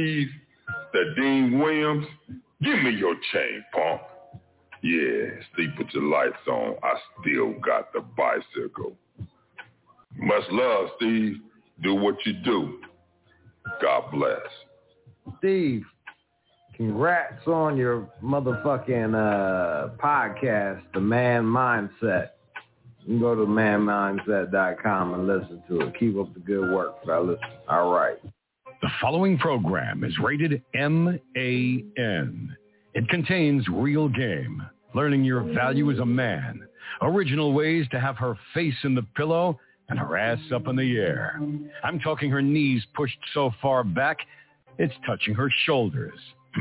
That Dean Williams, give me your chain, punk. Yeah, Steve, put your lights on. I still got the bicycle. Much love, Steve. Do what you do. God bless. Steve, congrats on your motherfucking podcast, The Man Mindset. You can go to manmindset.com and listen to it. Keep up the good work, fellas. All right. The following program is rated MAN. It contains real game, learning your value as a man, original ways to have her face in the pillow and her ass up in the air. I'm talking her knees pushed so far back, it's touching her shoulders.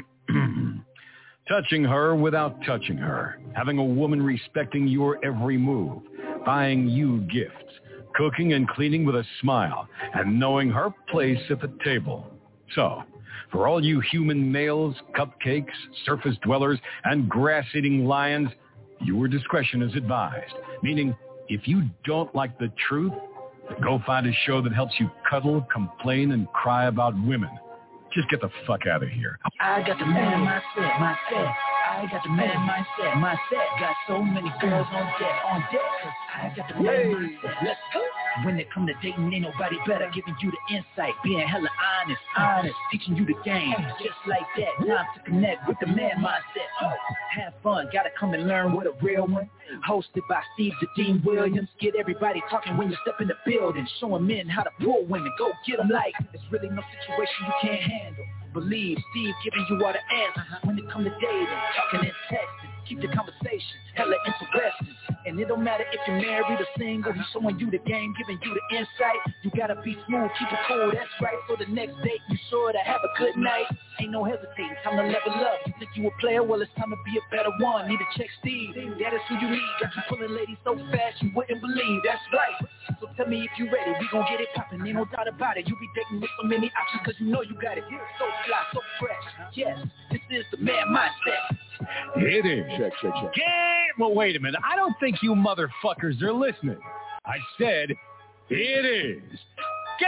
Touching her without touching her. Having a woman respecting your every move. Buying you gifts. Cooking and cleaning with a smile. And knowing her place at the table. So, for all you human males, cupcakes, surface dwellers, and grass-eating lions, your discretion is advised. Meaning, if you don't like the truth, go find a show that helps you cuddle, complain, and cry about women. Just get the fuck out of here. I got the man mindset. I got the man mindset. Got so many girls on deck. I got the man mindset. Let's go. When it come to dating, ain't nobody better giving you the insight. Being hella honest, teaching you the game. Just like that, time to connect with the man mindset. Have fun, gotta come and learn what a real one. Hosted by Steve the Dean Williams. Get everybody talking when you step in the building. Showing men how to pull women. Go get them like there's really no situation you can't handle. Believe Steve giving you all the answers. When it come to dating, talking and texting. Keep the conversation hella interesting. And it don't matter if you're married or single. He's showing you the game, giving you the insight. You gotta be smooth, keep it cool, that's right. So the next date, you sure to have a good night. Ain't no hesitating, time to level up. You think you a player? Well, it's time to be a better one. Need to check Steve, that is who you need. Got you pulling ladies so fast you wouldn't believe. That's right. So tell me if you ready, we gon' get it poppin'. Ain't no doubt about it. You be dating with so many options, cause you know you got it. So fly, so fresh. Yes, this is the man mindset. It is. Check. Well, wait a minute. I don't think you motherfuckers are listening. I said it is game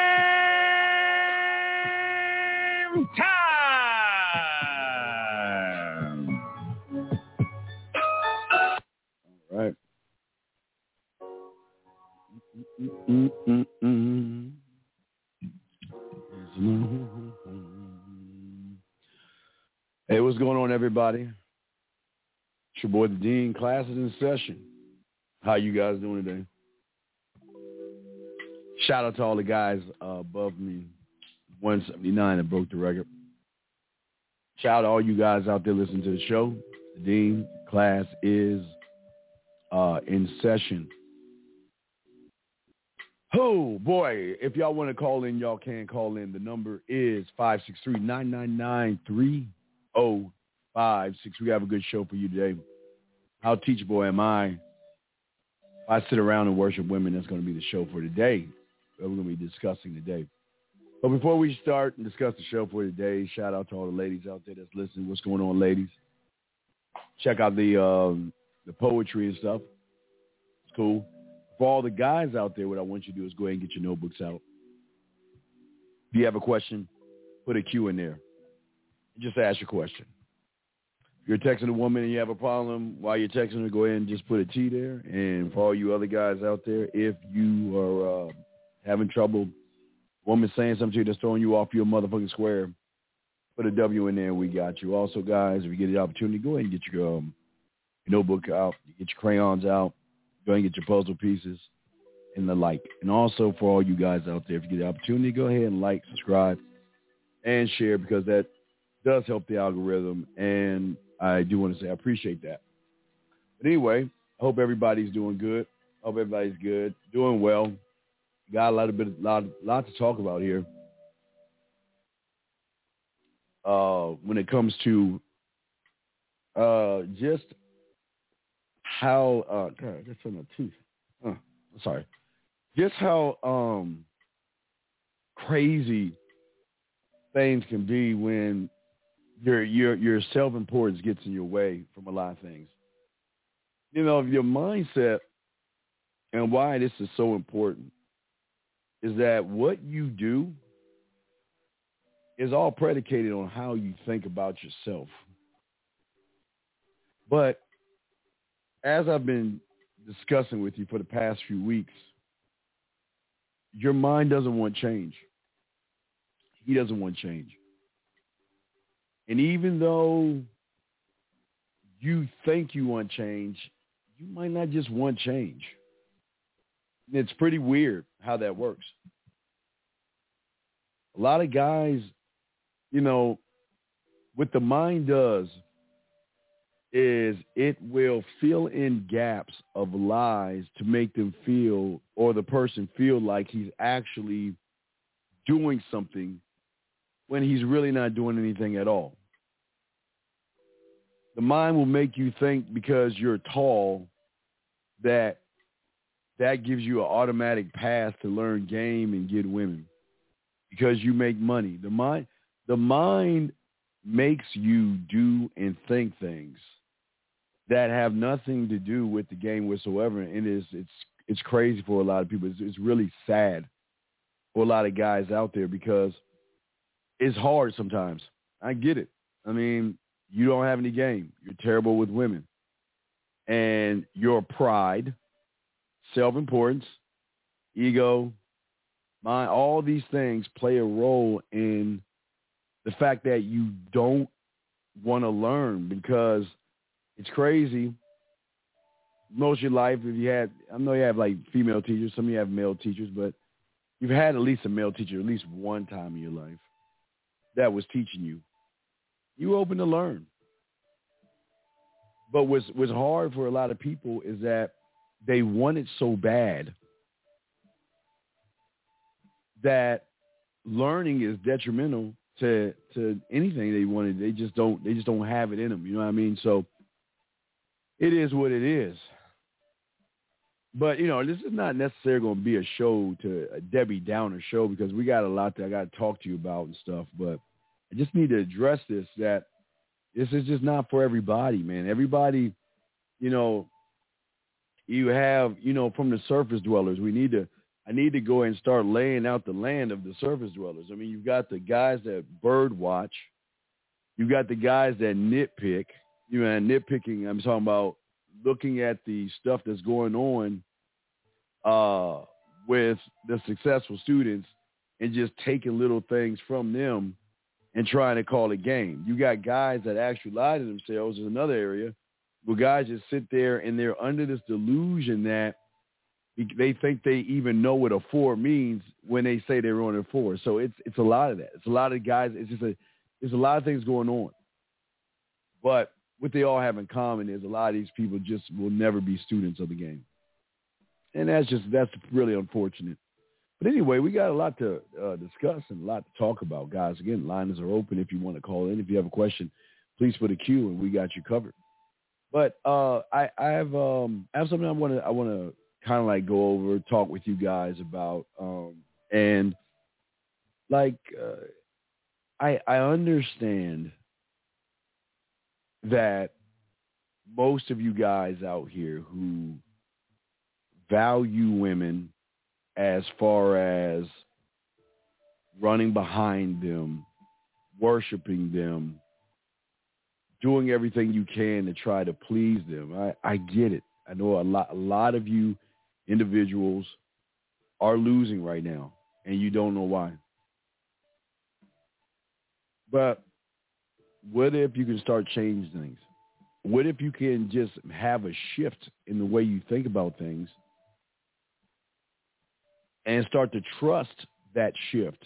time. All right. Hey, what's going on, everybody? It's your boy, the Dean. Class is in session. How you guys doing today? Shout out to all the guys above me, 179 that broke the record. Shout out to all you guys out there listening to the show. The Dean. Class is in session. Oh, boy. If y'all want to call in, y'all can call in. The number is 563-999-3056. We have a good show for you today. How teachable am I? If I sit around and worship women, that's going to be the show for today. That we're going to be discussing today. But before we start and discuss the show for today, shout out to all the ladies out there that's listening. What's going on, ladies? Check out the poetry and stuff. It's cool. For all the guys out there, what I want you to do is go ahead and get your notebooks out. If you have a question, put a Q in there. Just ask your question. If you're texting a woman and you have a problem while you're texting her, go ahead and just put a T there. And for all you other guys out there, if you are having trouble, woman saying something to you that's throwing you off your motherfucking square, put a W in there and we got you. Also, guys, if you get the opportunity, go ahead and get your notebook out, get your crayons out, go ahead and get your puzzle pieces and the like. And also for all you guys out there, if you get the opportunity, go ahead and like, subscribe, and share, because that does help the algorithm, and I do want to say I appreciate that. But anyway, I hope everybody's doing good. Hope everybody's good, doing well. Got a lot to talk about here. When it comes to just how God, that's on my teeth. Sorry. Just how crazy things can be when your self-importance gets in your way from a lot of things. You know, your mindset, and why this is so important is that what you do is all predicated on how you think about yourself. But as I've been discussing with you for the past few weeks, your mind doesn't want change. He doesn't want change. And even though you think you want change, you might not just want change. And it's pretty weird how that works. A lot of guys, you know, what the mind does is it will fill in gaps of lies to make them feel, or the person feel, like he's actually doing something when he's really not doing anything at all. The mind will make you think because you're tall that gives you an automatic path to learn game and get women because you make money. The mind makes you do and think things that have nothing to do with the game whatsoever. And it's crazy for a lot of people. It's really sad for a lot of guys out there because it's hard sometimes. I get it. I mean, you don't have any game. You're terrible with women. And your pride, self-importance, ego, mind, all these things play a role in the fact that you don't want to learn because it's crazy. Most of your life, I know you have like female teachers, some of you have male teachers, but you've had at least a male teacher at least one time in your life that was teaching you. You were open to learn. But what's hard for a lot of people is that they want it so bad that learning is detrimental to anything they wanted. They just don't have it in them. You know what I mean? So it is what it is. But, you know, this is not necessarily going to be a Debbie Downer show because we got a lot that I got to talk to you about and stuff. But I just need to address this, that this is just not for everybody, man. Everybody, you know, you have, you know, from the surface dwellers, I need to go and start laying out the land of the surface dwellers. I mean, you've got the guys that bird watch. You've got the guys that nitpick. You know, and nitpicking, I'm talking about looking at the stuff that's going on with the successful students and just taking little things from them and trying to call it game. You got guys that actually lie to themselves in another area where guys just sit there and they're under this delusion that they think they even know what a 4 means when they say they're on a 4. So it's a lot of that. It's a lot of guys. There's a lot of things going on. But what they all have in common is a lot of these people just will never be students of the game. And that's really unfortunate. But anyway, we got a lot to discuss and a lot to talk about, guys. Again, lines are open if you want to call in. If you have a question, please put a Q and we got you covered. But I have something I want to kind of like go over, talk with you guys about. And like I understand that most of you guys out here who value women as far as running behind them, worshiping them, doing everything you can to try to please them. I get it. I know a lot of you individuals are losing right now, and you don't know why. But what if you can start changing things? What if you can just have a shift in the way you think about things and start to trust that shift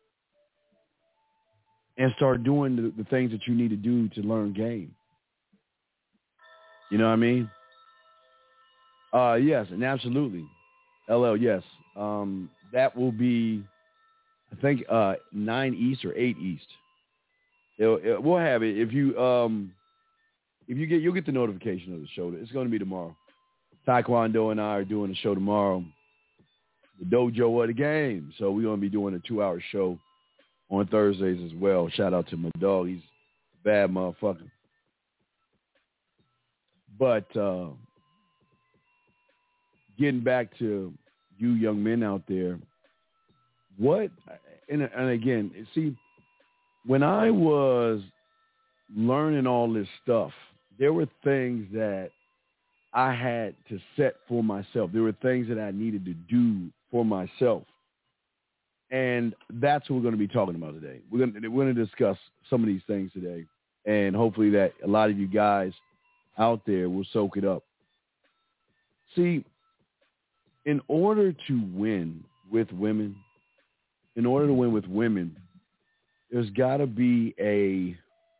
and start doing the things that you need to do to learn game? You know what I mean? Yes, and absolutely. LL, yes. That will be, I think, 9 East or 8 East. We'll have it. If you you'll get the notification of the show. It's going to be tomorrow. Taekwondo and I are doing a show tomorrow. The dojo of the game. So we're going to be doing a 2-hour show on Thursdays as well. Shout out to my dog. He's a bad motherfucker. But getting back to you young men out there, and again, see, when I was learning all this stuff, there were things that I had to set for myself. There were things that I needed to do for myself. And that's what we're going to be talking about today. We're going to discuss some of these things today. And hopefully that a lot of you guys out there will soak it up. See, in order to win with women, there's got to be a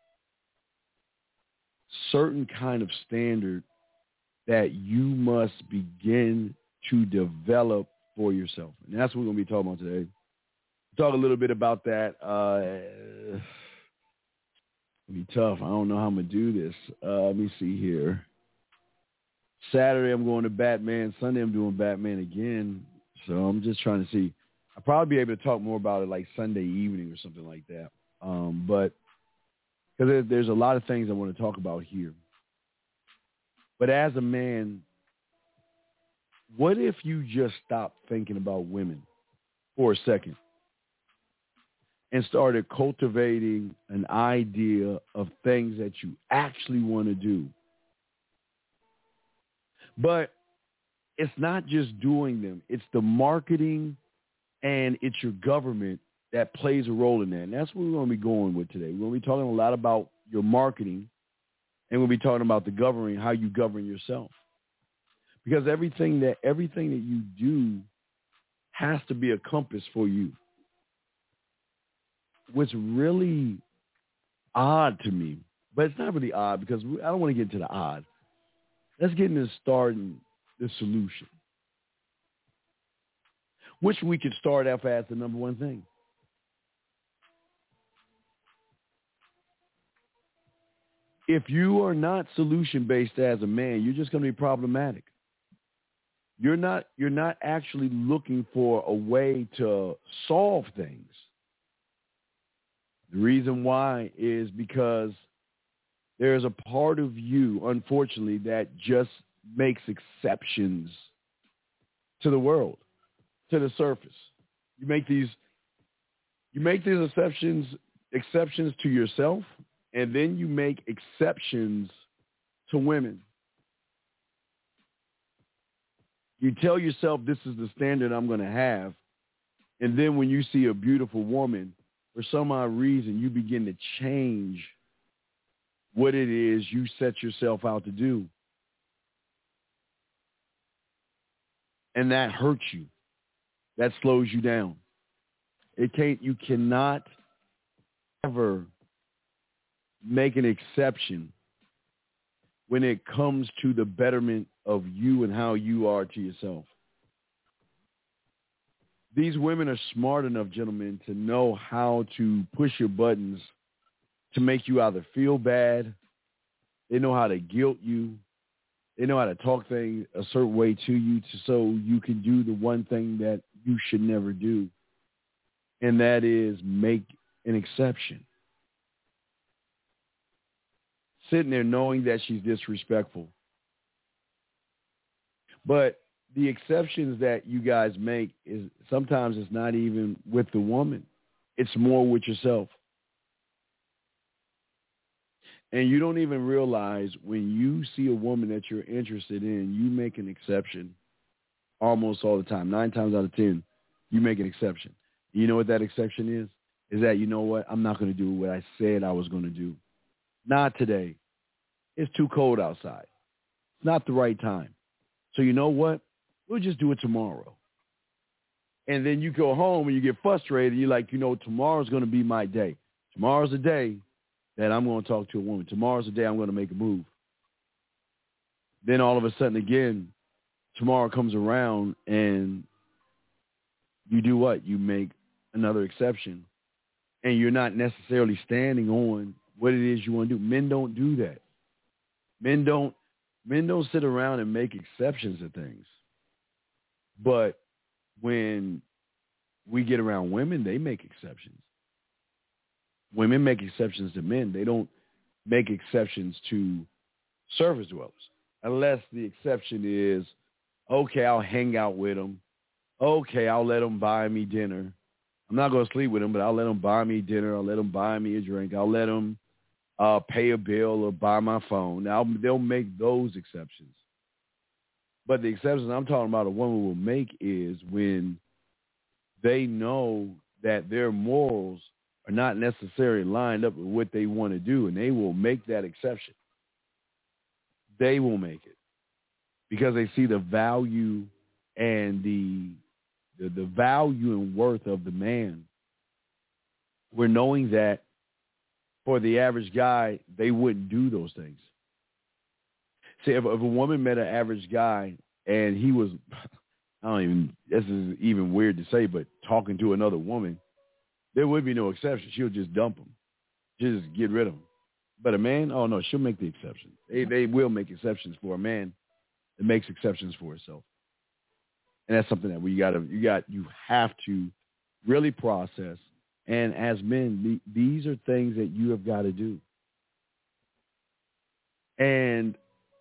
certain kind of standard that you must begin to develop for yourself. And that's what we're going to be talking about today. Talk a little bit about that. It'll be tough. I don't know how I'm going to do this. Let me see here. Saturday, I'm going to Batman. Sunday, I'm doing Batman again. So I'm just trying to see. I'll probably be able to talk more about it like Sunday evening or something like that. But because there's a lot of things I want to talk about here. But as a man, what if you just stopped thinking about women for a second and started cultivating an idea of things that you actually want to do? But it's not just doing them. It's the marketing and it's your government that plays a role in that. And that's what we're going to be going with today. We're going to be talking a lot about your marketing, and we'll be talking about the governing, how you govern yourself. Because everything that you do has to be a compass for you. What's really odd to me, but it's not really odd because I don't want to get into the odd. Let's get into starting the solution, which we could start off as the number one thing. If you are not solution-based as a man, you're just going to be problematic. You're not actually looking for a way to solve things. The reason why is because there's a part of you, unfortunately, that just makes exceptions to the world, to the surface. You make these exceptions to yourself, and then you make exceptions to women. You tell yourself this is the standard I'm going to have, and then when you see a beautiful woman, for some odd reason, you begin to change what it is you set yourself out to do. And that hurts you. That slows you down. You cannot ever make an exception when it comes to the betterment of you and how you are to yourself. These women are smart enough, gentlemen, to know how to push your buttons to make you either feel bad. They know how to guilt you. They know how to talk things a certain way to you so you can do the one thing that you should never do, and that is make an exception. Sitting there knowing that she's disrespectful. But the exceptions that you guys make is sometimes it's not even with the woman. It's more with yourself. And you don't even realize when you see a woman that you're interested in, you make an exception almost all the time. 9 times out of 10, you make an exception. You know what that exception is? Is that, you know what, I'm not going to do what I said I was going to do. Not today. It's too cold outside. It's not the right time. So you know what? We'll just do it tomorrow. And then you go home and you get frustrated. And you're like, you know, tomorrow's going to be my day. Tomorrow's the day that I'm going to talk to a woman. Tomorrow's the day I'm going to make a move. Then all of a sudden again, tomorrow comes around and you do what? You make another exception. And you're not necessarily standing on what it is you want to do. Men don't do that. Men don't sit around and make exceptions to things. But when we get around women, they make exceptions. Women make exceptions to men. They don't make exceptions to service dwellers. Unless the exception is, okay, I'll hang out with them. Okay, I'll let them buy me dinner. I'm not going to sleep with them, but I'll let them buy me dinner. I'll let them buy me a drink. I'll let them pay a bill or buy my phone. Now, they'll make those exceptions. But the exceptions I'm talking about a woman will make is when they know that their morals are not necessarily lined up with what they want to do, and they will make that exception. They will make it because they see the value and the value and worth of the man. We're knowing that for the average guy, they wouldn't do those things. See, if a woman met an average guy and he was, this is even weird to say, but talking to another woman, there would be no exception. She'll just dump him. She'll just get rid of him. But a man, oh no, she'll make the exception. They will make exceptions for a man that makes exceptions for herself. And that's something that you have to really process. And as men, these are things that you have got to do. And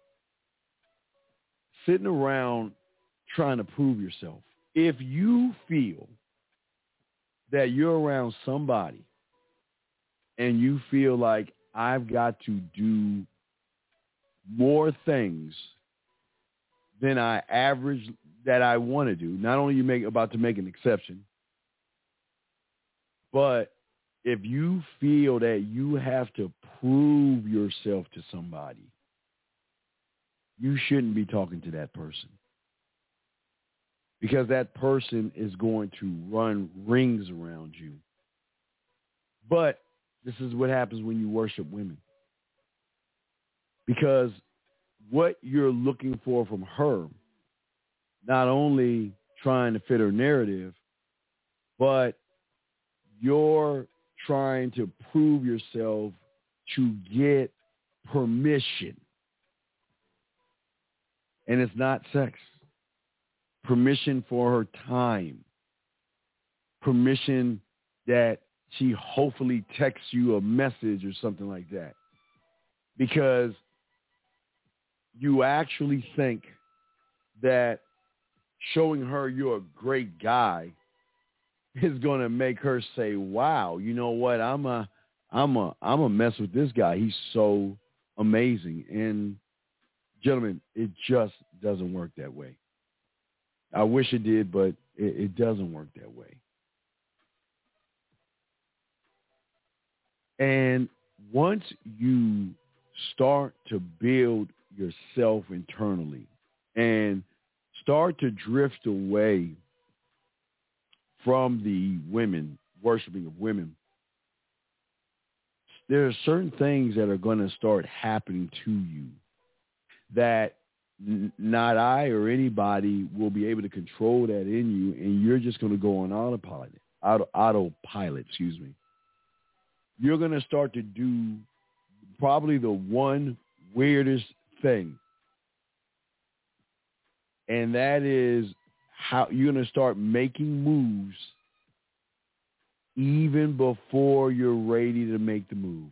sitting around trying to prove yourself. If you feel that you're around somebody and you feel like I've got to do more things than I average that I want to do, not only you about to make an exception, but if you feel that you have to prove yourself to somebody, you shouldn't be talking to that person. Because that person is going to run rings around you. But this is what happens when you worship women. Because what you're looking for from her, not only trying to fit her narrative, but you're trying to prove yourself to get permission. And it's not sex. Permission for her time. Permission that she hopefully texts you a message or something like that. Because you actually think that showing her you're a great guy is going to make her say, wow, you know what? I'm a mess with this guy. He's so amazing. And gentlemen, it just doesn't work that way. I wish it did, but it doesn't work that way. And once you start to build yourself internally and start to drift away from the women, worshiping of women, there are certain things that are going to start happening to you that not I or anybody will be able to control that in you, and you're just going to go on autopilot, You're going to start to do probably the one weirdest thing, and that is how you're going to start making moves even before you're ready to make the move.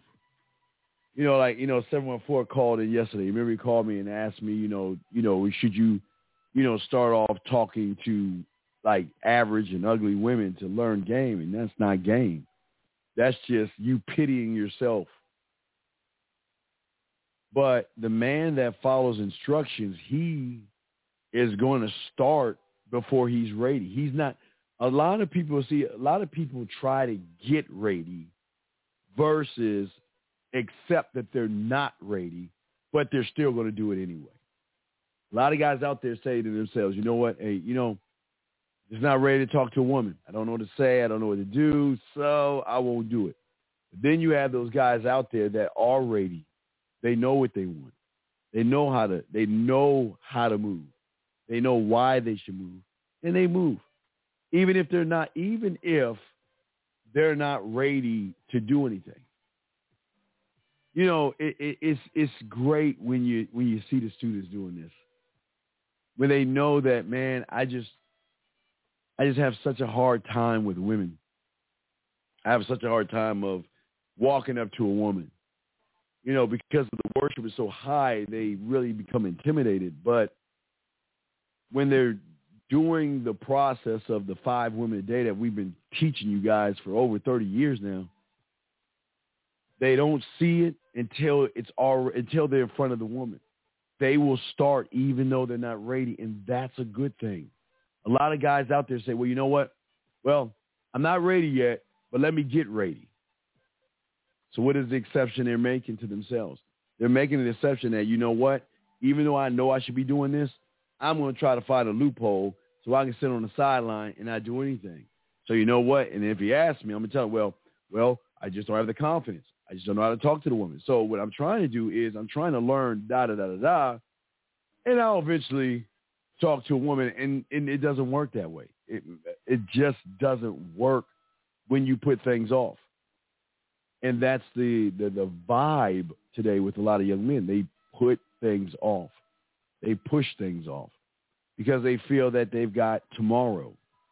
714 called in yesterday. Remember, he called me and asked me, should you, start off talking to like average and ugly women to learn game? And that's not game. That's just you pitying yourself. But the man that follows instructions, he is going to start before he's ready. He's not. A lot of people try to get ready versus accept that they're not ready, but they're still going to do it anyway. A lot of guys out there say to themselves, you know what? Hey, just not ready to talk to a woman. I don't know what to say. I don't know what to do, so I won't do it. But then you have those guys out there that are ready. They know what they want. They know how to move. They know why they should move, and they move. Even if they're not ready to do anything. It's great when you see the students doing this. When they know that, man, I just have such a hard time with women. I have such a hard time of walking up to a woman. Because the worship is so high, they really become intimidated. But when they're during the process of the 5 women a day that we've been teaching you guys for over 30 years now, they don't see it until they're in front of the woman. They will start even though they're not ready, and that's a good thing. A lot of guys out there say, well, you know what? Well, I'm not ready yet, but let me get ready. So what is the exception they're making to themselves? They're making an exception that, you know what? Even though I know I should be doing this, I'm going to try to find a loophole so I can sit on the sideline and not do anything. So you know what? And if he asks me, I'm going to tell him, well, I just don't have the confidence. I just don't know how to talk to the woman. So what I'm trying to do is I'm trying to learn da-da-da-da-da, and I'll eventually talk to a woman, and it doesn't work that way. It just doesn't work when you put things off. And that's the vibe today with a lot of young men. They put things off. They push things off because they feel that they've got tomorrow.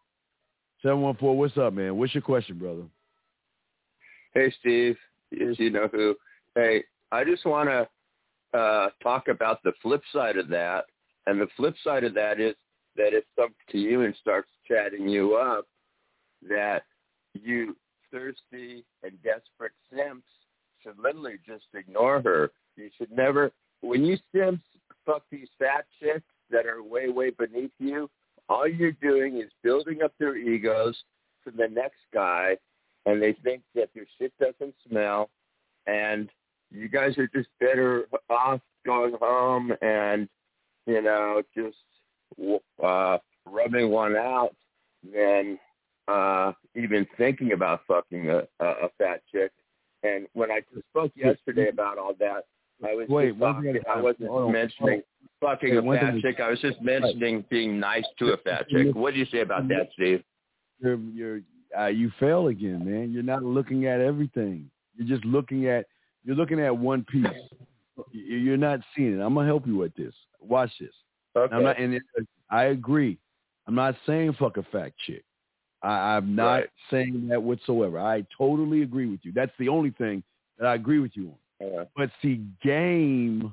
714, what's up, man? What's your question, brother? Hey, Steve. You know who. Hey, I just want to talk about the flip side of that. And the flip side of that is that if someone to you and starts chatting you up, that you thirsty and desperate simps should literally just ignore her. You should never, when you simps fuck these fat chicks that are way, way beneath you, all you're doing is building up their egos for the next guy, and they think that their shit doesn't smell, and you guys are just better off going home and, you know, just rubbing one out than even thinking about fucking a fat chick. And when I spoke yesterday about all that, I wasn't mentioning fucking a fat chick. I was just mentioning being nice to a fat chick. What do you say about that, Steve? You fail again, man. You're not looking at everything. You're just looking at one piece. You're not seeing it. I'm gonna help you with this. Watch this. Okay. I agree. I'm not saying fuck a fat chick. I'm not saying that whatsoever. I totally agree with you. That's the only thing that I agree with you on. But see, game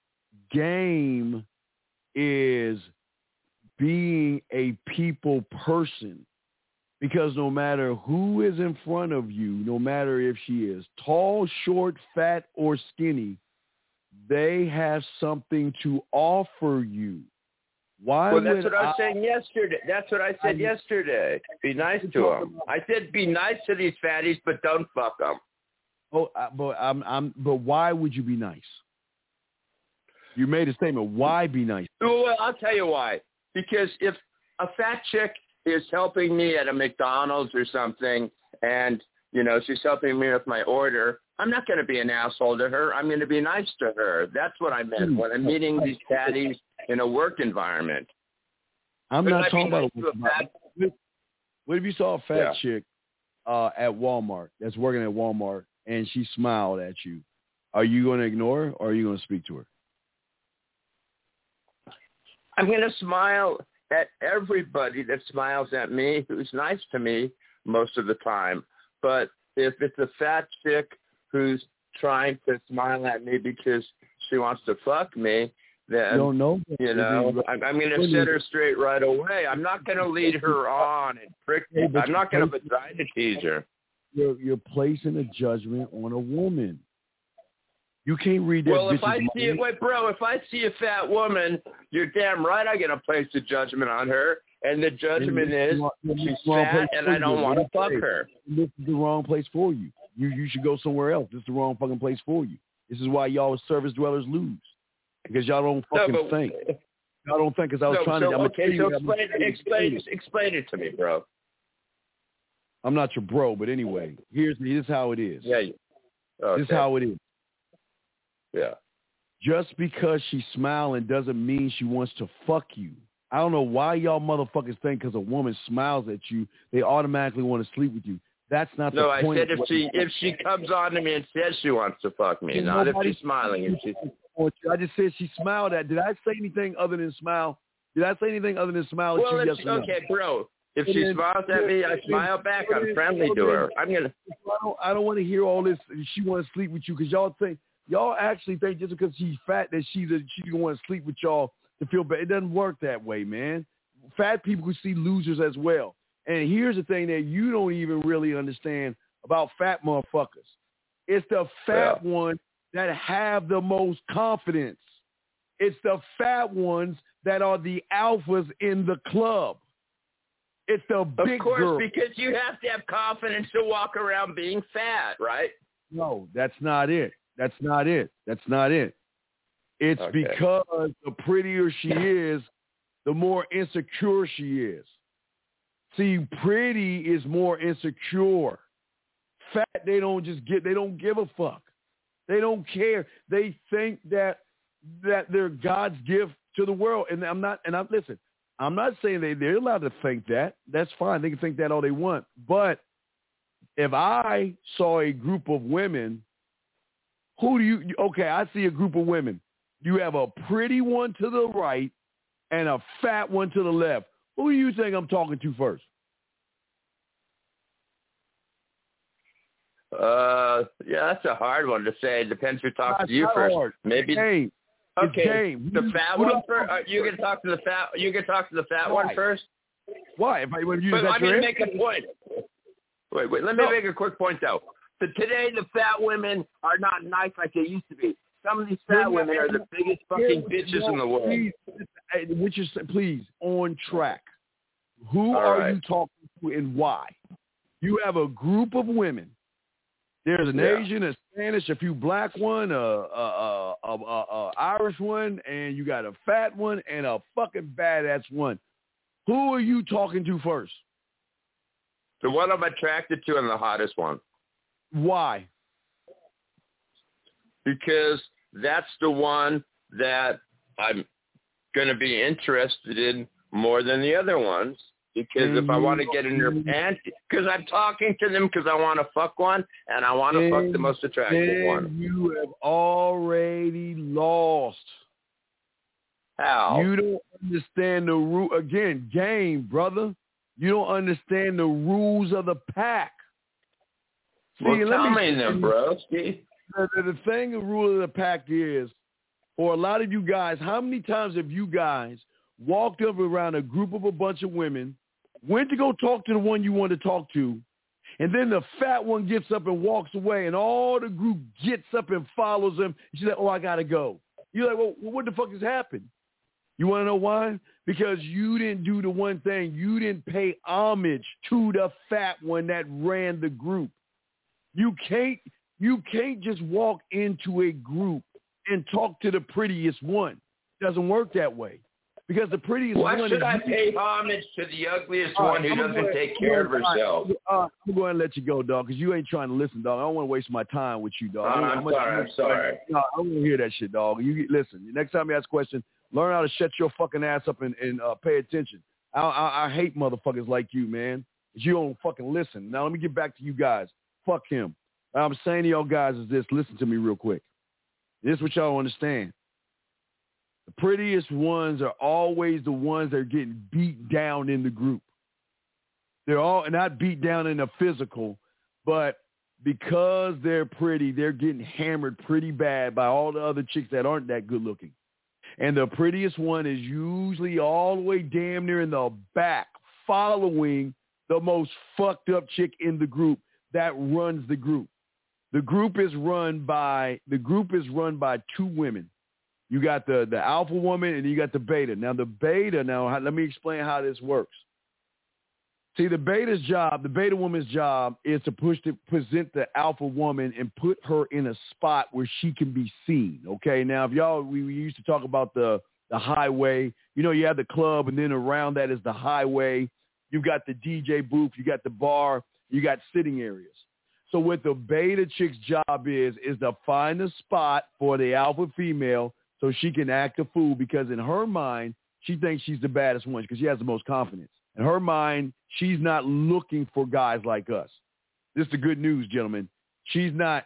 is being a people person. Because no matter who is in front of you, no matter if she is tall, short, fat, or skinny, they have something to offer you. Why? Well, that's what I was saying yesterday. That's what I said yesterday. Be nice to them. I said be nice to these fatties, but don't fuck them. But why would you be nice? You made a statement. Why be nice? Well, I'll tell you why. Because if a fat chick is helping me at a McDonald's or something, and, you know, she's helping me with my order, I'm not going to be an asshole to her. I'm going to be nice to her. That's what I meant when I'm meeting these fatties in a work environment. I'm not talking about a work environment. What if you saw a fat chick at Walmart that's working at Walmart and she smiled at you? Are you going to ignore her or are you going to speak to her? I'm going to smile at everybody that smiles at me, who's nice to me most of the time. But if it's a fat chick who's trying to smile at me because she wants to fuck me, then, I'm going to set her straight right away. I'm not going to lead her on and prick her. I'm not going to vagina tease her. You're placing a judgment on a woman. You can't read that. Well, if I see a fat woman, you're damn right I'm going to place a judgment on her. And the judgment is she's fat and I don't want to fuck her. This is the wrong place for you. You should go somewhere else. This is the wrong fucking place for you. This is why y'all as service dwellers lose. Because y'all don't fucking think. Y'all don't think because I was trying to. Explain it to me, bro. I'm not your bro, but anyway, here's how it is. Yeah. Okay. This is how it is. Yeah. Just because she's smiling doesn't mean she wants to fuck you. I don't know why y'all motherfuckers think because a woman smiles at you, they automatically want to sleep with you. That's not the point. No, I said if she comes on to me and says she wants to fuck me, not if she's smiling. I just said she smiled at. Did I say anything other than smile? Did I say anything other than smile at you? Yes, okay, bro. If she smiles at me, I smile back. I'm friendly to her. I don't want to hear all this. She wants to sleep with you because y'all actually think just because she's fat that she's going to want to sleep with y'all to feel better. It doesn't work that way, man. fat people can see losers as well. And here's the thing that you don't even really understand about fat motherfuckers. It's the fat ones that have the most confidence. It's the fat ones that are the alphas in the club. It's the big Of course, girls. because you have to have confidence to walk around being fat, right? No, that's not it. That's not it. That's not it. It's because the prettier she is, the more insecure she is. See, pretty is more insecure. Fat, they don't give a fuck. They don't care. They think that they're God's gift to the world. And listen, I'm not saying they're allowed to think that. That's fine. They can think that all they want. But if I saw a group of women, I see a group of women. You have a pretty one to the right and a fat one to the left. Who do you think I'm talking to first? That's a hard one to say. It depends who talks to you not first. hard. Maybe. Game. Okay, the fat one first. You can talk to the fat. You can talk to the fat one first. Why? But I'm going to make a point. Wait. Let me make a quick point though. So today, the fat women are not nice like they used to be. Some of these fat women are the biggest fucking bitches in the world. Please, on track. Who are you talking to and why? You have a group of women. There's an Asian, a Spanish, a few black one, a Irish one, and you got a fat one and a fucking badass one. Who are you talking to first? The one I'm attracted to and the hottest one. Why? Because that's the one that I'm going to be interested in more than the other ones. Because if I want to get in their pants, because I'm talking to them because I want to fuck one, and I want to fuck the most attractive one. You have already lost. How? You don't understand the rule. Again, game, brother. You don't understand the rules of the pack. See, tell me then, bro. The thing, the rule of the pack is, for a lot of you guys, how many times have you guys walked up around a group of a bunch of women, went to go talk to the one you want to talk to, and then the fat one gets up and walks away, and all the group gets up and follows him. She's like, oh, I got to go. You're like, well, what the fuck has happened? You want to know why? Because you didn't do the one thing. You didn't pay homage to the fat one that ran the group. You can't just walk into a group and talk to the prettiest one. It doesn't work that way. Because the prettiest one... Why should I pay homage to the ugliest one who doesn't take care of herself? I'm going to let you go, dog, because you ain't trying to listen, dog. I don't want to waste my time with you, dog. I'm sorry. No, I don't want to hear that shit, dog. Listen, next time you ask a question, learn how to shut your fucking ass up and pay attention. I hate motherfuckers like you, man. You don't fucking listen. Now, let me get back to you guys. Fuck him. What I'm saying to y'all guys is this. Listen to me real quick. This is what y'all understand. The prettiest ones are always the ones that are getting beat down in the group. They're all not beat down in the physical, but because they're pretty, they're getting hammered pretty bad by all the other chicks that aren't that good looking. And the prettiest one is usually all the way damn near in the back, following the most fucked up chick in the group that runs the group. The group is run by two women. You got the alpha woman and you got the beta. Now let me explain how this works. See, the beta woman's job is to present the alpha woman and put her in a spot where she can be seen. Okay. Now, if we used to talk about the highway, you have the club and then around that is the highway. You got the DJ booth, you got the bar, you got sitting areas. So what the beta chick's job is to find a spot for the alpha female so she can act a fool, because in her mind, she thinks she's the baddest one because she has the most confidence. In her mind, she's not looking for guys like us. This is the good news, gentlemen. She's not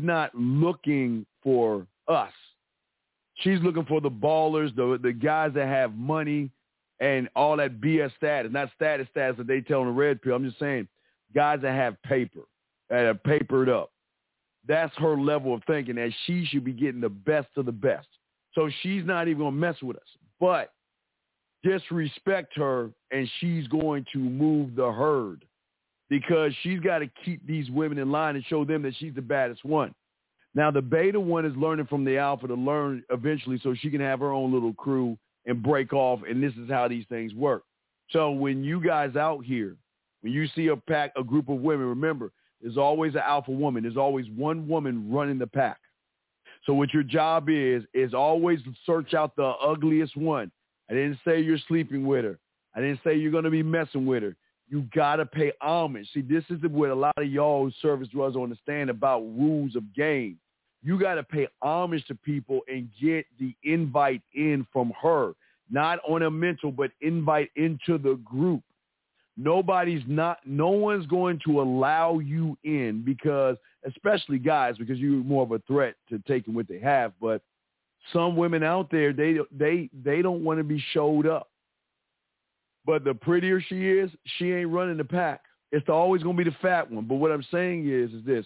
looking for us. She's looking for the ballers, the guys that have money and all that BS status. Not status that they tell on the red pill. I'm just saying guys that have paper, that are papered up. That's her level of thinking, that she should be getting the best of the best. So she's not even going to mess with us. But disrespect her, and she's going to move the herd because she's got to keep these women in line and show them that she's the baddest one. Now, the beta one is learning from the alpha to learn eventually so she can have her own little crew and break off, and this is how these things work. So when you guys out here, when you see a group of women, remember, there's always an alpha woman. There's always one woman running the pack. So what your job is always search out the ugliest one. I didn't say you're sleeping with her. I didn't say you're going to be messing with her. You got to pay homage. See, this is what a lot of y'all who service drugs don't understand about rules of game. You got to pay homage to people and get the invite in from her, not on a mental, but invite into the group. No one's going to allow you in because, especially guys, because you're more of a threat to taking what they have. But some women out there, they don't want to be showed up. But the prettier she is, she ain't running the pack. It's always going to be the fat one. But what I'm saying is this.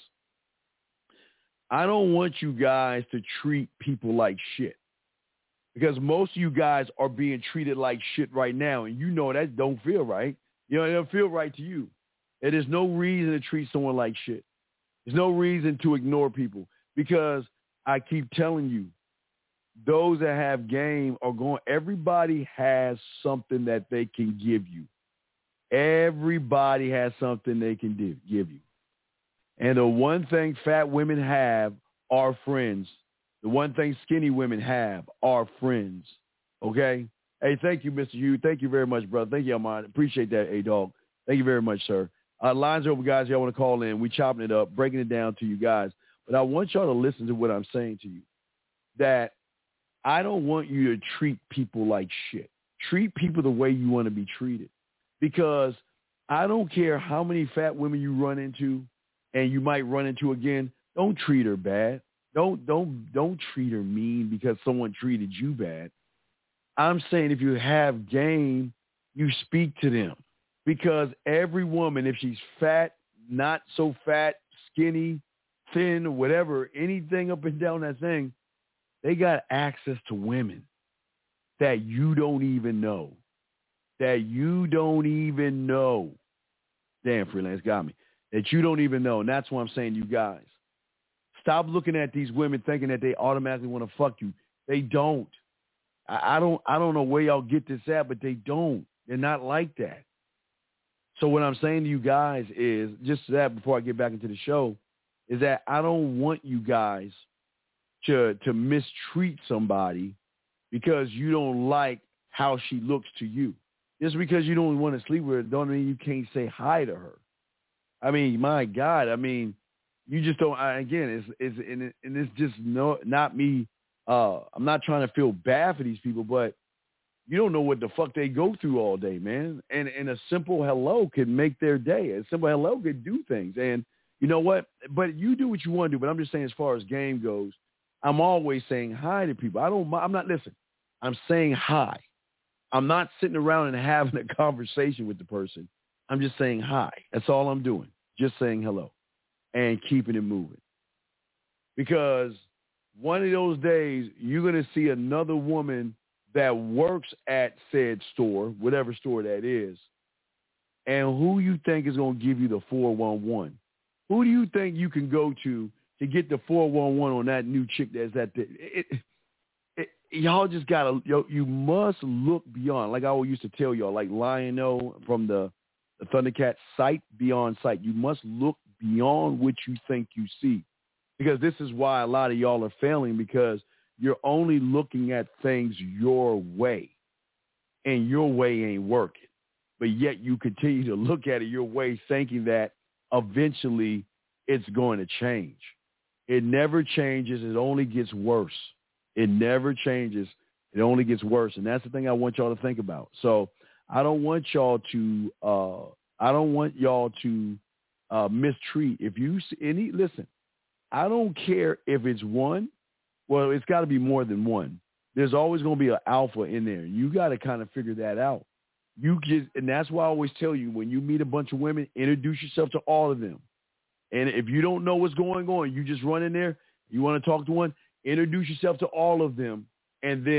I don't want you guys to treat people like shit because most of you guys are being treated like shit right now, and you know that don't feel right. You know, it don't feel right to you. And there's no reason to treat someone like shit. There's no reason to ignore people because I keep telling you, those that have game are going, everybody has something that they can give you. Everybody has something they can give you. And the one thing fat women have are friends. The one thing skinny women have are friends. Okay? Hey, thank you, Mr. Hugh. Thank you very much, brother. Thank you, Ahmad. Appreciate that, A-Dog. Thank you very much, sir. Lines are open, guys. Y'all want to call in. We chopping it up, breaking it down to you guys. But I want y'all to listen to what I'm saying to you, that I don't want you to treat people like shit. Treat people the way you want to be treated, because I don't care how many fat women you run into and you might run into again. Don't treat her bad. Don't treat her mean because someone treated you bad. I'm saying if you have game, you speak to them, because every woman, if she's fat, not so fat, skinny, thin, or whatever, anything up and down that thing, they got access to women that you don't even know. That you don't even know. Damn, Freelance got me. That you don't even know. And that's why I'm saying to you guys, stop looking at these women thinking that they automatically want to fuck you. They don't. I don't know where y'all get this at, but they don't. They're not like that. So what I'm saying to you guys is, just that before I get back into the show, is that I don't want you guys to mistreat somebody because you don't like how she looks to you. Just because you don't want to sleep with her don't mean you can't say hi to her. I mean, my God, I mean, you just don't. Again, it's just not me. I'm not trying to feel bad for these people, but you don't know what the fuck they go through all day, man. And a simple hello could make their day. A simple hello could do things. And you know what? But you do what you want to do. But I'm just saying, as far as game goes, I'm always saying hi to people. Listen, I'm saying hi. I'm not sitting around and having a conversation with the person. I'm just saying hi. That's all I'm doing. Just saying hello and keeping it moving. Because one of those days, you're going to see another woman that works at said store, whatever store that is, and who you think is going to give you the 411? Who do you think you can go to get the 411 on that new chick that's at the y'all just got to, you must look beyond. Like I always used to tell y'all, like Lion-O from the Thundercat, sight beyond sight. You must look beyond what you think you see. Because this is why a lot of y'all are failing, because you're only looking at things your way, and your way ain't working. But yet you continue to look at it your way, thinking that eventually it's going to change. It never changes. It only gets worse. It never changes. It only gets worse. And that's the thing I want y'all to think about. So I don't want y'all to mistreat. If you see listen, I don't care if it's one. Well, it's got to be more than one. There's always going to be an alpha in there. You got to kind of figure that out. And that's why I always tell you, when you meet a bunch of women, introduce yourself to all of them. And if you don't know what's going on, you just run in there, you want to talk to one, introduce yourself to all of them, and then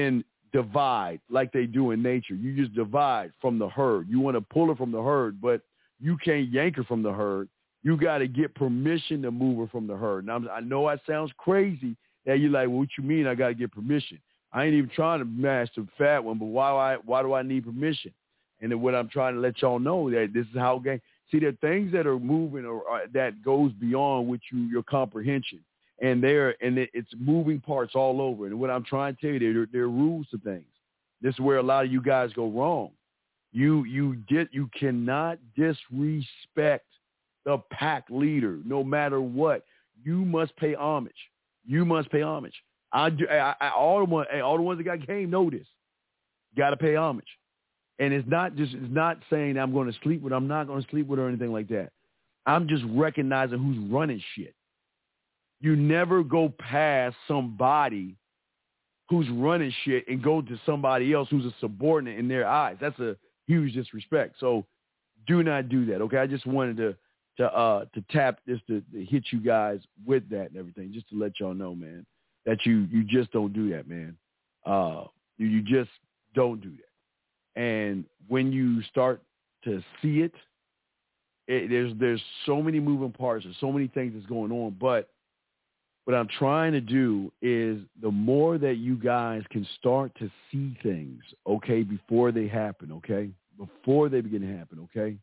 divide like they do in nature. You just divide from the herd. You want to pull her from the herd, but you can't yank her from the herd. You got to get permission to move her from the herd. Now, I know that sounds crazy. That you're like, well, what you mean I got to get permission? I ain't even trying to mash the fat one, but why do I need permission? And then what I'm trying to let y'all know that this is how game. See, there are things that are moving or that goes beyond what your comprehension. And it's moving parts all over. And what I'm trying to tell you, there are rules to things. This is where a lot of you guys go wrong. You cannot disrespect the pack leader, no matter what. You must pay homage. You must pay homage. All the ones that got game know this. Got to pay homage. And it's not saying I'm going to sleep with her. I'm not going to sleep with her or anything like that. I'm just recognizing who's running shit. You never go past somebody who's running shit and go to somebody else who's a subordinate in their eyes. That's a huge disrespect. So do not do that, okay? I just wanted to tap this to hit you guys with that and everything, just to let y'all know, man, that you just don't do that, man. You just don't do that. And when you start to see it, there's so many moving parts. There's so many things that's going on, but what I'm trying to do is the more that you guys can start to see things, okay, before they happen, okay, before they begin to happen, okay,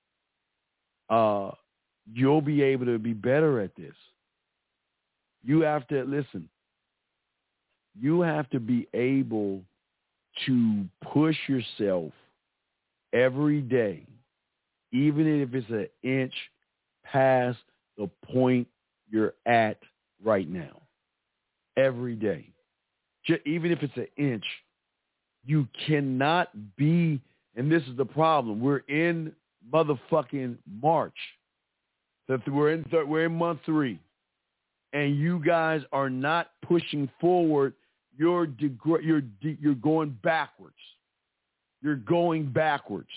you'll be able to be better at this. You have to, listen, you have to be able to push yourself every day, even if it's an inch past the point you're at right now, every day. Even if it's an inch, you cannot be, and this is the problem. We're in motherfucking March. We're in month 3, and you guys are not pushing forward. You're going backwards. You're going backwards.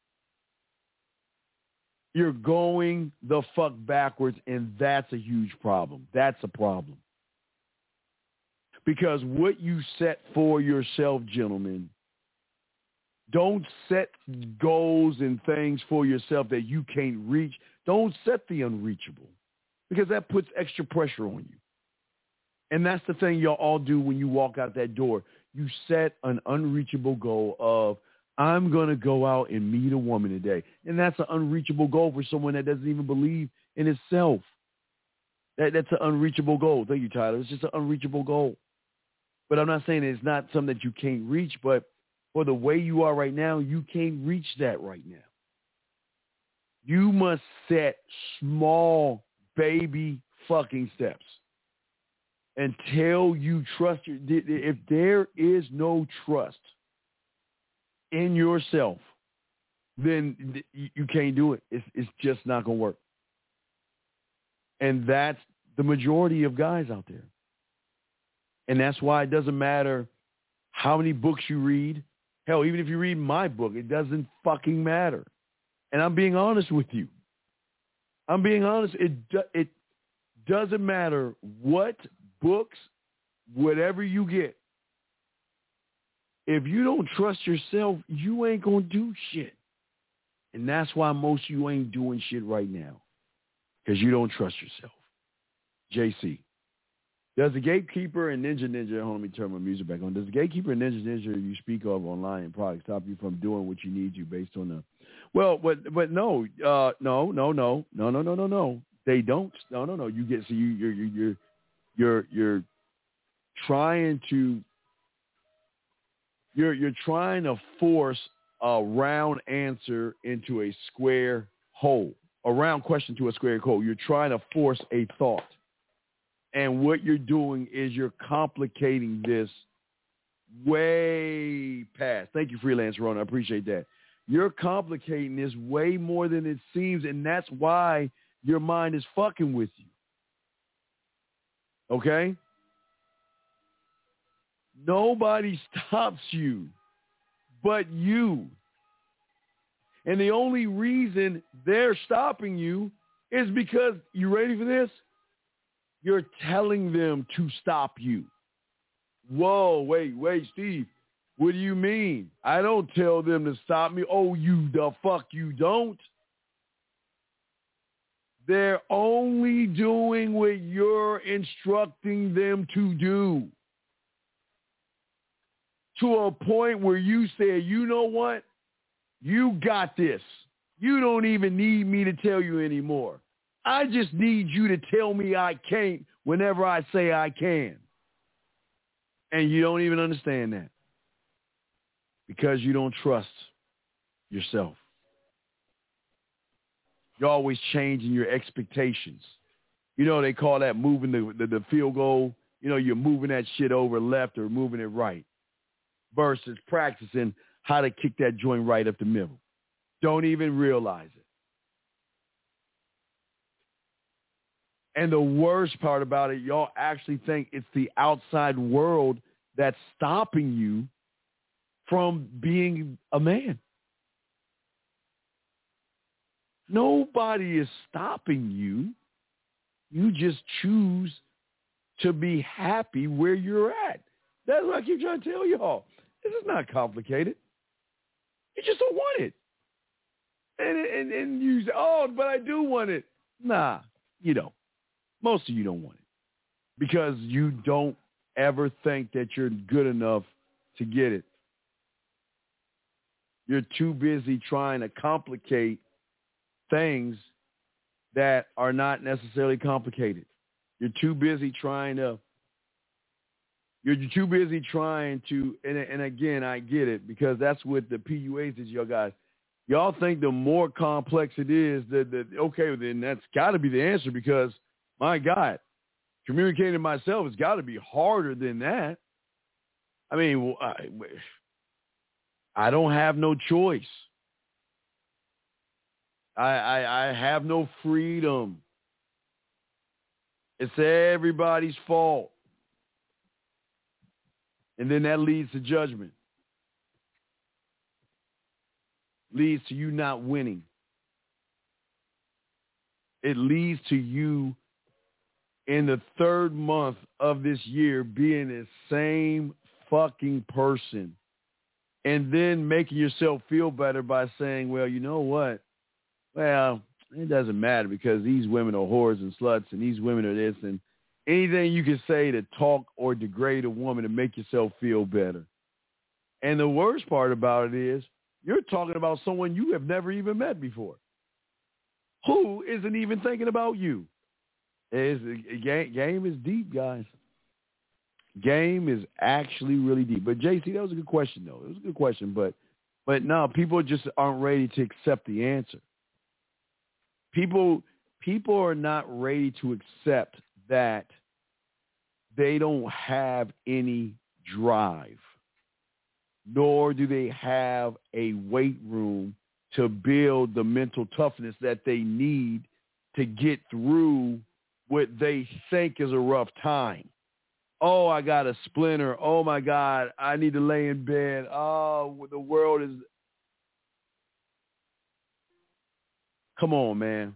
You're going the fuck backwards, and that's a huge problem. That's a problem. Because what you set for yourself, gentlemen, don't set goals and things for yourself that you can't reach. Don't set the unreachable, because that puts extra pressure on you. And that's the thing y'all all do when you walk out that door. You set an unreachable goal of, I'm going to go out and meet a woman today. And that's an unreachable goal for someone that doesn't even believe in itself. That's an unreachable goal. Thank you, Tyler. It's just an unreachable goal. But I'm not saying it's not something that you can't reach, but for the way you are right now, you can't reach that right now. You must set small baby fucking steps until you trust if there is no trust in yourself, then you can't do it. It's just not going to work. And that's the majority of guys out there. And that's why it doesn't matter how many books you read. Hell, even if you read my book, it doesn't fucking matter. And I'm being honest with you. I'm being honest. It doesn't matter what books, whatever you get. If you don't trust yourself, you ain't going to do shit. And that's why most of you ain't doing shit right now, because you don't trust yourself. JC. Does the gatekeeper and Ninja, hold on, let me turn my music back on. Does the gatekeeper and Ninja you speak of online and products stop you from doing what you need to based on the, well, but no, no. They don't. No. You get, so you're trying to, you're trying to force a round answer into a square hole, a round question to a square hole. You're trying to force a thought. And what you're doing is you're complicating this way past. Thank you, Freelance Rona. I appreciate that. You're complicating this way more than it seems, and that's why your mind is fucking with you. Okay? Nobody stops you but you. And the only reason they're stopping you is because, you ready for this? You're telling them to stop you. Whoa, wait, Steve. What do you mean? I don't tell them to stop me. Oh, you the fuck you don't. They're only doing what you're instructing them to do. To a point where you say, you know what? You got this. You don't even need me to tell you anymore. I just need you to tell me I can't whenever I say I can. And you don't even understand that. Because you don't trust yourself. You're always changing your expectations. You know, they call that moving the field goal. You know, you're moving that shit over left or moving it right versus practicing how to kick that joint right up the middle. Don't even realize it. And the worst part about it, y'all actually think it's the outside world that's stopping you from being a man. Nobody is stopping you. You just choose to be happy where you're at. That's what I keep trying to tell y'all. This is not complicated. You just don't want it. And you say, oh, but I do want it. Nah, you don't. Most of you don't want it because you don't ever think that you're good enough to get it. You're too busy trying to complicate things that are not necessarily complicated. You're too busy trying to, and again, I get it, because that's what the PUAs is, y'all guys. Y'all think the more complex it is, okay, then that's got to be the answer, because, my God, communicating to myself has got to be harder than that. I mean, I don't have no choice. I have no freedom. It's everybody's fault. And then that leads to judgment. Leads to you not winning. It leads to you in the third month of this year being the same fucking person and then making yourself feel better by saying, well, you know what? Well, it doesn't matter because these women are whores and sluts and these women are this, and anything you can say to talk or degrade a woman to make yourself feel better. And the worst part about it is you're talking about someone you have never even met before who isn't even thinking about you. Game is deep, guys. Game is actually really deep. But, JC, that was a good question, though. It was a good question. But no, people just aren't ready to accept the answer. People are not ready to accept that they don't have any drive, nor do they have a weight room to build the mental toughness that they need to get through what they think is a rough time. Oh, I got a splinter. Oh, my God, I need to lay in bed. Oh, the world is... Come on, man.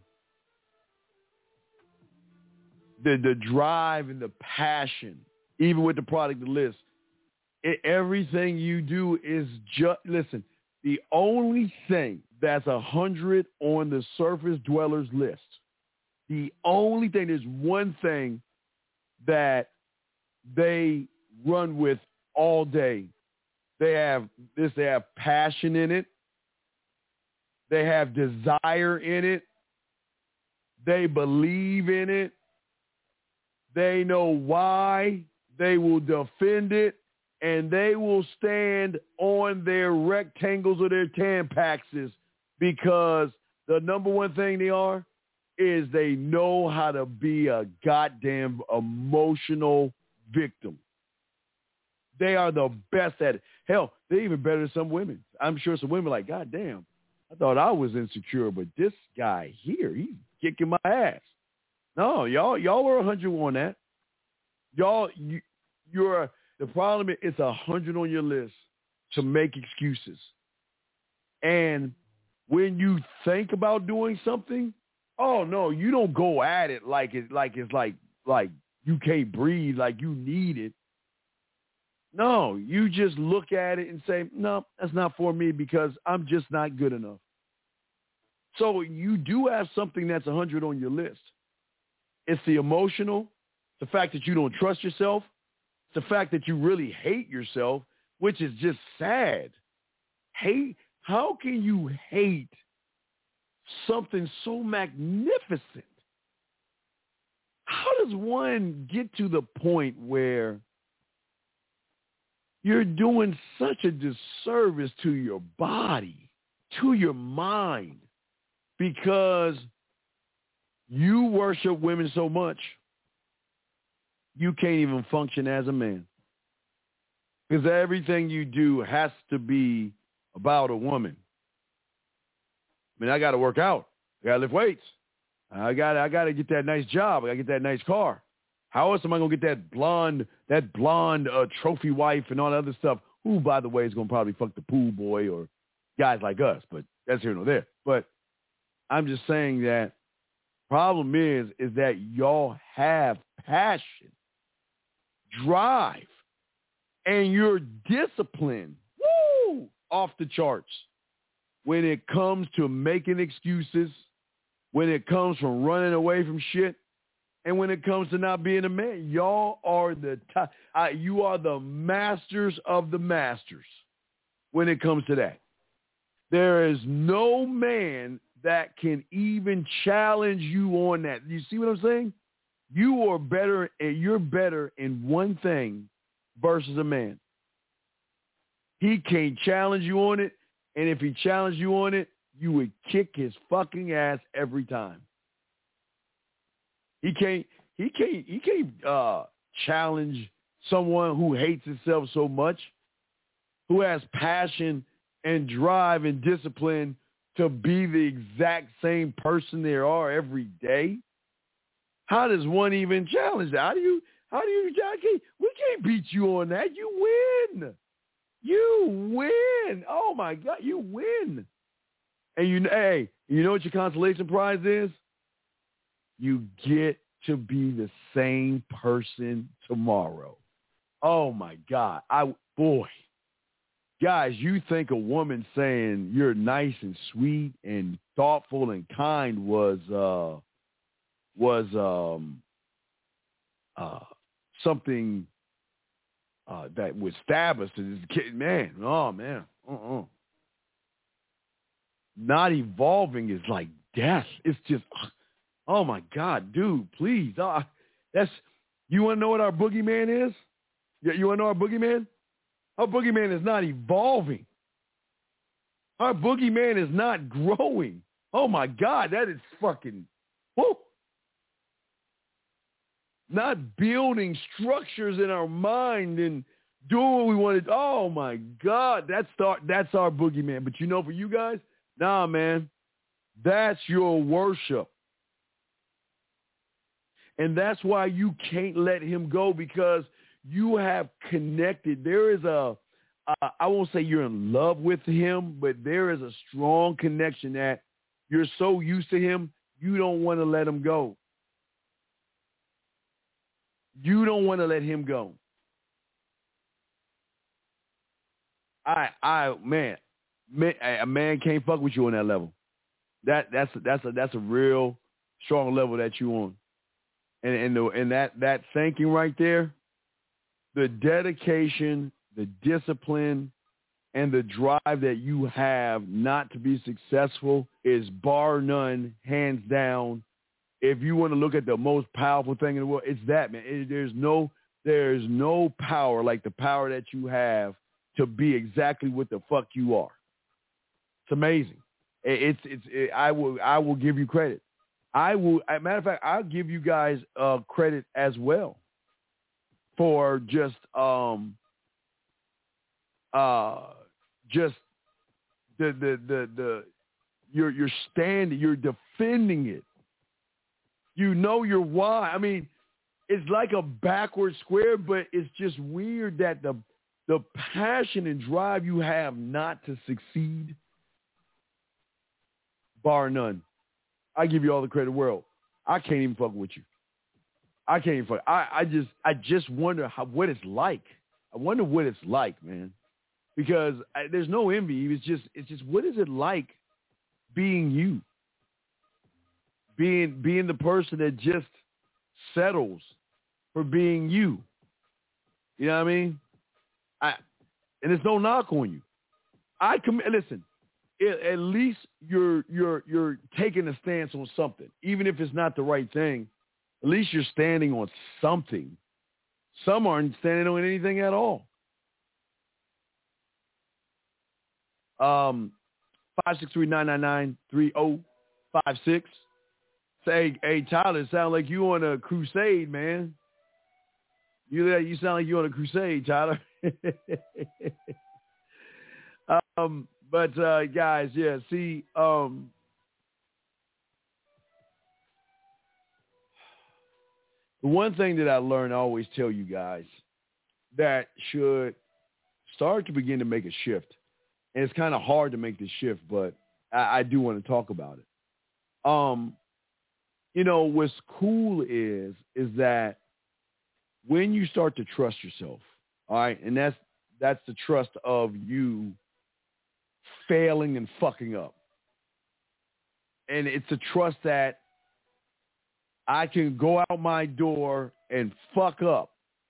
The drive and the passion, even with the product list, everything you do is just... Listen, the only thing that's 100 on the surface dwellers list, the only thing, there's one thing that they run with all day. They have passion in it. They have desire in it. They believe in it. They know why. They will defend it. And they will stand on their rectangles or their Tampaxes, because the number one thing they are is they know how to be a goddamn emotional victim. They are the best at it. Hell, they're even better than some women. I'm sure some women are like, God damn, I thought I was insecure, but this guy here, he's kicking my ass. No, y'all are 100 on that. The problem is it's 100 on your list to make excuses. And when you think about doing something, oh no, you don't go at it like it's like you can't breathe, like you need it. No, you just look at it and say, no, that's not for me because I'm just not good enough. So you do have something that's 100 on your list. It's the emotional, the fact that you don't trust yourself, the fact that you really hate yourself, which is just sad. Hate? How can you hate something so magnificent? How does one get to the point where you're doing such a disservice to your body, to your mind, because you worship women so much, you can't even function as a man. Because everything you do has to be about a woman. I mean, I got to work out. I got to lift weights. I got to get that nice job. I got to get that nice car. How else am I going to get that blonde trophy wife and all that other stuff? Who, by the way, is going to probably fuck the pool boy or guys like us, but that's here nor there. But I'm just saying that problem is that y'all have passion, drive, and your discipline, off the charts. When it comes to making excuses, when it comes from running away from shit, and when it comes to not being a man, y'all are the top. You are the masters of the masters when it comes to that. There is no man that can even challenge you on that. You see what I'm saying? You are better, and you're better in one thing versus a man. He can't challenge you on it, and if he challenged you on it, you would kick his fucking ass every time. He can't challenge someone who hates himself so much, who has passion and drive and discipline to be the exact same person they are every day. How does one even challenge that? We can't beat you on that. You win. You win. Oh my God, you win. And you know what your consolation prize is? You get to be the same person tomorrow. Oh my God. Guys, you think a woman saying you're nice and sweet and thoughtful and kind was something that would stab us to this kid, man. Oh man. Not evolving is like death. It's just, oh my God, dude, please. You want to know what our boogeyman is? You want to know our boogeyman? Our boogeyman is not evolving. Our boogeyman is not growing. Oh my God, that is fucking, whoo. Not building structures in our mind and doing what we want to do. Oh my God, that's our boogeyman. But you know, for you guys, nah, man, that's your worship. And that's why you can't let him go, because you have connected. There is I won't say you're in love with him, but there is a strong connection that you're so used to him, you don't want to let him go. You don't want to let him go. A man can't fuck with you on that level. That's a real strong level that you on. And that thinking right there, the dedication, the discipline, and the drive that you have not to be successful is bar none, hands down. If you want to look at the most powerful thing in the world, it's that, man. There's no power like the power that you have to be exactly what the fuck you are. It's amazing. I will give you credit. As a matter of fact, I'll give you guys credit as well for just you're standing, you're defending it. You know your why. I mean, it's like a backward square, but it's just weird that the passion and drive you have not to succeed, bar none. I give you all the credit in the world. I can't even fuck with you. I can't even fuck. I just wonder what it's like. I wonder what it's like, man. Because there's no envy. It's just what is it like being you? Being the person that just settles for being you. You know what I mean? And there's no knock on you. Listen, at least you're taking a stance on something, even if it's not the right thing. At least you're standing on something. Some aren't standing on anything at all. 563-999-3056. Say, hey, Tyler, it sounds like you on a crusade, man. You sound like you on a crusade, Tyler. But guys, yeah, see, the one thing that I learned, I always tell you guys, that should start to begin to make a shift. And it's kind of hard to make this shift, but I do want to talk about it. What's cool is that when you start to trust yourself, all right, and that's the trust of you failing and fucking up. And it's a trust that I can go out my door and fuck up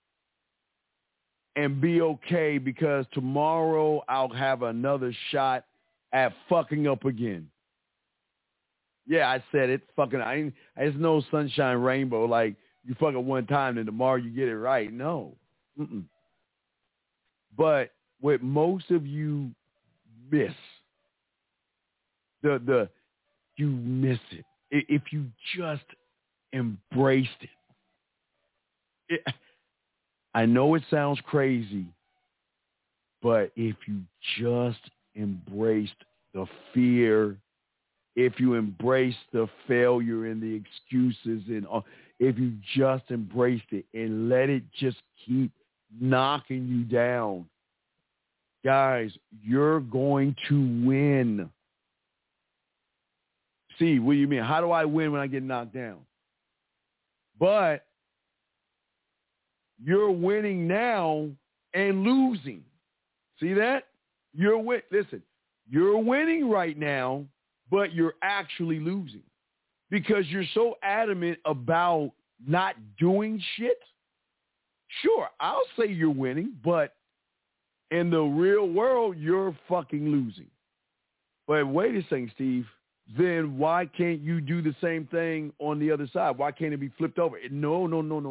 and be okay because tomorrow I'll have another shot at fucking up again. Yeah, I said it. Fucking, it's no sunshine rainbow like you fuck it one time and tomorrow you get it right. No. Mm-mm. But what most of you miss, you miss it. If you just embraced it. I know it sounds crazy, but if you just embraced the fear, if you embraced the failure and the excuses, and if you just embraced it and let it just keep knocking you down, guys, you're going to win. See, what do you mean? How do I win when I get knocked down? But you're winning now and losing. See that? Listen, you're winning right now, but you're actually losing because you're so adamant about not doing shit. Sure, I'll say you're winning, but in the real world, you're fucking losing. But wait a second, Steve. Then why can't you do the same thing on the other side? Why can't it be flipped over? No.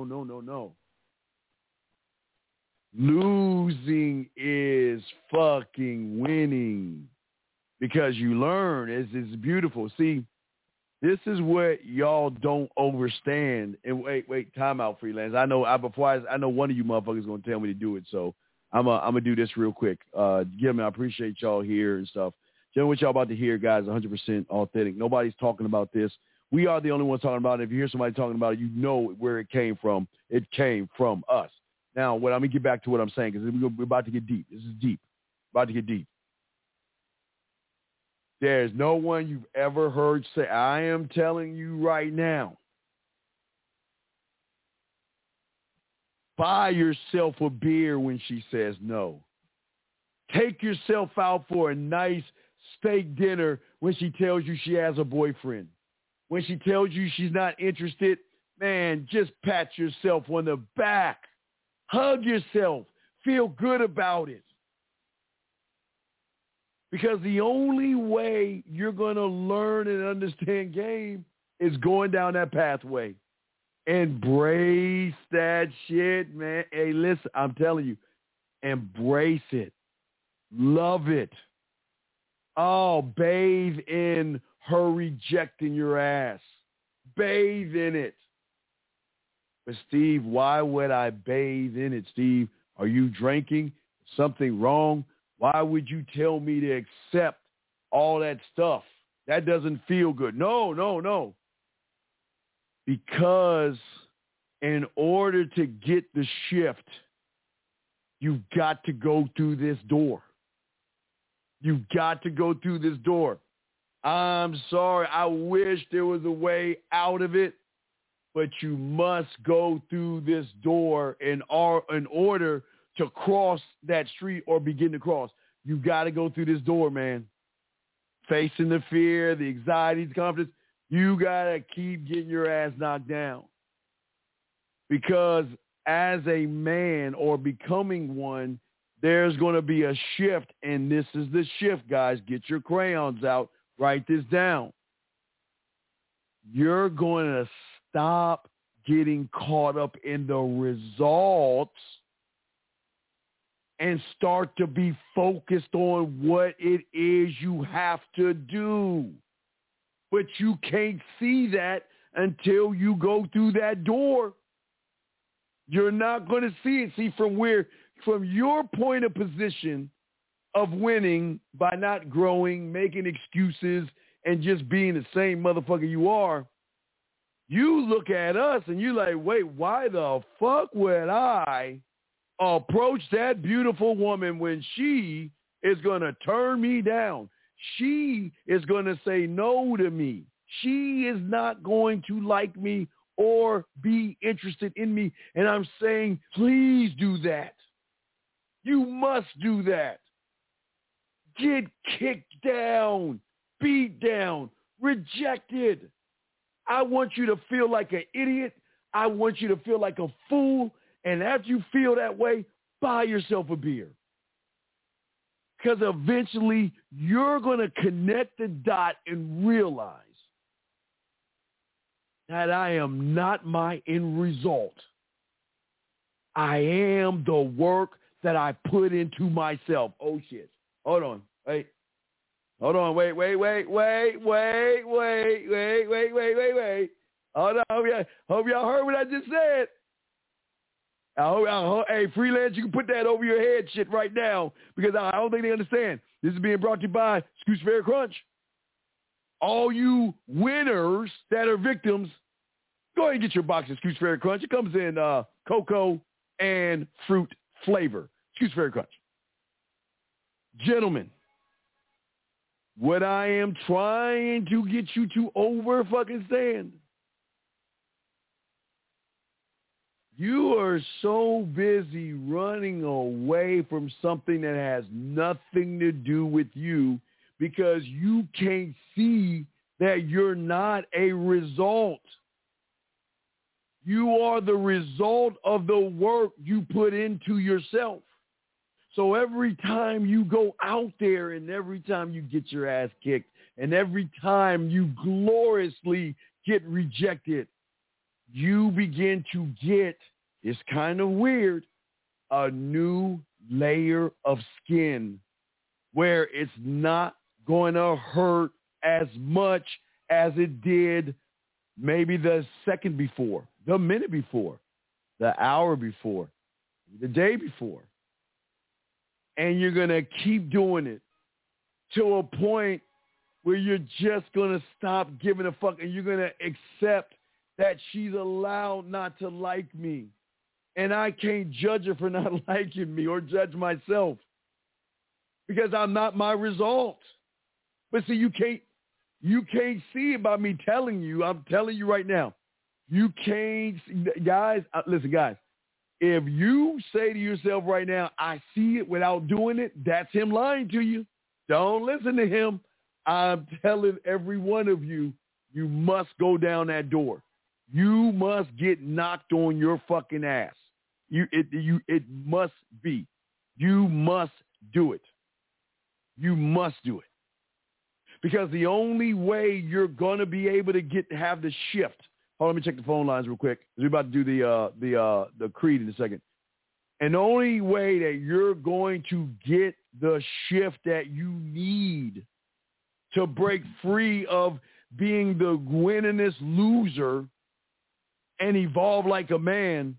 Losing is fucking winning because you learn. It's beautiful. See, this is what y'all don't understand. And wait, time out, freelance. I know one of you motherfuckers is gonna tell me to do it, so I'm gonna do this real quick. Gentlemen, I appreciate y'all here and stuff. Gentlemen, what y'all about to hear, guys, 100% authentic. Nobody's talking about this. We are the only ones talking about it. If you hear somebody talking about it, you know where it came from. It came from us. Now, I'm going to get back to what I'm saying because we're about to get deep. This is deep. About to get deep. There's no one you've ever heard say, I am telling you right now, buy yourself a beer when she says no. Take yourself out for a nice steak dinner when she tells you she has a boyfriend. When she tells you she's not interested, man, just pat yourself on the back. Hug yourself. Feel good about it. Because the only way you're going to learn and understand game is going down that pathway. Embrace that shit, man. Hey, listen, I'm telling you, embrace it. Love it. Oh, bathe in her rejecting your ass. Bathe in it. But Steve, why would I bathe in it, Steve? Are you drinking? Something wrong? Why would you tell me to accept all that stuff? That doesn't feel good. No. Because in order to get the shift, you've got to go through this door. You've got to go through this door. I'm sorry. I wish there was a way out of it, but you must go through this door in order to cross that street or begin to cross. You got to go through this door, man. Facing the fear, the anxiety, the confidence. You got to keep getting your ass knocked down. Because as a man or becoming one, there's going to be a shift, and this is the shift, guys. Get your crayons out. Write this down. You're going to stop getting caught up in the results and start to be focused on what it is you have to do. But you can't see that until you go through that door. You're not going to see it. See, from your point of position of winning by not growing, making excuses, and just being the same motherfucker you are, you look at us and you're like, wait, why the fuck would I approach that beautiful woman when she is going to turn me down? She is going to say no to me. She is not going to like me or be interested in me. And I'm saying, please do that. You must do that. Get kicked down, beat down, rejected. I want you to feel like an idiot. I want you to feel like a fool. And after you feel that way, buy yourself a beer. Because eventually you're going to connect the dot and realize that I am not my end result. I am the work that I put into myself. Oh, shit. Hold on. Wait. Hold on. Wait. Hold on. Hope y'all heard what I just said. Hey, freelance, you can put that over your head shit right now because I don't think they understand. This is being brought to you by Scoots Fair Crunch. All you winners that are victims, go ahead and get your box of Scoots Fair Crunch. It comes in cocoa and fruit flavor. Scoots Fair Crunch. Gentlemen, what I am trying to get you to over fucking stand. You are so busy running away from something that has nothing to do with you because you can't see that you're not a result. You are the result of the work you put into yourself. So every time you go out there and every time you get your ass kicked and every time you gloriously get rejected, you begin to get, it's kind of weird, a new layer of skin where it's not going to hurt as much as it did maybe the second before, the minute before, the hour before, the day before. And you're going to keep doing it to a point where you're just going to stop giving a fuck and you're going to accept that she's allowed not to like me. And I can't judge her for not liking me or judge myself because I'm not my result. But see, you can't see it by me telling you. I'm telling you right now. You can't, guys, listen, guys. If you say to yourself right now, I see it without doing it, that's him lying to you. Don't listen to him. I'm telling every one of you, you must go down that door. You must get knocked on your fucking ass. It must be. You must do it. You must do it. Because the only way you're going to be able to have the shift. Hold on, let me check the phone lines real quick. We're about to do the creed in a second. And the only way that you're going to get the shift that you need to break free of being the winningest loser and evolve like a man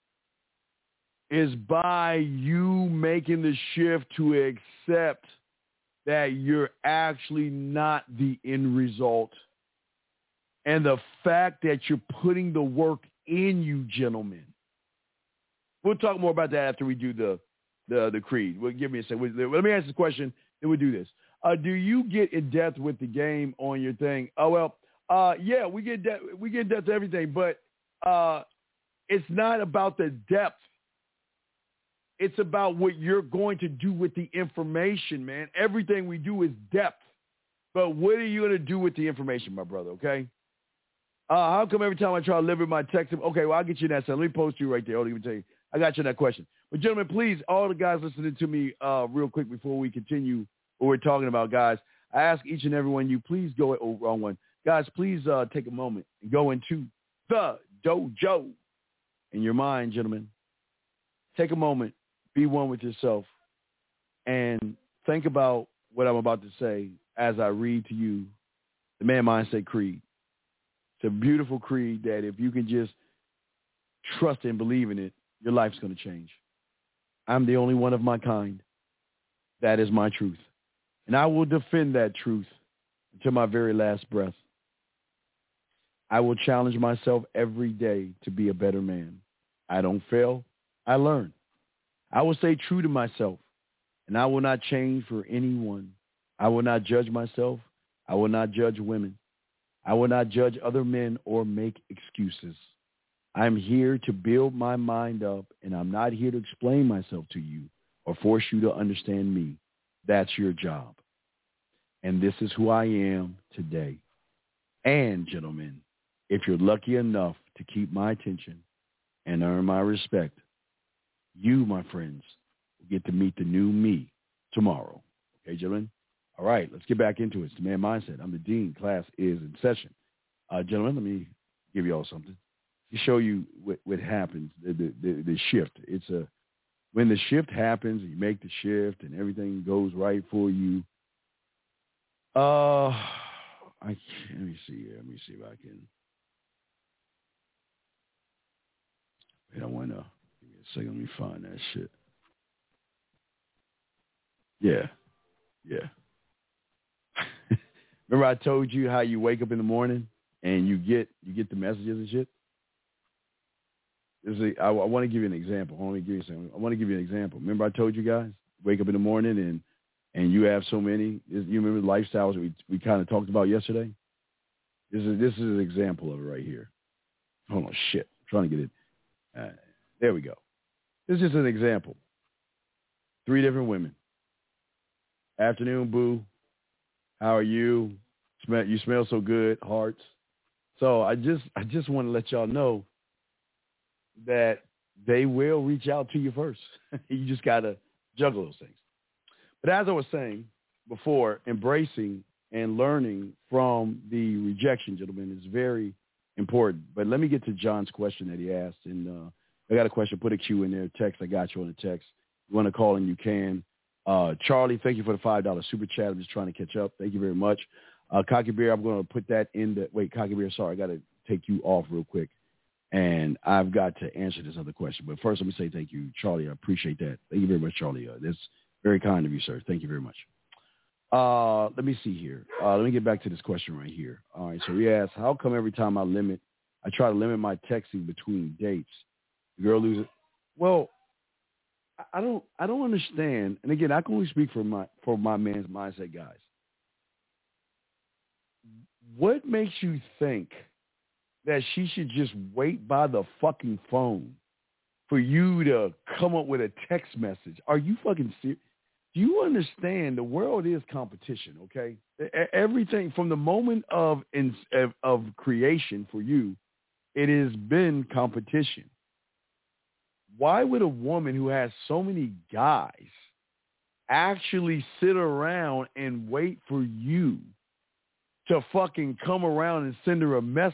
is by you making the shift to accept that you're actually not the end result. And the fact that you're putting the work in you, gentlemen. We'll talk more about that after we do the creed. Give me a second. Let me ask this question, then we'll do this. Do you get in depth with the game on your thing? Yeah, we get in depth to everything, but it's not about the depth. It's about what you're going to do with the information, man. Everything we do is depth. But what are you going to do with the information, my brother, okay? How come every time I try to limit my text? Okay, well, I'll get you that. So let me post you right there. I'll even tell you. I got you in that question. But, gentlemen, please, all the guys listening to me real quick before we continue what we're talking about, guys, I ask each and every one of you, please go – oh, wrong one. Guys, please take a moment and go into the dojo in your mind, gentlemen. Take a moment, be one with yourself, and think about what I'm about to say as I read to you the Man Mindset Creed. It's a beautiful creed that if you can just trust and believe in it, your life's going to change. I'm the only one of my kind. That is my truth. And I will defend that truth until my very last breath. I will challenge myself every day to be a better man. I don't fail. I learn. I will stay true to myself, and I will not change for anyone. I will not judge myself. I will not judge women. I will not judge other men or make excuses. I'm here to build my mind up, and I'm not here to explain myself to you or force you to understand me. That's your job. And this is who I am today. And, gentlemen, if you're lucky enough to keep my attention and earn my respect, you, my friends, will get to meet the new me tomorrow. Okay, gentlemen? All right, let's get back into it. It's the Man Mindset. I'm the Dean. Class is in session. Gentlemen, let me give you all something to show you what happens, the shift. It's when the shift happens, you make the shift and everything goes right for you. Let me see here. Let me see if I can. I don't want to. Give me a second. Let me find that shit. Yeah. Remember I told you how you wake up in the morning and you get the messages and shit? I want to give you an example. I want to give you an example. Remember I told you guys, wake up in the morning and you have so many. You remember the lifestyles we kind of talked about yesterday? This is an example of it right here. Hold on, shit. I'm trying to get it. There we go. This is just an example. 3 different women. Afternoon, boo. How are you? You smell so good. Hearts. So I just want to let y'all know that they will reach out to you first. You just got to juggle those things. But as I was saying before, embracing and learning from the rejection, gentlemen, is very important. But let me get to John's question that he asked. And I got a question. Put a Q in there. Text. I got you on the text. You want to call in, you can. Charlie, thank you for the $5 super chat. I'm just trying to catch up. Thank you very much. Cocky Bear, I'm going to put that in the – wait, Cocky Bear, sorry. I got to take you off real quick. And I've got to answer this other question. But first, let me say thank you, Charlie. I appreciate that. Thank you very much, Charlie. That's very kind of you, sir. Thank you very much. Let me see here. Let me get back to this question right here. All right, so he asked, how come every time I try to limit my texting between dates, the girl loses? Well, I don't understand. And again, I can only speak for my man's mindset guys. What makes you think that she should just wait by the fucking phone for you to come up with a text message? Are you fucking serious? Do you understand the world is competition, okay? Everything from the moment of creation for you, it has been competition. Why would a woman who has so many guys actually sit around and wait for you to fucking come around and send her a message?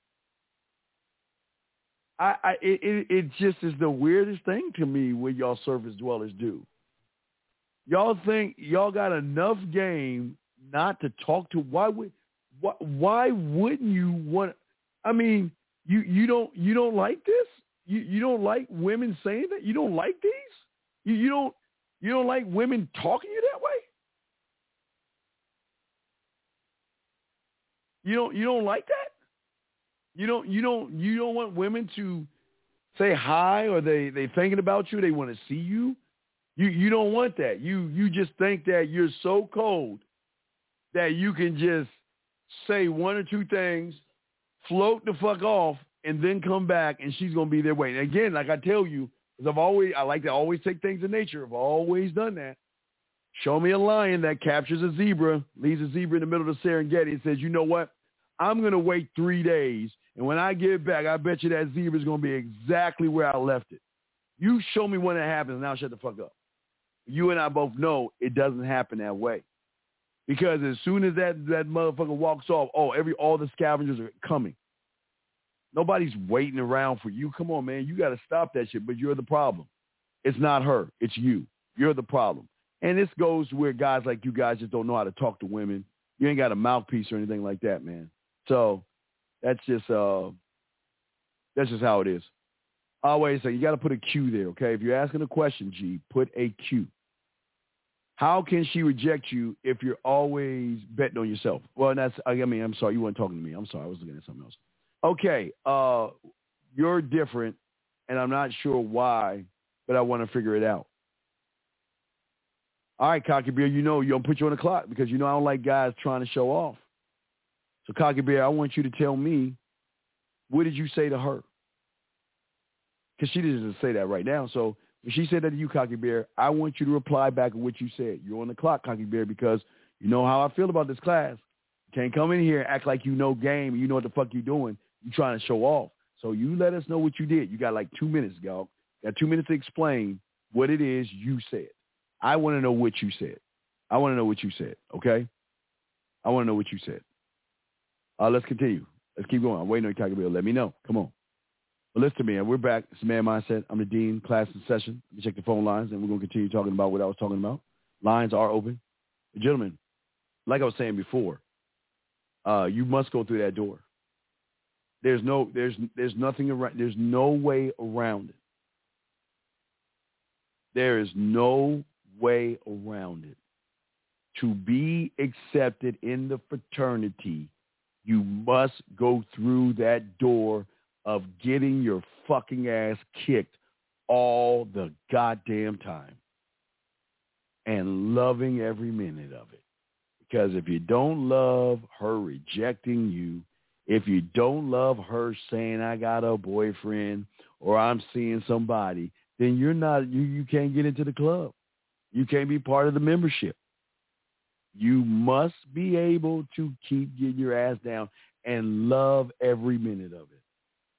It just is the weirdest thing to me what y'all surface dwellers do. Y'all think y'all got enough game not to talk to? Why wouldn't you want? I mean, you don't like this? You don't like women saying that? You don't like these? You don't like women talking to you that way? You don't like that? You don't want women to say hi, or they thinking about you, they want to see you? You don't want that. You just think that you're so cold that you can just say 1 or 2 things, float the fuck off, and then come back, and she's going to be there waiting. Again, like I tell you, Because I like to always take things in nature. I've always done that. Show me a lion that captures a zebra, leaves a zebra in the middle of the Serengeti and says, you know what? I'm going to wait 3 days, and when I get back, I bet you that zebra is going to be exactly where I left it. You show me when it happens, and I'll shut the fuck up. You and I both know it doesn't happen that way. Because as soon as that motherfucker walks off, all the scavengers are coming. Nobody's waiting around for you. Come on, man. You got to stop that shit, but you're the problem. It's not her. It's you. You're the problem. And this goes where guys like you guys just don't know how to talk to women. You ain't got a mouthpiece or anything like that, man. So that's just how it is. Always say you got to put a Q there, okay? If you're asking a question, G, put a Q. How can she reject you if you're always betting on yourself? Well, I'm sorry, you weren't talking to me. I'm sorry, I was looking at something else. Okay, you're different, and I'm not sure why, but I want to figure it out. All right, Cocky Bear, you don't put you on the clock because I don't like guys trying to show off. So, Cocky Bear, I want you to tell me, what did you say to her? Because she didn't say that right now. So when she said that to you, Cocky Bear, I want you to reply back on what you said. You're on the clock, Cocky Bear, because you know how I feel about this class. You can't come in here and act like you know game and you know what the fuck you're doing. You're trying to show off. So you let us know what you did. You got like 2 minutes, y'all. You got 2 minutes to explain what it is you said. I want to know what you said. Okay? I want to know what you said. Let's continue. Let's keep going. I'm waiting on you, Cocky Bear. Let me know. Come on. Well, listen to me. We're back. It's Man Mindset. I'm the Dean. Class in session. Let me check the phone lines, and we're going to continue talking about what I was talking about. Lines are open. Gentlemen, like I was saying before, you must go through that door. There's nothing around. There's no way around it. There is no way around it. To be accepted in the fraternity, you must go through that door of getting your fucking ass kicked all the goddamn time and loving every minute of it. Because if you don't love her rejecting you, if you don't love her saying, I got a boyfriend or I'm seeing somebody, then you can't get into the club. You can't be part of the membership. You must be able to keep getting your ass down and love every minute of it.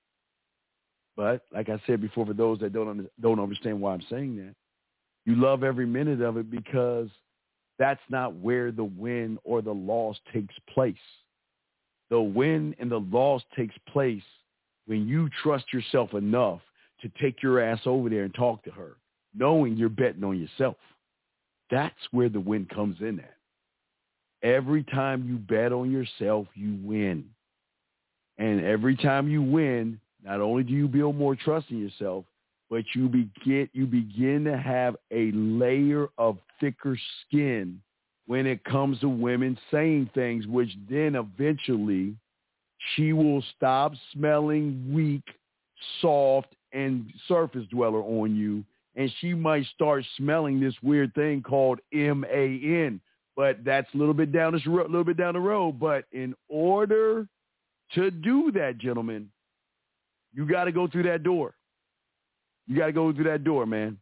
But like I said before, for those that don't understand why I'm saying that, you love every minute of it because that's not where the win or the loss takes place. The win and the loss takes place when you trust yourself enough to take your ass over there and talk to her, knowing you're betting on yourself. That's where the win comes in at. Every time you bet on yourself, you win. And every time you win, not only do you build more trust in yourself, but you begin to have a layer of thicker skin when it comes to women saying things, which then eventually she will stop smelling weak, soft, and surface dweller on you, and she might start smelling this weird thing called MAN. But that's a little bit down the road. But in order to do that, gentlemen, you got to go through that door. You got to go through that door, man.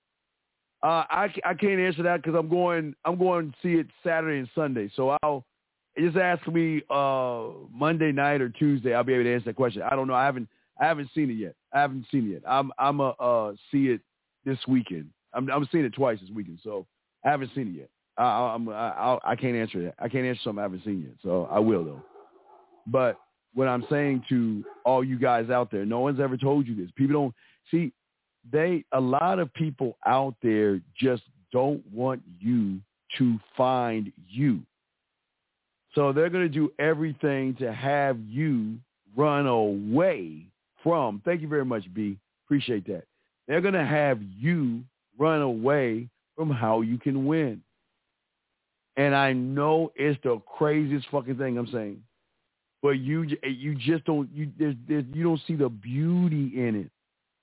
I can't answer that because I'm going to see it Saturday and Sunday. So I'll just ask me Monday night or Tuesday. I'll be able to answer that question. I don't know. I haven't seen it yet. I'm see it this weekend. I'm seeing it twice this weekend. So I haven't seen it yet. I can't answer that. I can't answer something I haven't seen yet. So I will though. But what I'm saying to all you guys out there, no one's ever told you this. People don't see. A lot of people out there just don't want you to find you. So they're going to do everything to have you run away from. Thank you very much, B. Appreciate that. They're going to have you run away from how you can win. And I know it's the craziest fucking thing I'm saying, but you just don't you don't see the beauty in it.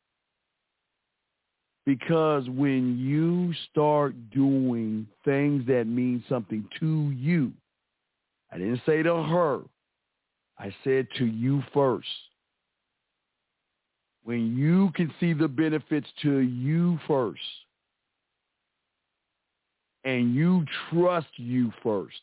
Because when you start doing things that mean something to you, I didn't say to her, I said to you first. when you can see the benefits to you first, and you trust you first,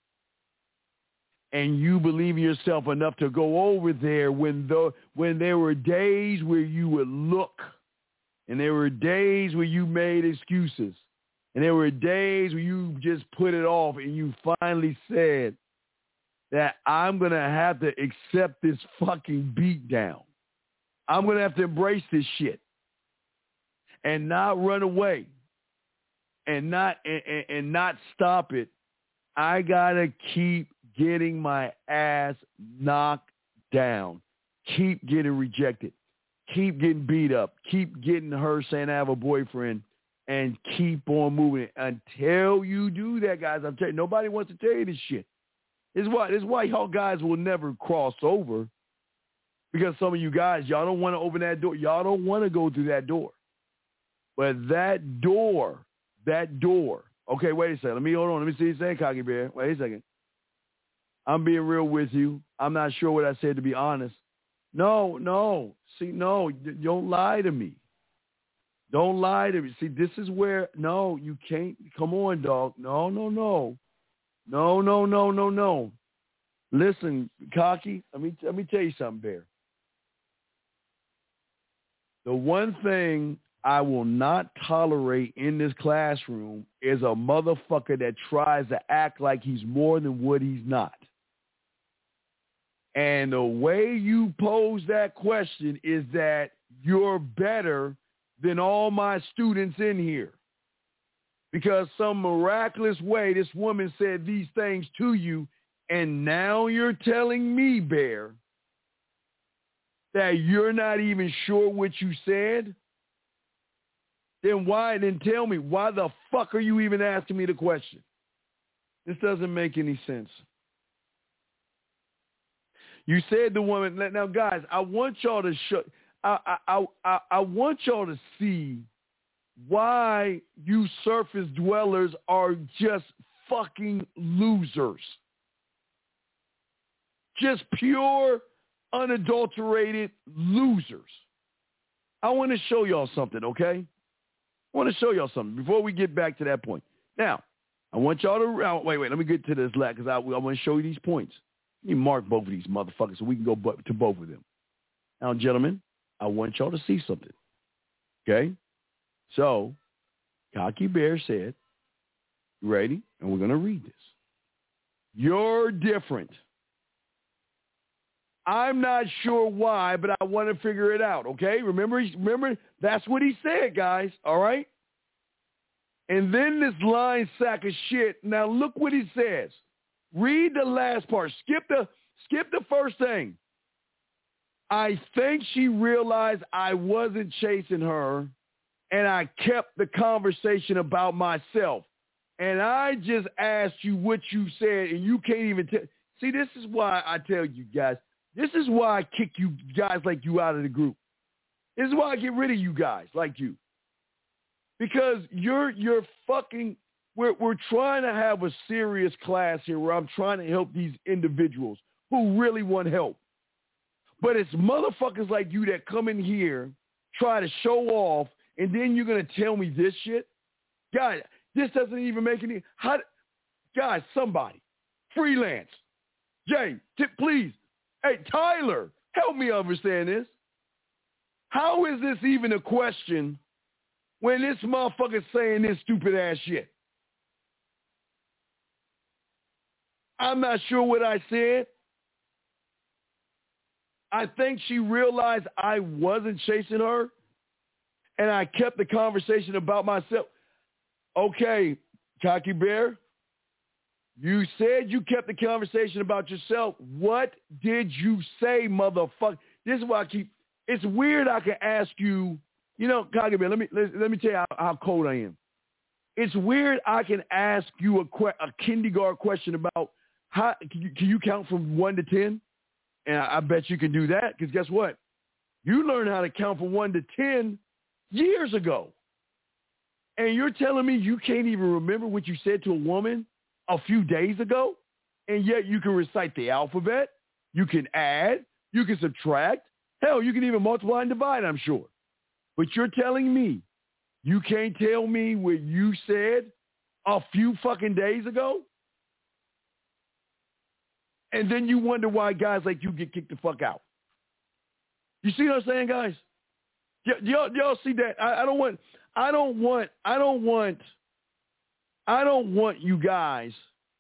and you believe in yourself enough to go over there when there were days where you would look, and there were days where you made excuses, and there were days where you just put it off, and you finally said that I'm going to have to accept this fucking beat down. I'm going to have to embrace this shit and not run away and not stop it. I got to keep getting my ass knocked down, keep getting rejected, keep getting beat up, keep getting her saying I have a boyfriend, and keep on moving it until you do that, guys. I'm telling you, nobody wants to tell you this shit. This is why y'all guys will never cross over, because some of you guys, y'all don't want to open that door. Y'all don't want to go through that door. But that door, okay, wait a second. Hold on. Let me see you say, Cocky Bear. Wait a second. I'm being real with you. I'm not sure what I said, to be honest. No. See, no, don't lie to me. Don't lie to me. See, this is where, no, you can't. Come on, dog. No. No. Listen, Cocky, let me tell you something, Bear. The one thing I will not tolerate in this classroom is a motherfucker that tries to act like he's more than what he's not. And the way you pose that question is that you're better than all my students in here, because some miraculous way this woman said these things to you, and now you're telling me, Bear, that you're not even sure what you said? Then tell me, why the fuck are you even asking me the question? This doesn't make any sense. You said the woman. Now, guys, I want y'all to I want y'all to see why you surface dwellers are just fucking losers. Just pure, unadulterated losers. I want to show y'all something, okay? I want to show y'all something before we get back to that point. Now, I want y'all to wait. Let me get to this last, because I want to show you these points. Let me mark both of these motherfuckers so we can go to both of them. Now, gentlemen, I want y'all to see something. Okay? So, Cocky Bear said, you ready? And we're going to read this. You're different. I'm not sure why, but I want to figure it out, okay? Remember, that's what he said, guys, all right? And then this lying sack of shit. Now, look what he says. Read the last part. Skip the first thing. I think she realized I wasn't chasing her, and I kept the conversation about myself. And I just asked you what you said, and you can't even tell. See, this is why I tell you guys. This is why I kick you guys like you out of the group. This is why I get rid of you guys like you. Because you're fucking, we're trying to have a serious class here where I'm trying to help these individuals who really want help. But it's motherfuckers like you that come in here, try to show off, and then you're going to tell me this shit? Guys, this doesn't even make any, guys, somebody, freelance. Jay, please. Hey, Tyler, help me understand this. How is this even a question when this motherfucker's saying this stupid ass shit? I'm not sure what I said. I think she realized I wasn't chasing her, and I kept the conversation about myself. Okay, Cocky Bear, you said you kept the conversation about yourself. What did you say, motherfucker? This is why it's weird I can ask you, Cocky Bear, let me tell you how cold I am. It's weird I can ask you a kindergarten question about how can you count from 1 to 10? And I bet you can do that, because guess what? You learned how to count from 1 to 10 years ago. And you're telling me you can't even remember what you said to a woman a few days ago? And yet you can recite the alphabet, you can add, you can subtract, Hell, you can even multiply and divide, I'm sure. But you're telling me you can't tell me what you said a few fucking days ago? And then you wonder why guys like you get kicked the fuck out. You see what I'm saying, guys? Y'all see that? I don't want you guys.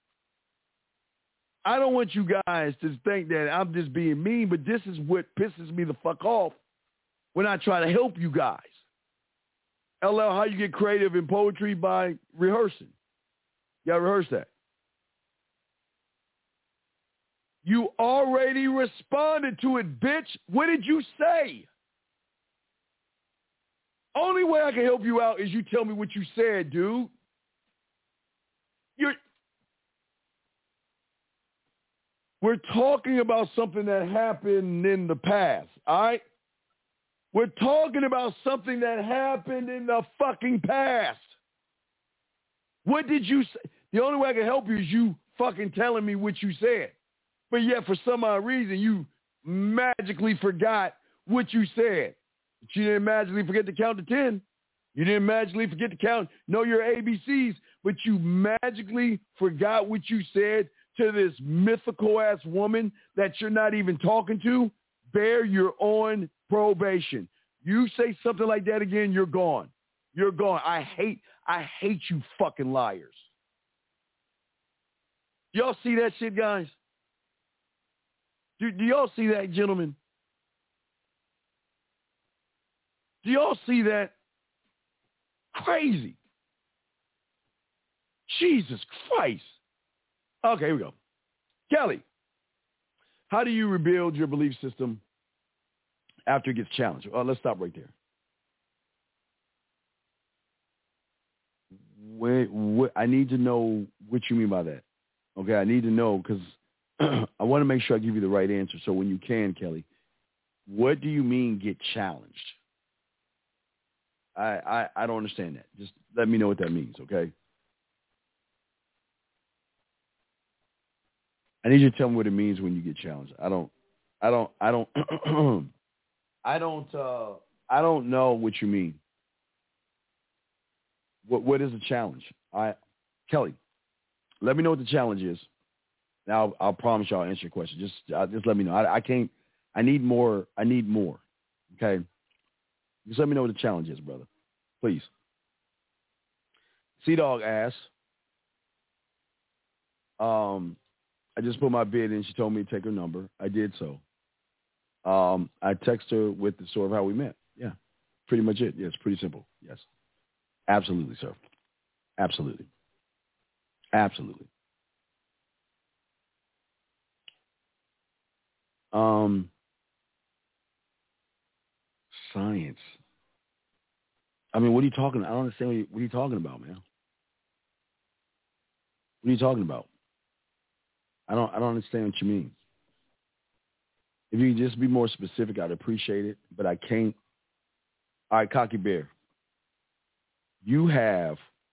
I don't want you guys to think that I'm just being mean, but this is what pisses me the fuck off when I try to help you guys. LL, how you get creative in poetry? By rehearsing. You gotta rehearse that. You already responded to it, bitch. What did you say? Only way I can help you out is you tell me what you said, dude. We're talking about something that happened in the past, all right? We're talking about something that happened in the fucking past. What did you say? The only way I can help you is you fucking telling me what you said. But yet, for some odd reason, you magically forgot what you said. But you didn't magically forget to count to 10. You didn't magically forget to know your ABCs, but you magically forgot what you said to this mythical-ass woman that you're not even talking to. Bear, you're on probation. You say something like that again, you're gone. You're gone. I hate you fucking liars. Y'all see that shit, guys? Do y'all see that, gentlemen? Do y'all see that? Crazy. Jesus Christ. Okay, here we go. Kelly, how do you rebuild your belief system after it gets challenged? Let's stop right there. I need to know what you mean by that. Okay, I need to know because I want to make sure I give you the right answer. So when you can, Kelly, what do you mean get challenged? I don't understand that. Just let me know what that means, okay? I need you to tell me what it means when you get challenged. I don't know what you mean. What is the challenge? Kelly, let me know what the challenge is. Now I'll promise you I'll answer your question. Just let me know. I need more. Okay. Just let me know what the challenge is, brother. Please. Sea-Dog asks, I just put my bid in. She told me to take her number. I did so. I text her with the story of how we met. Yeah. Pretty much it. Yeah, it's pretty simple. Yes. Absolutely, sir. Absolutely. Absolutely. Science. I mean, what are you talking about? I don't understand what are you talking about, man? What are you talking about? I don't understand what you mean. If you could just be more specific, I'd appreciate it, but I can't. All right, Cocky Bear. You have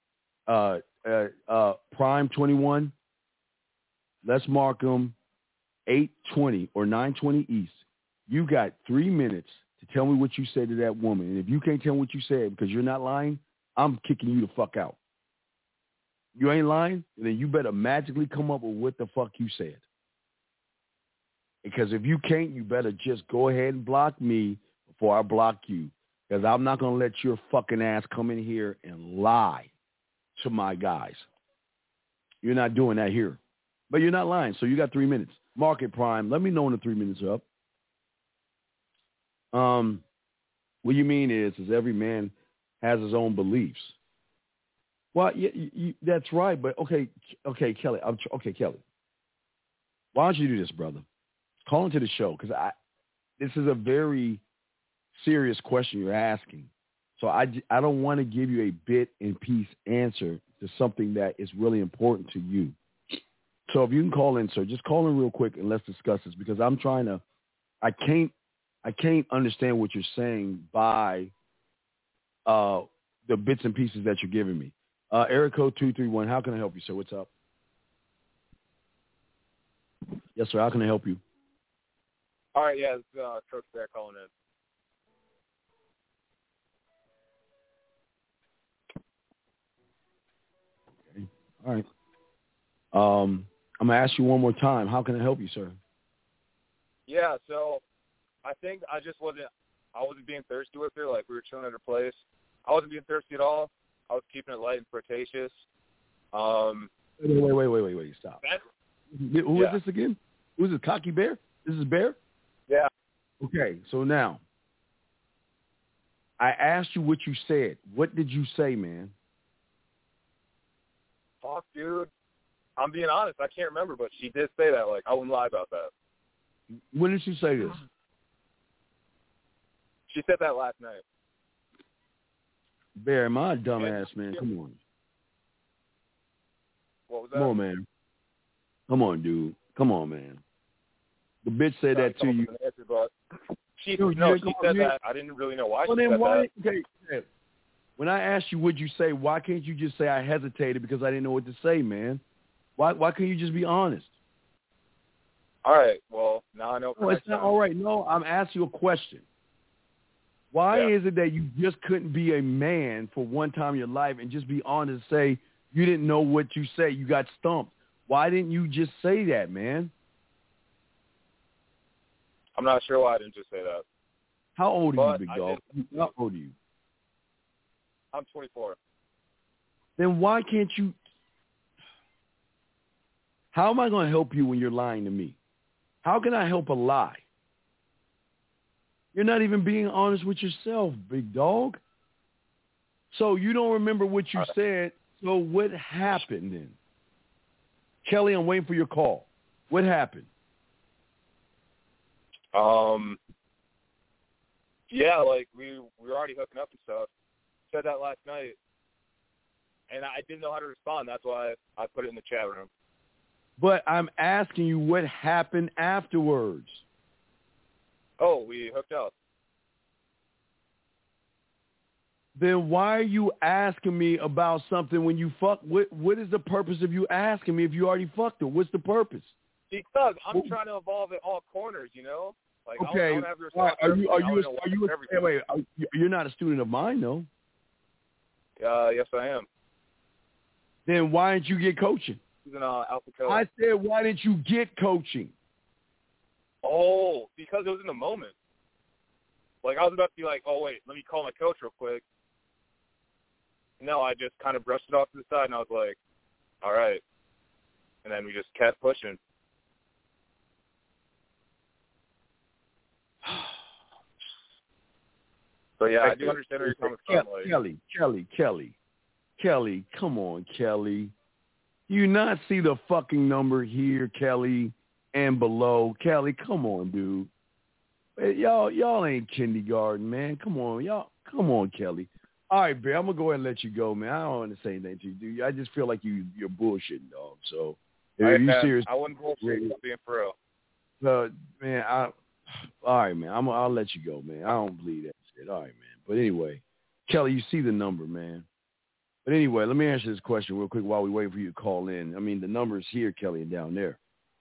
Prime 21. Let's mark them 8:20 or 9:20 East. You got 3 minutes to tell me what you said to that woman. And if you can't tell me what you said because you're not lying, I'm kicking you the fuck out. You ain't lying? Then you better magically come up with what the fuck you said. Because if you can't, you better just go ahead and block me before I block you. Because I'm not going to let your fucking ass come in here and lie to my guys. You're not doing that here. But you're not lying, so you got 3 minutes. Market Prime, let me know when the 3 minutes are up. What you mean is every man has his own beliefs. Well, that's right, but okay, Kelly. Kelly. Why don't you do this, brother? Call into the show because this is a very serious question you're asking. So I don't want to give you a bit and piece answer to something that is really important to you. So if you can call in, sir, just call in real quick and let's discuss this because I can't understand what you're saying by the bits and pieces that you're giving me. Area code 231, how can I help you, sir? What's up? Yes, sir, how can I help you? All right, yeah, it's Coach Bear calling in. Okay. All right. I'm going to ask you one more time. How can I help you, sir? Yeah, so I think I wasn't being thirsty with her. Like, we were chilling at her place. I wasn't being thirsty at all. I was keeping it light and flirtatious. Wait. Stop. Who is this again? Who is this? Cocky Bear? This is Bear? Yeah. Okay, so now, I asked you what you said. What did you say, man? Fuck, dude. I'm being honest. I can't remember, but she did say that. Like, I wouldn't lie about that. When did she say this? She said that last night. Bear, my dumbass, man. Come on. What was that? Come on, man. Come on, dude. Come on, man. The bitch said that to you. She said that. I didn't really know why she said that. Okay. When I asked you, what'd you say? Why can't you just say I hesitated because I didn't know what to say, man? Why can't you just be honest? All right. Well, now I know. No, it's not all right. No, I'm asking you a question. Why is it that you just couldn't be a man for one time in your life and just be honest and say you didn't know what you say? You got stumped. Why didn't you just say that, man? I'm not sure why I didn't just say that. How old are you, big dog? How old are you? I'm 24. Then why can't you? How am I going to help you when you're lying to me? How can I help a lie? You're not even being honest with yourself, big dog. So you don't remember what you said. So what happened then? Kelly, I'm waiting for your call. What happened? Yeah, like we were already hooking up and stuff. Said that last night, and I didn't know how to respond. That's why I put it in the chat room. But I'm asking you what happened afterwards. Oh, we hooked up. Then why are you asking me about something when you fuck? What is the purpose of you asking me if you already fucked her? What's the purpose? Because I'm trying to evolve at all corners, you know? Like, okay. I don't have your wait, you're not a student of mine, though. Yes, I am. Then why didn't you get coaching? He's an Alpha Coach. I said, why didn't you get coaching? Oh, because it was in the moment. Like, I was about to be like, oh, wait, let me call my coach real quick. No, I just kind of brushed it off to the side, and I was like, all right. And then we just kept pushing. So, yeah, I do understand where you're coming from. Kelly, come on, Kelly. Do you not see the fucking number here, Kelly, and below? Kelly, come on, dude. Hey, y'all ain't kindergarten, man. Come on, Kelly. All right, Bear, I'm going to go ahead and let you go, man. I don't want to say anything to you, dude. I just feel like you're bullshitting, dog. So, if you're serious. I wouldn't bullshit being for real. Man, all right, man. I'll let you go, man. I don't believe that shit. All right, man. But anyway, Kelly, you see the number, man. But anyway, let me answer this question real quick while we wait for you to call in. I mean, the number's here, Kelly, and down there.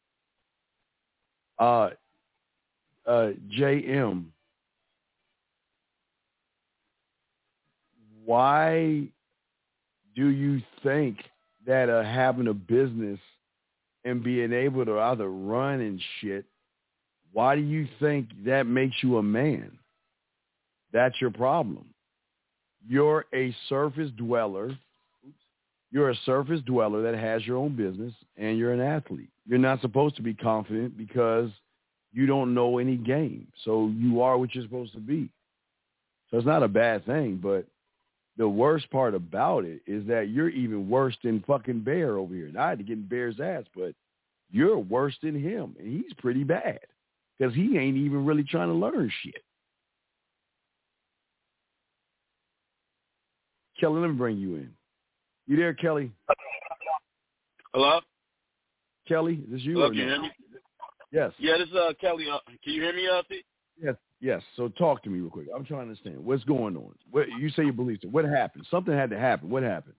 JM, why do you think that having a business and being able to either run and shit, why do you think that makes you a man? That's your problem. You're a surface dweller. You're a surface dweller that has your own business, and you're an athlete. You're not supposed to be confident because you don't know any game. So you are what you're supposed to be. So it's not a bad thing, but the worst part about it is that you're even worse than fucking Bear over here. And I had to get in Bear's ass, but you're worse than him, and he's pretty bad because he ain't even really trying to learn shit. Kelly, let me bring you in. You there, Kelly? Hello? Kelly, is this you? Hello, can you hear me? Yes. Yeah, this is Kelly. Can you hear me, T? Yes. So talk to me real quick. I'm trying to understand. What's going on? You say you believe it. What happened? Something had to happen. What happened?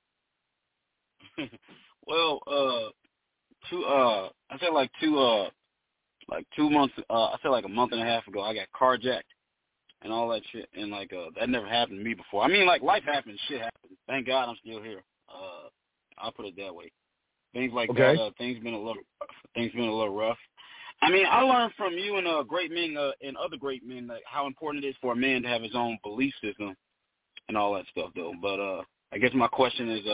Well, I said like two like 2 months, I said like a month and a half ago, I got carjacked and all that shit. And, like, that never happened to me before. I mean, like, life happens, shit happens. Thank God I'm still here. I'll put it that way. Things like that, things been a little rough. I mean, I learned from you and great men and other great men like how important it is for a man to have his own belief system and all that stuff, though. But I guess my question is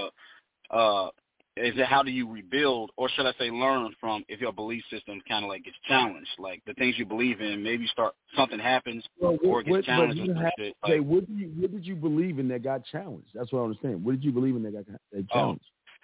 is it how do you rebuild, or should I say learn from if your belief system kind of like gets challenged, like the things you believe in, maybe something happens or it gets challenged or some shit. Like, what did you believe in that got challenged? That's what I understand. What did you believe in that got challenged?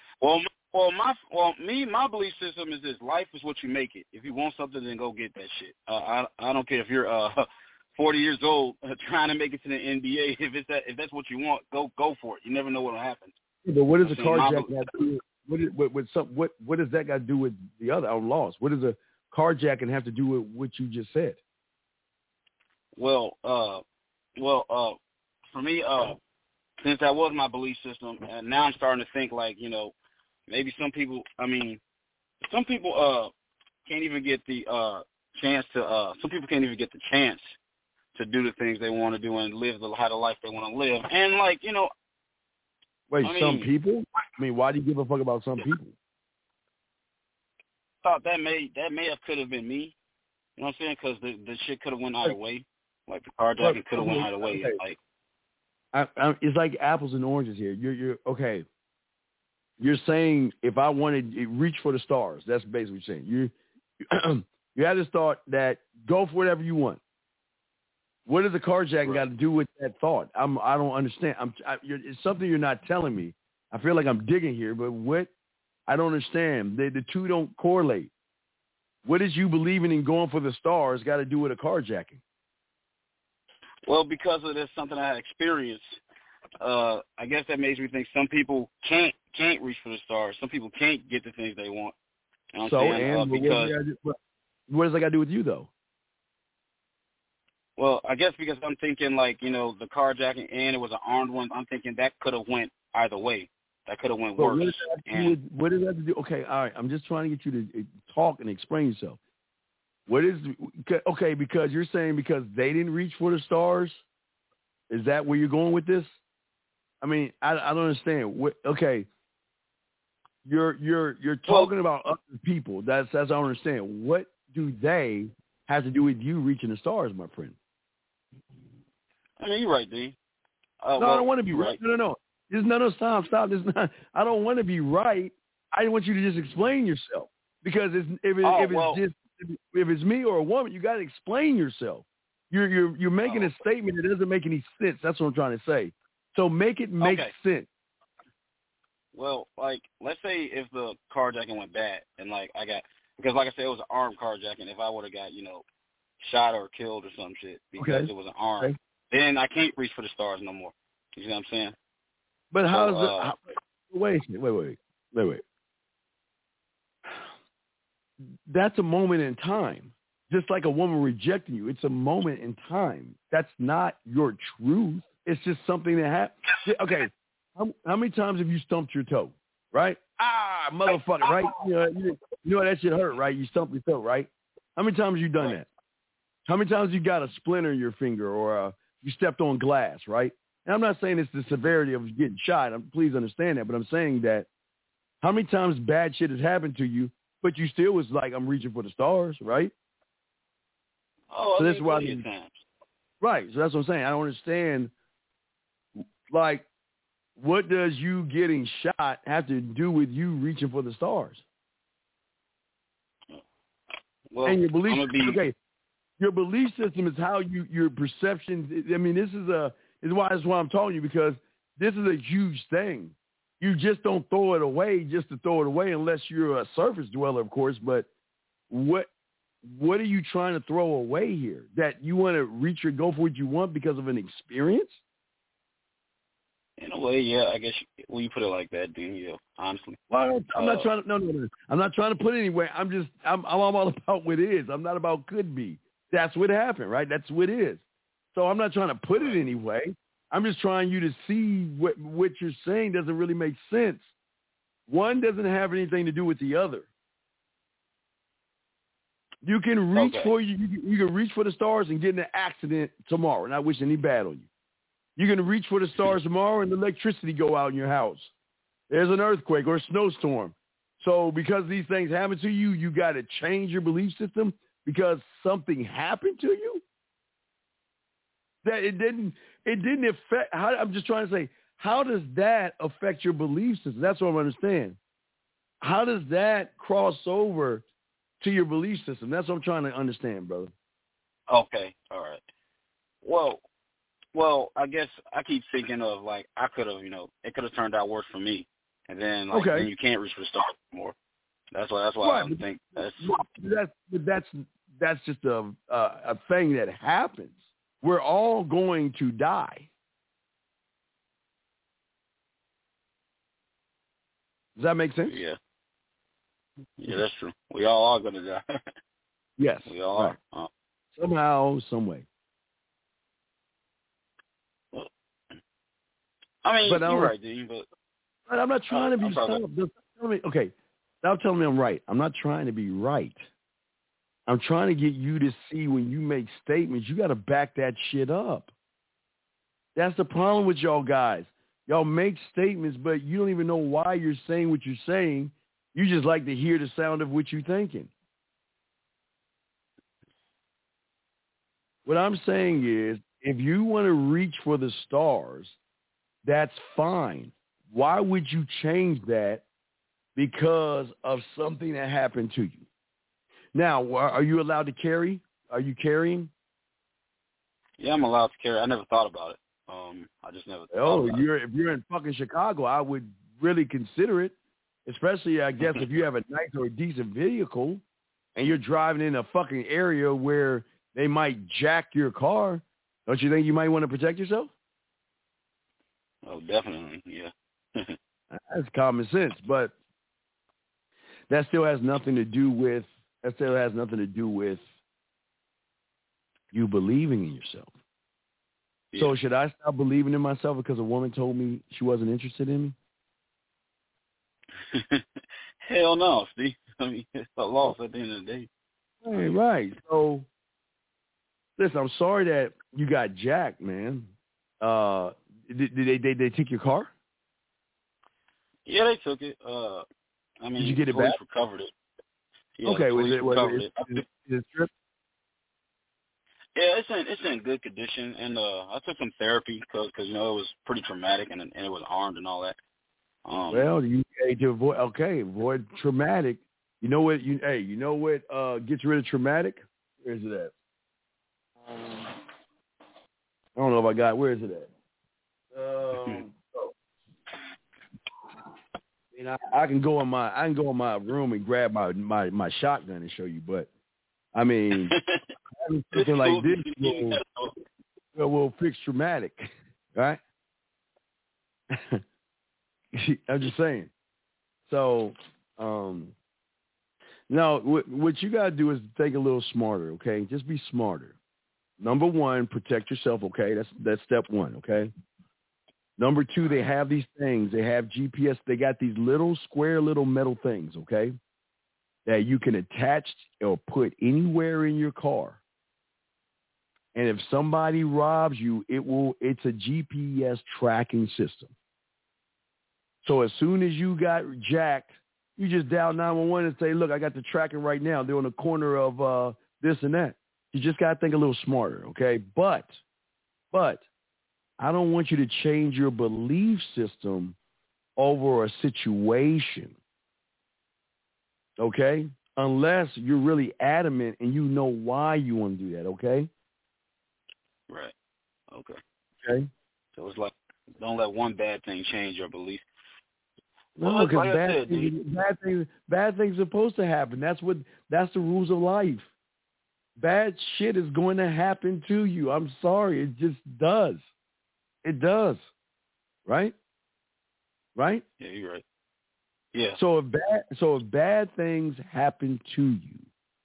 My belief system is this: life is what you make it. If you want something, then go get that shit. I don't care if you're 40 years old trying to make it to the NBA. If that's what you want, go for it. You never know what will happen. Yeah, but what does a carjacking have to do? What does that got to do with the other? I'm lost. What does a carjacking have to do with what you just said? Well, for me, since that was my belief system, and now I'm starting to think like, maybe some people can't even get the chance to. Some people can't even get the chance to do the things they want to do and live the life they want to live. And like, Wait, some people? I mean, why do you give a fuck about some people? Thought that may have been me. You know what I'm saying? Because the shit could have went either way. Like the carjacking could have went either way. Okay. It's like apples and oranges here. You're okay. You're saying if I wanted to reach for the stars, that's basically what you're saying. You had this thought that go for whatever you want. What does the carjacking got to do with that thought? I don't understand. It's something you're not telling me. I feel like I'm digging here, but what? I don't understand. The two don't correlate. What is you believing in going for the stars got to do with a carjacking? Well, because of this something I experienced. I guess that makes me think some people can't reach for the stars. Some people can't get the things they want. You know what I'm saying? What does that got to do with you though? Well, I guess because I'm thinking like, the carjacking and it was an armed one, I'm thinking that could have went either way. That could have went worse. What does that have to do? Okay, all right. I'm just trying to get you to talk and explain yourself. Because you're saying because they didn't reach for the stars? Is that where you're going with this? I mean, I don't understand. You're talking about other people. That's I don't understand. What do they have to do with you reaching the stars, my friend? I mean, you're right, D. I don't want to be right. No. Stop. This not. I don't want to be right. I want you to just explain yourself because if it's me or a woman, you got to explain yourself. You're making a statement that doesn't make any sense. That's what I'm trying to say. So make it make sense. Well, like, let's say if the carjacking went bad and because like I said, it was an armed carjacking. If I would have got, shot or killed or some shit because it was an armed, then I can't reach for the stars no more. You know what I'm saying? But wait. That's a moment in time. Just like a woman rejecting you, it's a moment in time. That's not your truth. It's just something that happened. Okay, how many times have you stumped your toe? Right? Motherfucker! Right? You know that shit hurt, right? You stumped your toe, right? How many times have you done that? How many times you got a splinter in your finger or you stepped on glass, right? And I'm not saying it's the severity of getting shot. Please understand that. But I'm saying that how many times bad shit has happened to you, but you still was like, I'm reaching for the stars, right? Oh, so that's why. Times. Right. So that's what I'm saying. I don't understand. Like, what does you getting shot have to do with you reaching for the stars? Well, and your belief. Your belief system is how your perception. I mean, this is why I'm talking to you, because this is a huge thing. You just don't throw it away just to throw it away unless you're a surface dweller, of course. But what are you trying to throw away here? That you want to reach or go for what you want because of an experience? In a way, yeah. I guess when you put it like that, then yeah. Honestly, well, I'm not trying to. No. I'm not trying to put it anywhere. I'm all about what is. I'm not about could be. That's what happened, right? That's what is. So I'm not trying to put it anyway. I'm just trying you to see what you're saying doesn't really make sense. One doesn't have anything to do with the other. You can reach for you can reach for the stars and get in an accident tomorrow. Not wishing any bad on you. You're gonna reach for the stars tomorrow and the electricity go out in your house. There's an earthquake or a snowstorm. So because these things happen to you, you got to change your belief system because something happened to you. That it didn't affect. I'm just trying to say, how does that affect your belief system? That's what I understand. How does that cross over to your belief system? That's what I'm trying to understand, brother. Okay, all right. Well, I guess I keep thinking of like I could have, it could have turned out worse for me, and then then you can't reach for the stars anymore. That's why I think that's just a thing that happens. We're all going to die. Does that make sense? Yeah. Yeah, that's true. We all are going to die. Yes. We all are. Somehow, some way. I mean, you're right, Dean, but I'm not trying to be okay. Now tell me I'm right. I'm not trying to be right. I'm trying to get you to see when you make statements, you got to back that shit up. That's the problem with y'all guys. Y'all make statements, but you don't even know why you're saying what you're saying. You just like to hear the sound of what you're thinking. What I'm saying is, if you want to reach for the stars, that's fine. Why would you change that because of something that happened to you? Now, are you allowed to carry? Are you carrying? Yeah, I'm allowed to carry. I never thought about it. I just never thought about it. If you're in fucking Chicago, I would really consider it, especially, I guess, if you have a nice or a decent vehicle and you're driving in a fucking area where they might jack your car. Don't you think you might want to protect yourself? Oh, definitely, yeah. That's common sense, but that still has nothing to do with you believing in yourself. Yeah. So should I stop believing in myself because a woman told me she wasn't interested in me? Hell no, Steve. I mean, it's a loss at the end of the day. Right. So, listen, I'm sorry that you got jacked, man. Did they take your car? Yeah, they took it. I mean, did you get it back? Recovered it. Yeah, okay, was it stripped? Yeah, it's in good condition, and I took some therapy because it was pretty traumatic and it was armed and all that. Well, you to avoid traumatic. You know what? You know what gets rid of traumatic? Where's it at? I don't know if I got. Where is it at? I can go in my room and grab my shotgun and show you, but I mean, something like this will fix traumatic, right? I'm just saying. So, now what you gotta do is think a little smarter, okay? Just be smarter. Number one, protect yourself, okay? That's step one, okay? Number two, they have these things. They have GPS. They got these little square little metal things, okay, that you can attach or put anywhere in your car. And if somebody robs you, it's a GPS tracking system. So as soon as you got jacked, you just dial 911 and say, look, I got the tracking right now. They're on the corner of this and that. You just got to think a little smarter, okay? But I don't want you to change your belief system over a situation, okay? Unless you're really adamant and you know why you want to do that, okay? Right. Okay. Okay. So it's like, don't let one bad thing change your belief. No, because bad things are supposed to happen. That's the rules of life. Bad shit is going to happen to you. I'm sorry. It just does. It does. Right? Right? Yeah, you're right. Yeah. So if bad things happen to you,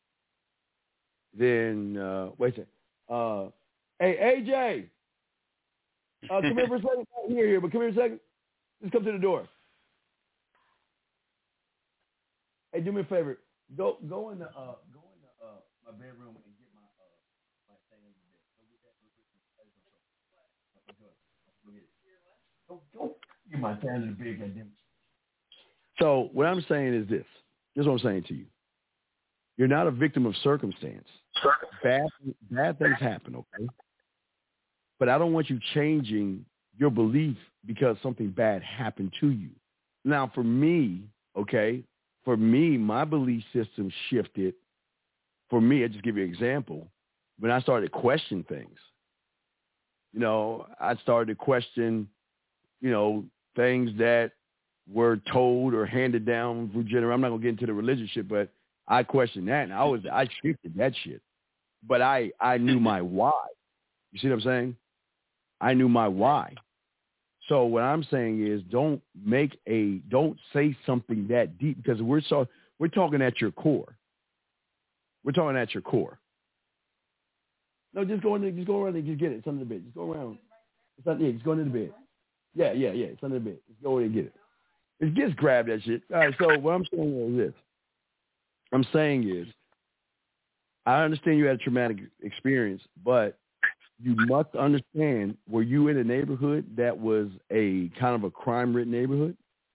then wait a second. Hey, AJ. Come here for a second. Here, but come here a second. Just come to the door. Hey, do me a favor. Go in the bedroom and get my thing in the bed. Don't get my thing in the bed, goddamn. So what I'm saying is this. This is what I'm saying to you. You're not a victim of circumstance. Bad things happen, okay? But I don't want you changing your belief because something bad happened to you. Now, for me, okay, my belief system shifted. For me, I'll just give you an example. When I started to question things, I started to question, things that were told or handed down through generation. I'm not going to get into the religious shit, but I questioned that, and I shifted that shit. But I knew my why. You see what I'm saying? I knew my why. So what I'm saying is don't say something that deep, because we're talking at your core. We're talking at your core. No, just go around and just get it. It's under the bed. Just go around. Just go under the bed. Yeah. It's under the bed. Just go over and get it. Just grab that shit. All right, so what I'm saying is this. I'm saying is, I understand you had a traumatic experience, but you must understand, were you in a neighborhood that was a kind of a crime-ridden neighborhood?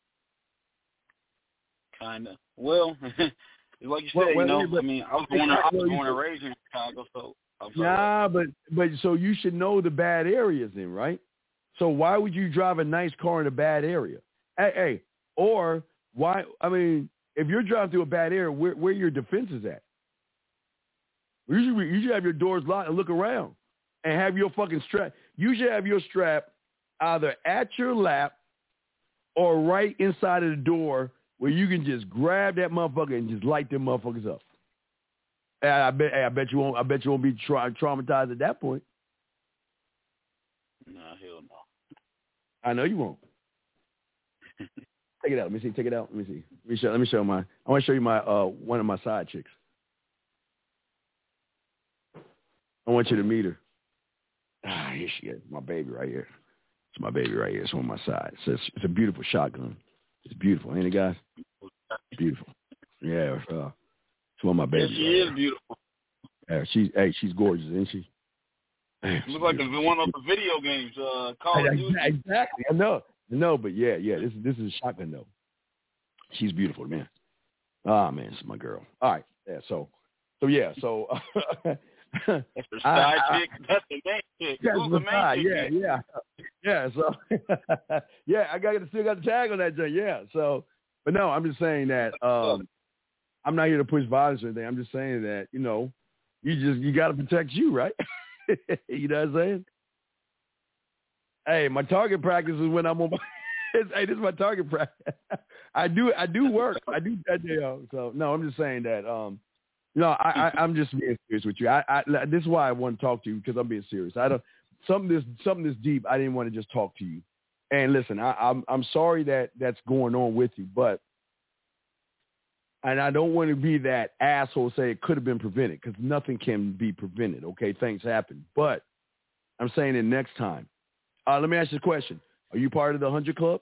Kind of. Well, like you said, I was born and raised in Chicago, so. But so you should know the bad areas then, right? So why would you drive a nice car in a bad area? Hey, or why? I mean, if you're driving through a bad area, where your defenses at? You should have your doors locked and look around and have your fucking strap. You should have your strap either at your lap or right inside of the door where you can just grab that motherfucker and just light them motherfuckers up. And I bet you won't be traumatized at that point. No, hell no. I know you won't. Take it out. Let me see. Take it out. Let me see. Let me show my. I want to show you my one of my side chicks. I want you to meet her. Here she is. My baby right here. It's my baby right here. It's on my side. It's a beautiful shotgun. It's beautiful, ain't it, guys? Beautiful. Yeah. It's one of my babies. Yeah, she is beautiful. Yeah, she's gorgeous, isn't she? Looks like it's one of the video games. Call of Duty. Exactly. I know, but yeah. This is a shotgun though. She's beautiful, man. Ah, man, this is my girl. All right, yeah. So. That's her side chick. That's the main chick. Who's the main chick? Yeah. So, yeah, I still got the tag on that joint. Yeah. So, but no, I'm just saying that. I'm not here to push violence or anything. I'm just saying that, you got to protect you, right? You know what I'm saying? Hey, my target practice is when I'm on my, hey, this is my target practice. I do work. I do that. So, no, I'm just saying that, I'm just being serious with you. This is why I want to talk to you, because I'm being serious. Something this deep, I didn't want to just talk to you. And listen, I'm sorry that's going on with you, and I don't want to be that asshole say it could have been prevented, because nothing can be prevented. Okay, things happen, but I'm saying it next time. Let me ask you a question: are you part of the 100 Club?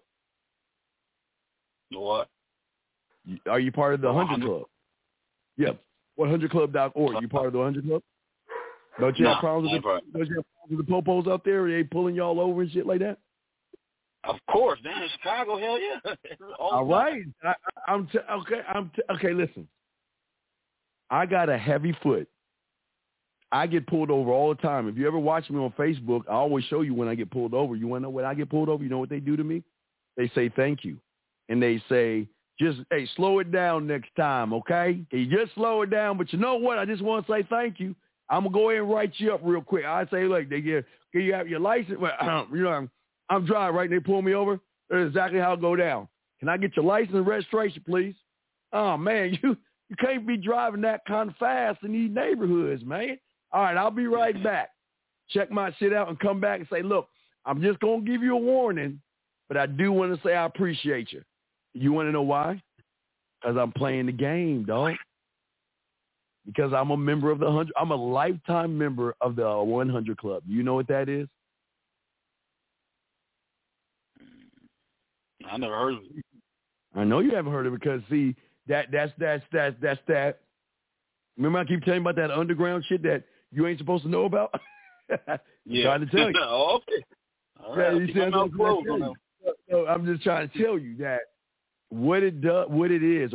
What? Are you part of the 100 Club? Yep. 100club.org. You part of the 100 Club? Don't you have problems with the popos out there? Are they pulling y'all over and shit like that? Of course, down in Chicago, hell yeah. All right. Okay, listen. I got a heavy foot. I get pulled over all the time. If you ever watch me on Facebook, I always show you when I get pulled over. You want to know when I get pulled over? You know what they do to me? They say thank you. And they say, hey, slow it down next time, okay? Hey, just slow it down. But you know what? I just want to say thank you. I'm going to go ahead and write you up real quick. I say, look, can you have your license? Well, I'm driving, right? And they pull me over. That's exactly how it go down. Can I get your license and registration, please? Oh, man, you can't be driving that kind of fast in these neighborhoods, man. All right, I'll be right back. Check my shit out and come back and say, look, I'm just going to give you a warning, but I do want to say I appreciate you. You want to know why? Because I'm playing the game, dog. Because I'm a member of the 100. I'm a lifetime member of the 100 Club. You know what that is? I never heard of it. I know you haven't heard of it because, see, that's that. Remember I keep telling you about that underground shit that you ain't supposed to know about? Yeah. Trying to tell you. Oh, okay. All right. You see so I'm just trying to tell you that what it is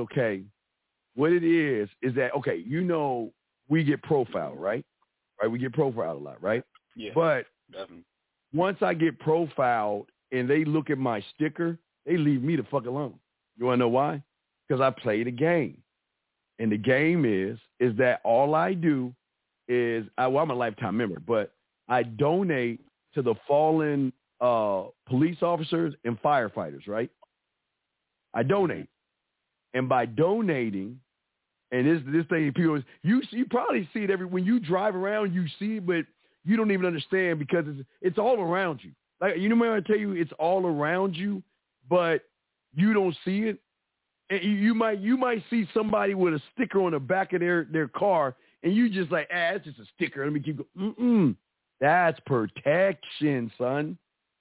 that, okay, you know, we get profiled, right? Right? We get profiled a lot, right? Yeah. But definitely. Once I get profiled and they look at my sticker, they leave me the fuck alone. You want to know why? Because I played a game. And the game is that all I do is, I'm a lifetime member, but I donate to the fallen police officers and firefighters, right? I donate. And by donating, and this thing, people, you probably see it when you drive around, you see it, but you don't even understand because it's all around you. Like, you know what I tell you, it's all around you, but you don't see it. And you might see somebody with a sticker on the back of their car, and you just like, it's just a sticker. Let me keep going. That's protection, son.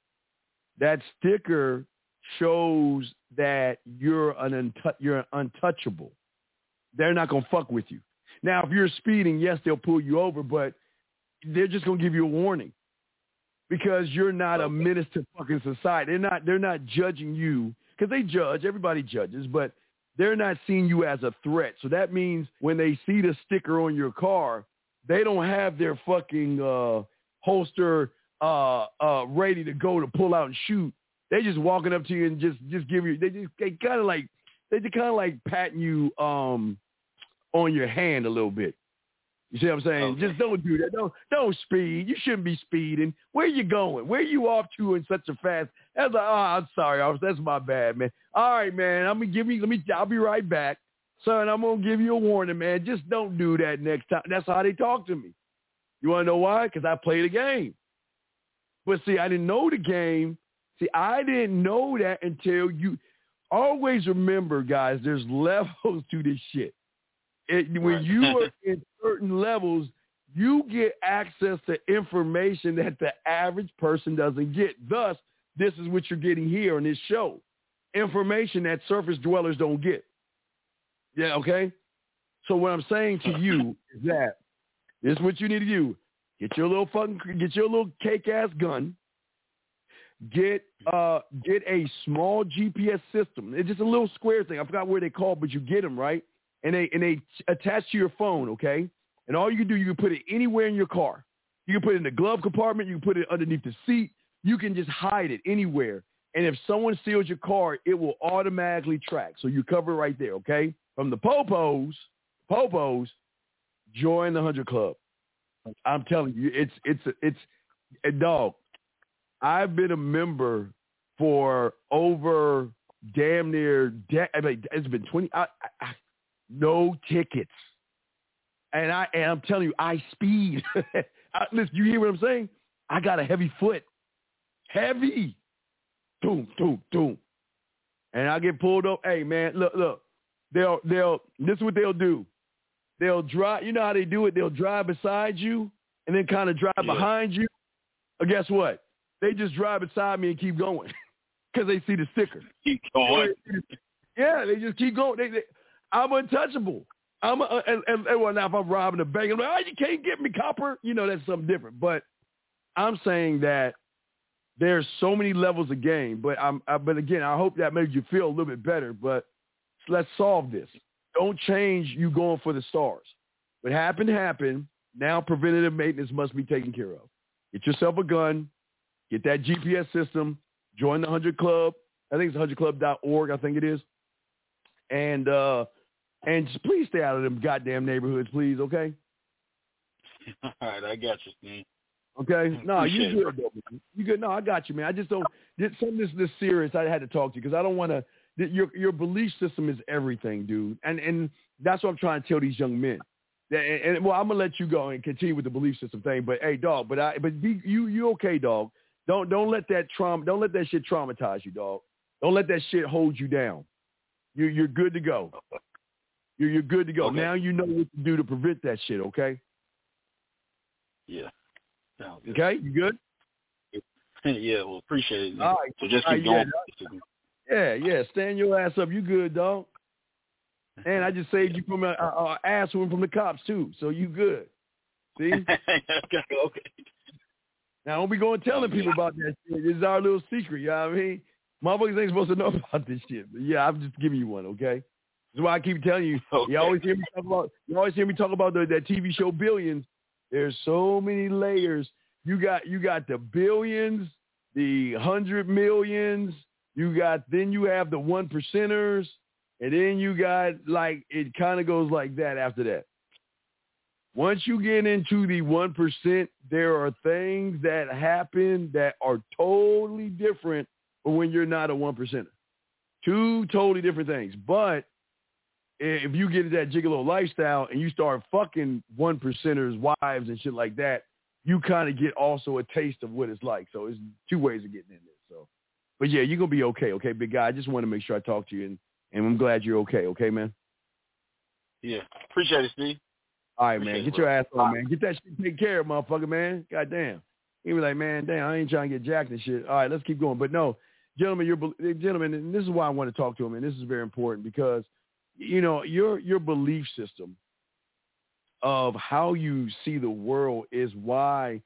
That sticker shows that you're untouchable. They're not gonna fuck with you. Now, if you're speeding, yes, they'll pull you over, but they're just gonna give you a warning because you're not a menace to fucking society. They're not judging you. Because they judge, everybody judges, but they're not seeing you as a threat. So that means when they see the sticker on your car, they don't have their fucking holster ready to go to pull out and shoot. They just walking up to you and just give you. They kind of like patting you on your hand a little bit. You see what I'm saying? Okay. Just don't do that. Don't speed. You shouldn't be speeding. Where you going? Where you off to in such a fast? That's like, I'm sorry, officer. That's my bad, man. All right, man. I'll be right back. Son, I'm gonna give you a warning, man. Just don't do that next time. That's how they talk to me. You wanna know why? Because I played a game. But see, I didn't know the game. See, I didn't know that until you always remember, guys, there's levels to this shit. When you are in certain levels, you get access to information that the average person doesn't get. Thus, this is what you're getting here on this show. Information that surface dwellers don't get. Yeah, okay? So what I'm saying to you is that this is what you need to do. Get your little cake-ass gun. Get a small GPS system. It's just a little square thing. I forgot where they call, but you get them, right? And they attach to your phone, okay? And all you can do, you can put it anywhere in your car. You can put it in the glove compartment. You can put it underneath the seat. You can just hide it anywhere. And if someone steals your car, it will automatically track. So you cover it right there, okay? From the popos, join the 100 Club. I'm telling you, it's a dog. I've been a member for over damn near, it's been 20, no tickets. And I'm telling you, I speed. Listen, you hear what I'm saying? I got a heavy foot. Heavy. Boom, boom, boom. And I get pulled up. Hey, man, look. This is what they'll do. They'll drive. You know how they do it? They'll drive beside you and then kind of drive behind you. But guess what? They just drive beside me and keep going because they see the sticker. Keep going. Yeah, they just keep going. I'm untouchable. Well, now if I'm robbing a bank, I'm like, you can't get me, copper. You know, that's something different. But I'm saying that there's so many levels of game. But again, I hope that made you feel a little bit better. But let's solve this. Don't change you going for the stars. What happened. Now preventative maintenance must be taken care of. Get yourself a gun. Get that GPS system. Join the 100 Club. I think it's 100club.org. I think it is. And just please stay out of them goddamn neighborhoods, please, okay? All right, I got you, Steve. Okay? No, you good, though. You good? No, I got you, man. I just don't – something this serious I had to talk to you because I don't want to – your belief system is everything, dude. And that's what I'm trying to tell these young men. And I'm going to let you go and continue with the belief system thing. But, hey, dog, you okay, dog. Don't let that shit traumatize you, dog. Don't let that shit hold you down. You're good to go. You're good to go. Okay. Now you know what to do to prevent that shit, okay? Yeah. Okay? You good? Yeah, well, appreciate it. All right. So just keep going. Yeah. Stand your ass up. You good, dog? And I just saved you from an ass woman from the cops, too. So you good. See? Okay. Now, don't be going telling people about that shit. This is our little secret, you know what I mean? Motherfuckers ain't supposed to know about this shit. But yeah, I'm just giving you one, okay? That's why I keep telling you. Okay. You always hear me talk about that TV show Billions. There's so many layers. You got the billions, the 100 millions. Then you have the 1%ers, and then you got it kind of goes like that after that. Once you get into the 1%, there are things that happen that are totally different from when you're not a 1%er. Two totally different things. But if you get into that gigolo lifestyle and you start fucking 1%ers, wives and shit like that, you kind of get also a taste of what it's like. So it's two ways of getting in there. So, but yeah, you're going to be okay, big guy? I just want to make sure I talk to you, and I'm glad you're okay, man? Yeah. Appreciate it, Steve. All right, man. Get your ass on, man. Get that shit taken care of, motherfucker, man. Goddamn. He was like, man, damn, I ain't trying to get jacked and shit. All right, let's keep going. But no, gentlemen, and this is why I want to talk to him, and this is very important because, you know, your belief system of how you see the world is why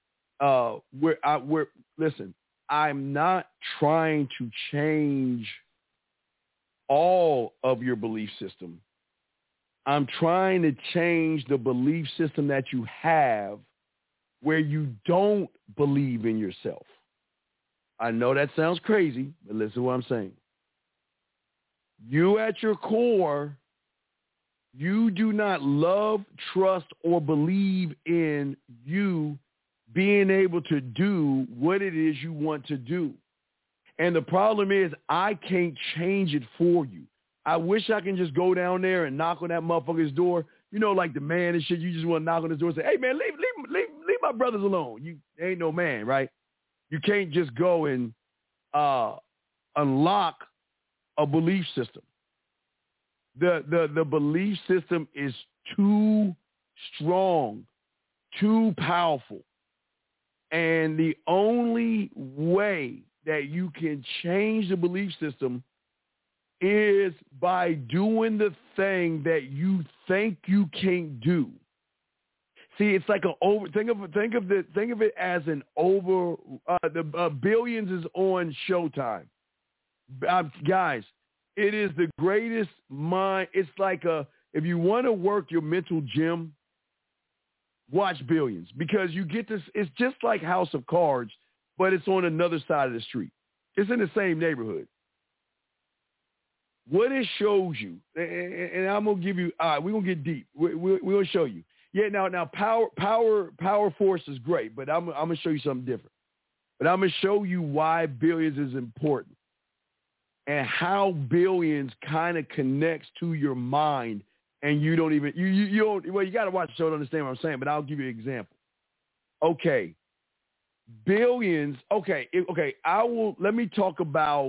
listen, I'm not trying to change all of your belief system. I'm trying to change the belief system that you have where you don't believe in yourself. I know that sounds crazy, but listen to what I'm saying. You at your core, you do not love, trust, or believe in you being able to do what it is you want to do. And the problem is I can't change it for you. I wish I can just go down there and knock on that motherfucker's door. You know, like the man and shit, you just want to knock on his door and say, hey, man, leave my brothers alone. You ain't no man, right? You can't just go and unlock a belief system. The belief system is too strong, too powerful. And the only way that you can change the belief system is by doing the thing that you think you can't do. See, it's like think of it as an over. The Billions is on Showtime, guys. It is the greatest mind. It's like if you want to work your mental gym, watch Billions because you get this. It's just like House of Cards, but it's on another side of the street. It's in the same neighborhood. What it shows you, and I'm gonna give you. All right, we're gonna get deep. We're gonna show you. Yeah, now power force is great, but I'm gonna show you something different. But I'm gonna show you why Billions is important and how Billions kind of connects to your mind, and you don't even you don't. Well, you got to watch the show to understand what I'm saying. But I'll give you an example. Okay, Billions. Okay. I will. Let me talk about.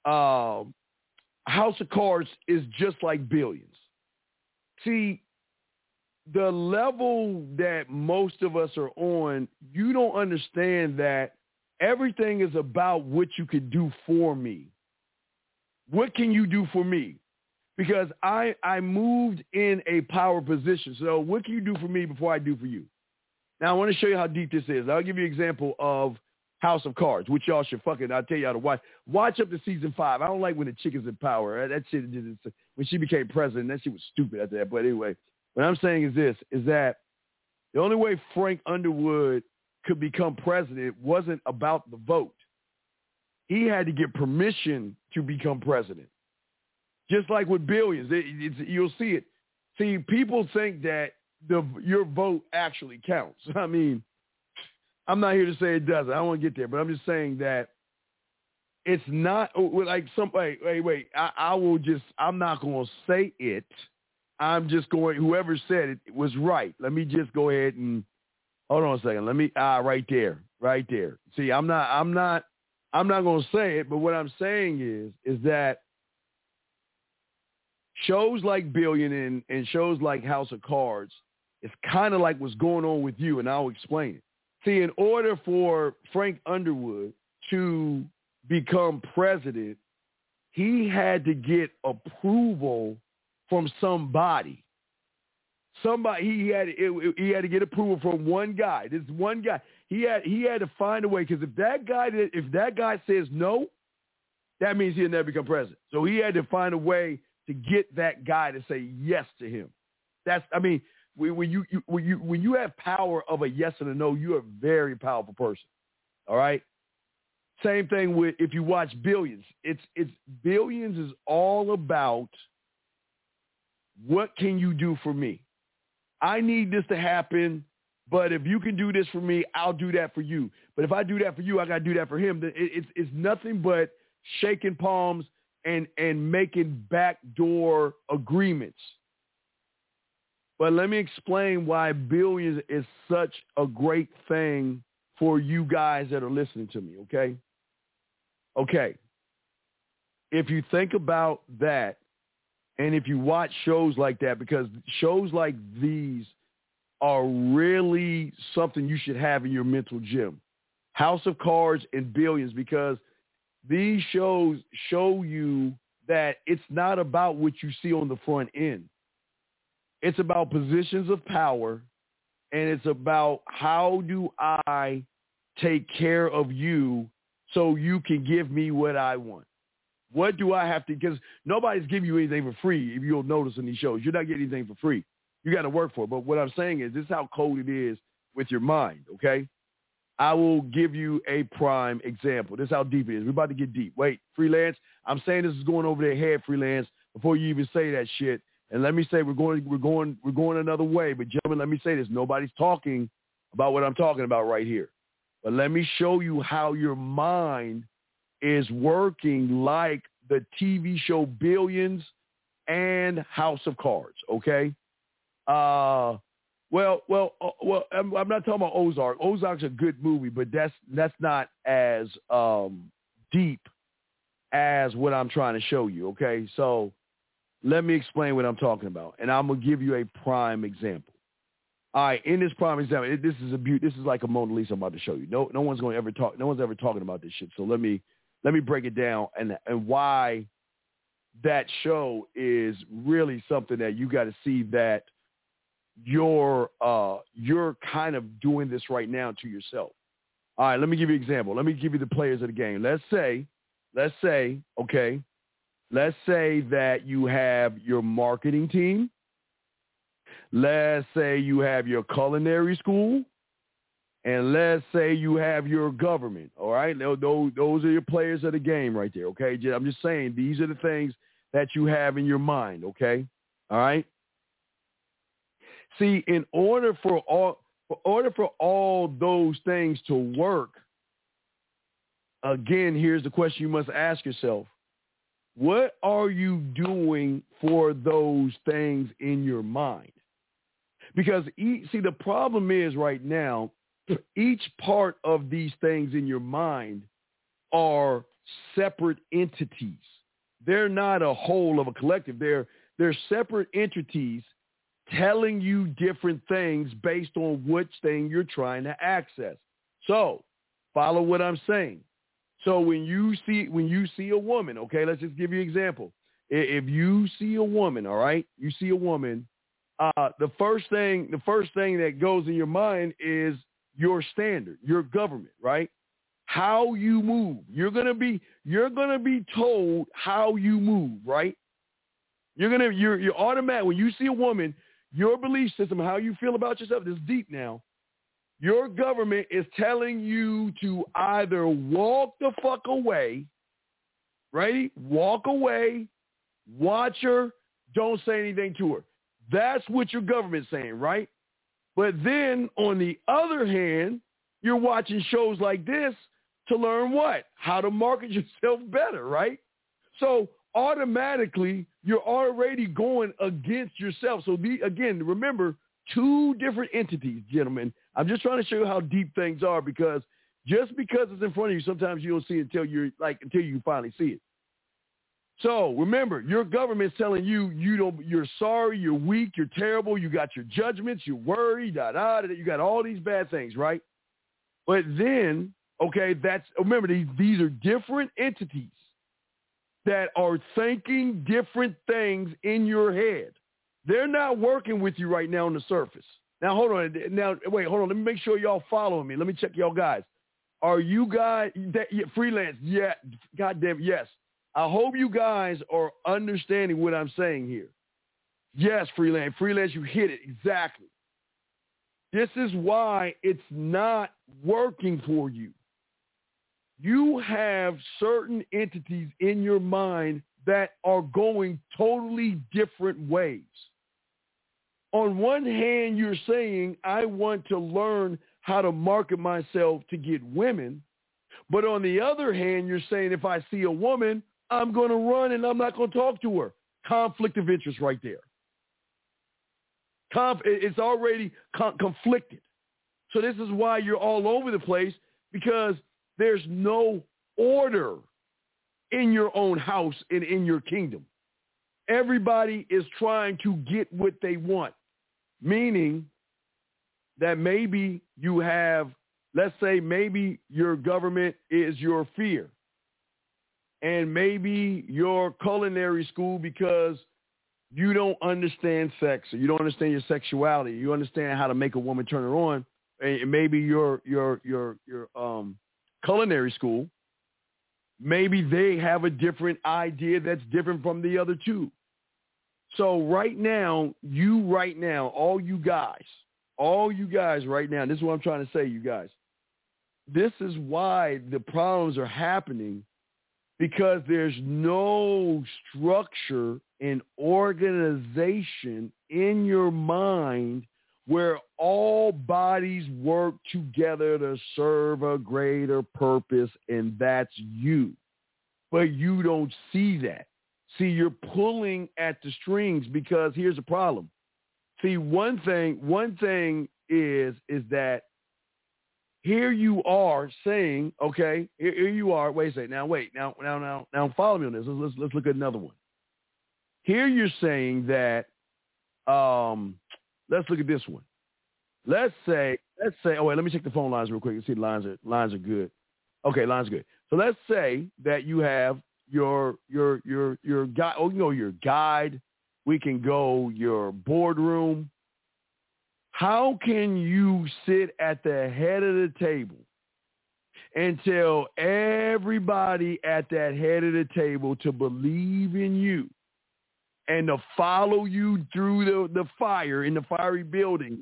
House of Cards is just like Billions. See, the level that most of us are on, you don't understand that everything is about what you could do for me. What can you do for me? Because I moved in a power position. So what can you do for me before I do for you? Now, I want to show you how deep this is. I'll give you an example of House of Cards, which y'all should I'll tell y'all to watch. Watch up to season 5. I don't like when the chick is in power. That shit, when she became president, that shit was stupid after that. But anyway, what I'm saying is this, is that the only way Frank Underwood could become president wasn't about the vote. He had to get permission to become president. Just like with Billions, you'll see it. See, people think that your vote actually counts. I mean, I'm not here to say it doesn't. I don't want to get there, but I'm just saying that it's not like somebody. Wait. I'm not going to say it. I'm just going. Whoever said it was right. Let me just go ahead and hold on a second. Let me right there. See, I'm not going to say it, but what I'm saying is that shows like Billion and shows like House of Cards, it's kind of like what's going on with you, and I'll explain it. See, in order for Frank Underwood to become president, he had to get approval from somebody. He had to get approval from one guy. This one guy. He had to find a way, because if that guy says no, that means he'll never become president. So he had to find a way to get that guy to say yes to him. When you have power of a yes and a no, you're a very powerful person. All right. Same thing with if you watch Billions. It's Billions is all about what can you do for me. I need this to happen, but if you can do this for me, I'll do that for you. But if I do that for you, I got to do that for him. It's nothing but shaking palms and making backdoor agreements. But let me explain why Billions is such a great thing for you guys that are listening to me, okay? Okay. If you think about that, and if you watch shows like that, because shows like these are really something you should have in your mental gym. House of Cards and Billions, because these shows show you that it's not about what you see on the front end. It's about positions of power, and it's about how do I take care of you so you can give me what I want. What do I have to, because nobody's giving you anything for free. If you'll notice in these shows, you're not getting anything for free. You got to work for it. But what I'm saying is this is how cold it is with your mind, okay? I will give you a prime example. This is how deep it is. We're about to get deep. Wait, Freelance, I'm saying this is going over their head, Freelance, before you even say that shit. And let me say we're going another way. But gentlemen, let me say this. Nobody's talking about what I'm talking about right here. But let me show you how your mind is working like the TV show Billions and House of Cards, okay? I'm not talking about Ozark. Ozark's a good movie, but that's not as deep as what I'm trying to show you, okay? So let me explain what I'm talking about, and I'm going to give you a prime example. All right, in this prime example, this is like a Mona Lisa I'm about to show you. No one's ever talking about this shit. So let me break it down and why that show is really something that you got to see that you're kind of doing this right now to yourself. All right, let me give you an example. Let me give you the players of the game. Let's say that you have your marketing team. Let's say you have your culinary school. And let's say you have your government, all right? Those are your players of the game right there, okay? I'm just saying these are the things that you have in your mind, okay? All right? See, in order for all those things to work, again, here's the question you must ask yourself. What are you doing for those things in your mind? Because, see, the problem is right now, each part of these things in your mind are separate entities. They're not a whole of a collective. They're separate entities telling you different things based on which thing you're trying to access. So follow what I'm saying. So when you see a woman, okay, let's just give you an example. If you see a woman, all right, you see a woman, the first thing that goes in your mind is your standard, your government, right? How you move. You're gonna be told how you move, right? You're automatic when you see a woman, your belief system, how you feel about yourself, this is deep now. Your government is telling you to either walk the fuck away, right? Walk away, watch her, don't say anything to her. That's what your government's saying, right? But then on the other hand, you're watching shows like this to learn what? How to market yourself better, right? So automatically, you're already going against yourself. So again, remember, two different entities, gentlemen. I'm just trying to show you how deep things are, because just because it's in front of you, sometimes you don't see it until you finally see it. So remember, your government's telling you you're sorry, you're weak, you're terrible, you got your judgments, you're worried, you got all these bad things, right? But then, okay, remember these are different entities. that are thinking different things in your head. They're not working with you right now on the surface. Now, hold on. Wait, hold on. Let me make sure y'all following me. Let me check y'all guys. Are you guys freelance? Yeah. Goddamn, yes. I hope you guys are understanding what I'm saying here. Yes, freelance. Freelance, you hit it. Exactly. This is why it's not working for you. You have certain entities in your mind that are going totally different ways. On one hand, you're saying, I want to learn how to market myself to get women. But on the other hand, you're saying, if I see a woman, I'm going to run and I'm not going to talk to her. Conflict of interest right there. It's already conflicted. So this is why you're all over the place, because there's no order in your own house and in your kingdom. Everybody is trying to get what they want, meaning that maybe you have, let's say maybe your government is your fear, and maybe your culinary school, because you don't understand sex, or you don't understand your sexuality, you understand how to make a woman turn her on, and maybe your culinary school, maybe they have a different idea that's different from the other two. So right now, all you guys right now, this is what I'm trying to say, you guys. This is why the problems are happening, because there's no structure and organization in your mind where all bodies work together to serve a greater purpose, and that's you. But you don't see that. See, you're pulling at the strings, because here's the problem. See, one thing is that here you are saying, okay, here you are. Wait a second. Now follow me on this. Let's look at another one. Here you're saying that, let's look at this one. Let's say, oh wait, let me check the phone lines real quick and see the lines are good. Okay, lines are good. So let's say that you have your guide, your guide. We can go your boardroom. How can you sit at the head of the table and tell everybody at that head of the table to believe in you and to follow you through the fire in the fiery building,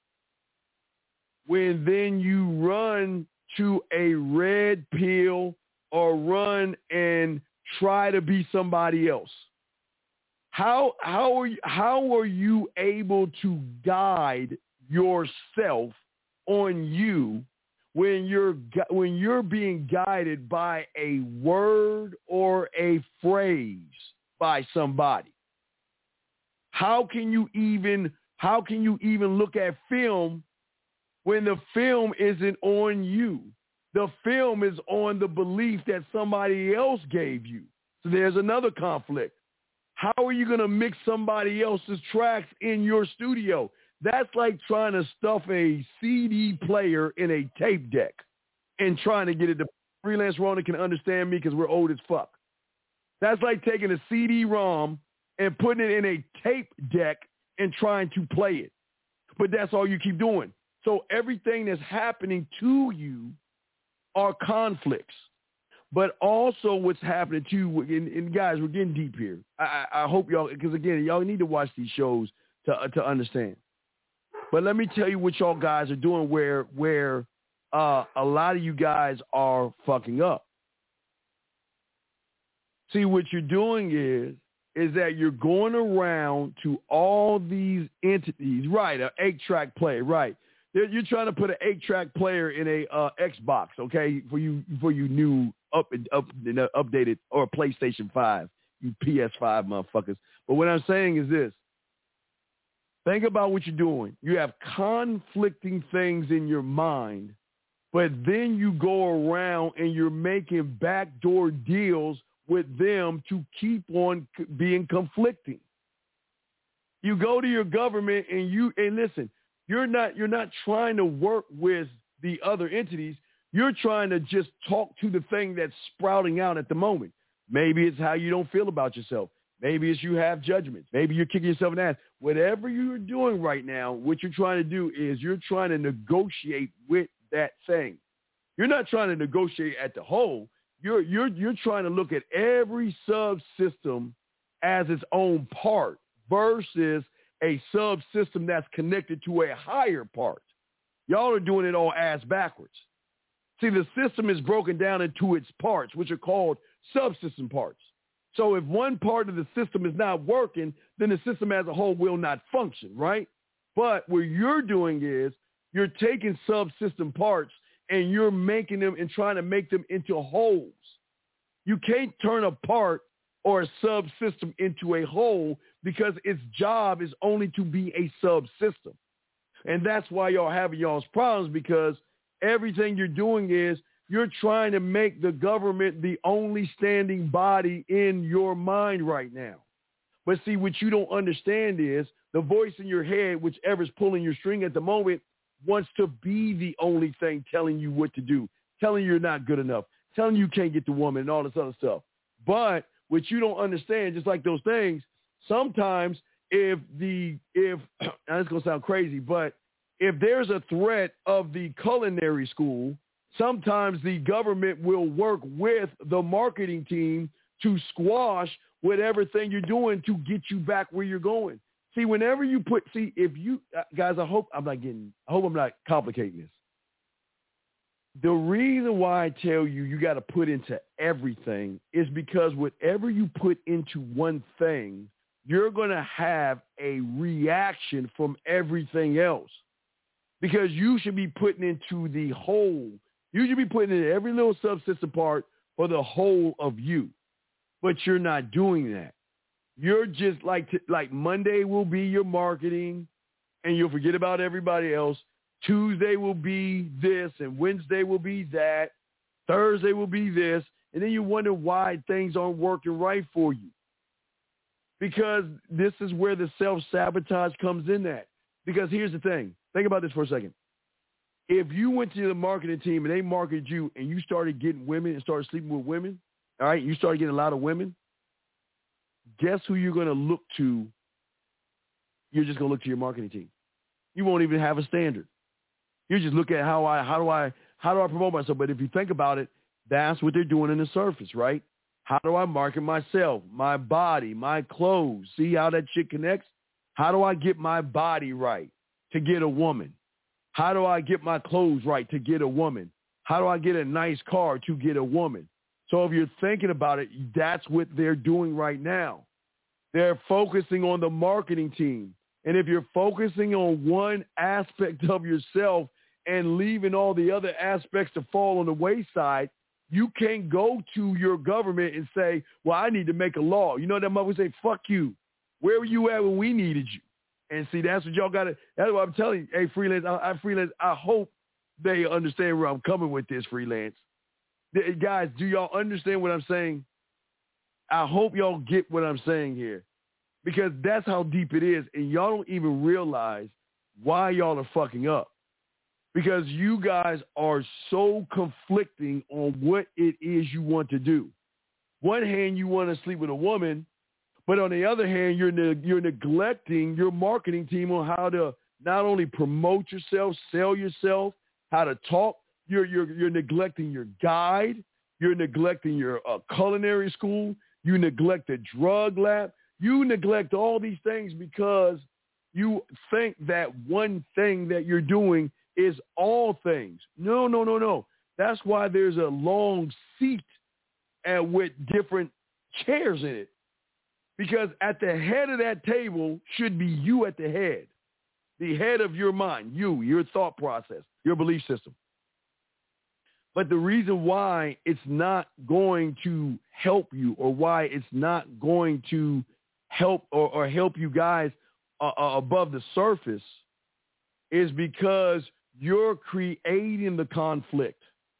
when then you run to a red pill or run and try to be somebody else? How are you able to guide yourself on you when you're being guided by a word or a phrase by somebody? How can you even look at film when the film isn't on you? The film is on the belief that somebody else gave you. So there's another conflict. How are you going to mix somebody else's tracks in your studio? That's like trying to stuff a CD player in a tape deck and trying to get it to Freelance Rona can understand me because we're old as fuck. That's like taking a CD-ROM and putting it in a tape deck and trying to play it. But that's all you keep doing. So everything that's happening to you are conflicts. But also what's happening to you, and guys, we're getting deep here. I hope y'all, because again, y'all need to watch these shows to understand. But let me tell you what y'all guys are doing where a lot of you guys are fucking up. See, what you're doing is that you're going around to all these entities, right? An 8-track player, right? You're trying to put an 8-track player in a Xbox, okay? For you new updated or PlayStation 5, you PS5 motherfuckers. But what I'm saying is this. Think about what you're doing. You have conflicting things in your mind, but then you go around and you're making backdoor deals with them to keep on being conflicting. You go to your government and listen, you're not trying to work with the other entities. You're trying to just talk to the thing that's sprouting out at the moment. Maybe it's how you don't feel about yourself. Maybe it's you have judgments. Maybe you're kicking yourself in the ass. Whatever you're doing right now, what you're trying to do is you're trying to negotiate with that thing. You're not trying to negotiate at the whole. You're trying to look at every subsystem as its own part versus a subsystem that's connected to a higher part. Y'all are doing it all ass backwards. See, the system is broken down into its parts, which are called subsystem parts. So if one part of the system is not working, then the system as a whole will not function, right? But what you're doing is you're taking subsystem parts and you're making them and trying to make them into wholes. You can't turn a part or a subsystem into a whole because its job is only to be a subsystem. And that's why y'all having y'all's problems, because everything you're doing is you're trying to make the government the only standing body in your mind right now. But see, what you don't understand is the voice in your head, whichever's pulling your string at the moment, wants to be the only thing telling you what to do, telling you you're not good enough, telling you can't get the woman and all this other stuff. But what you don't understand, just like those things, sometimes if it's going to sound crazy, but if there's a threat of the culinary school, sometimes the government will work with the marketing team to squash whatever thing you're doing to get you back where you're going. See, whenever you if you guys, I hope I'm not complicating this. The reason why I tell you got to put into everything is because whatever you put into one thing, you're going to have a reaction from everything else. Because you should be putting into the whole. You should be putting in every little subsystem part for the whole of you. But you're not doing that. You're just like Monday will be your marketing, and you'll forget about everybody else. Tuesday will be this, and Wednesday will be that. Thursday will be this. And then you wonder why things aren't working right for you. Because this is where the self-sabotage comes in at. Because here's the thing. Think about this for a second. If you went to the marketing team and they marketed you and you started getting women and started sleeping with women, all right, you started getting a lot of women, guess who you're going to look to? You're just going to look to your marketing team. You won't even have a standard. You just look at how do I promote myself? But if you think about it, that's what they're doing in the surface, right? How do I market myself, my body, my clothes? See how that shit connects? How do I get my body right to get a woman? How do I get my clothes right to get a woman? How do I get a nice car to get a woman? So if you're thinking about it, that's what they're doing right now. They're focusing on the marketing team. And if you're focusing on one aspect of yourself and leaving all the other aspects to fall on the wayside, you can't go to your government and say, well, I need to make a law. You know, that mother would say, fuck you. Where were you at when we needed you? And see, that's what y'all got to, that's what I'm telling you. Hey, freelance, I hope they understand where I'm coming with this, freelance. Guys, do y'all understand what I'm saying? I hope y'all get what I'm saying here, because that's how deep it is. And y'all don't even realize why y'all are fucking up, because you guys are so conflicting on what it is you want to do. One hand, you want to sleep with a woman, but on the other hand, you're neglecting your marketing team on how to not only promote yourself, sell yourself, how to talk. You're neglecting your guide. You're neglecting your culinary school. You neglect the drug lab. You neglect all these things because you think that one thing that you're doing is all things. No. That's why there's a long seat with different chairs in it. Because at the head of that table should be you at the head of your mind, your thought process, your belief system. But the reason why it's not going to help you, or why it's not going to help or help you guys above the surface, is because you're creating the conflict.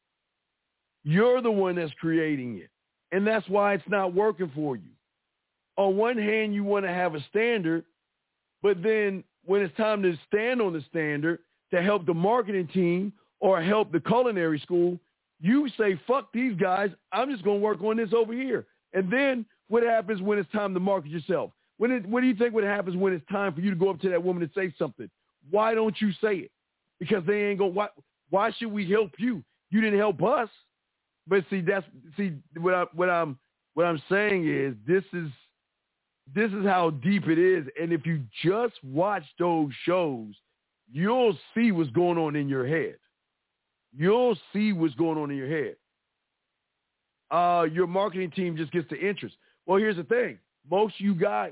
You're the one that's creating it. And that's why it's not working for you. On one hand, you want to have a standard, but then when it's time to stand on the standard to help the marketing team or help the culinary school, you say, fuck these guys, I'm just going to work on this over here. And then what happens when it's time to market yourself? What do you think what happens when it's time for you to go up to that woman and say something? Why don't you say it? Because they ain't going. Why should we help you? You didn't help us. But what I'm saying is this is how deep it is. And if you just watch those shows, you'll see what's going on in your head. You'll see what's going on in your head. Your marketing team just gets the interest. Well, here's the thing. Most of you guys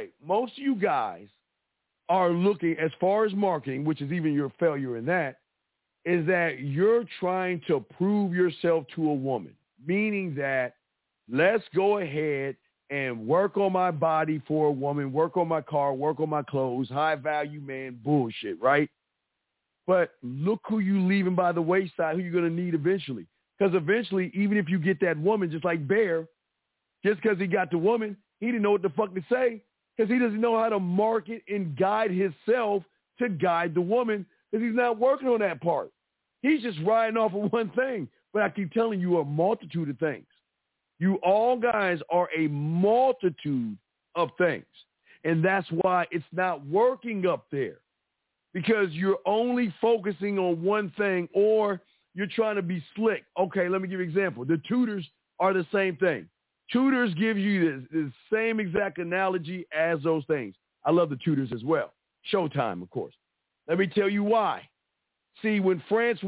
are looking, as far as marketing, which is even your failure in that, is that you're trying to prove yourself to a woman, meaning that let's go ahead and work on my body for a woman, work on my car, work on my clothes, high value man bullshit, right? But look who you leaving by the wayside, who you're going to need eventually. Because eventually, even if you get that woman, just like Bear, just because he got the woman, he didn't know what the fuck to say because he doesn't know how to market and guide himself to guide the woman because he's not working on that part. He's just riding off of one thing. But I keep telling you a multitude of things. You all guys are a multitude of things. And that's why it's not working up there because you're only focusing on one thing or you're trying to be slick. Okay, let me give you an example. The tutors are the same thing. Tutors give you the same exact analogy as those things. I love the tutors as well. Showtime, of course. Let me tell you why. See, when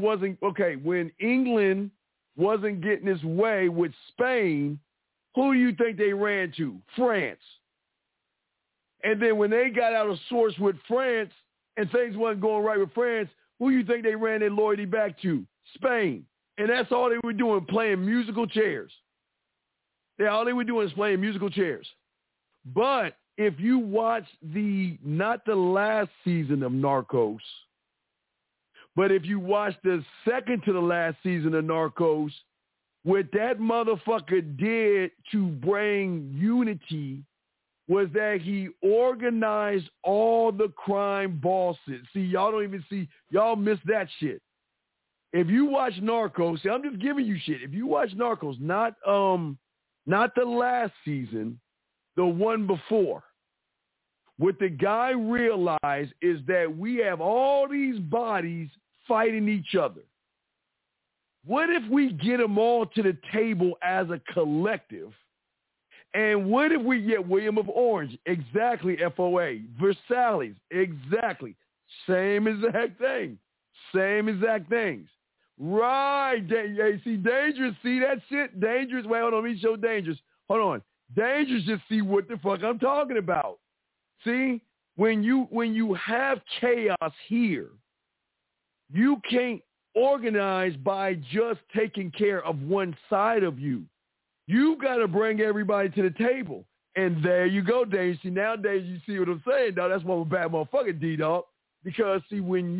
England wasn't getting its way with Spain, who do you think they ran to? France. And then when they got out of sorts with France and things wasn't going right with France, who do you think they ran their loyalty back to? Spain. And that's all they were doing, playing musical chairs. All they were doing is playing musical chairs. But if you watch not the last season of Narcos, but if you watch the second to the last season of Narcos, what that motherfucker did to bring unity was that he organized all the crime bosses. See, y'all miss that shit. If you watch Narcos, see, I'm just giving you shit. If you watch Narcos, not the last season, the one before, what the guy realized is that we have all these bodies fighting each other. What if we get them all to the table as a collective? And what if we get William of Orange? Exactly, FOA. Versailles, exactly. Same exact thing. Same exact things. Right. Hey, see, Dangerous, see that shit? Dangerous. Wait, hold on. Let me show Dangerous. Hold on. Dangerous just see what the fuck I'm talking about. See, when you have chaos here, you can't organize by just taking care of one side of you. You got to bring everybody to the table. And there you go, Dangerous. See, nowadays you see what I'm saying, dog. That's why I'm a bad motherfucker, D-Dog. Because, see,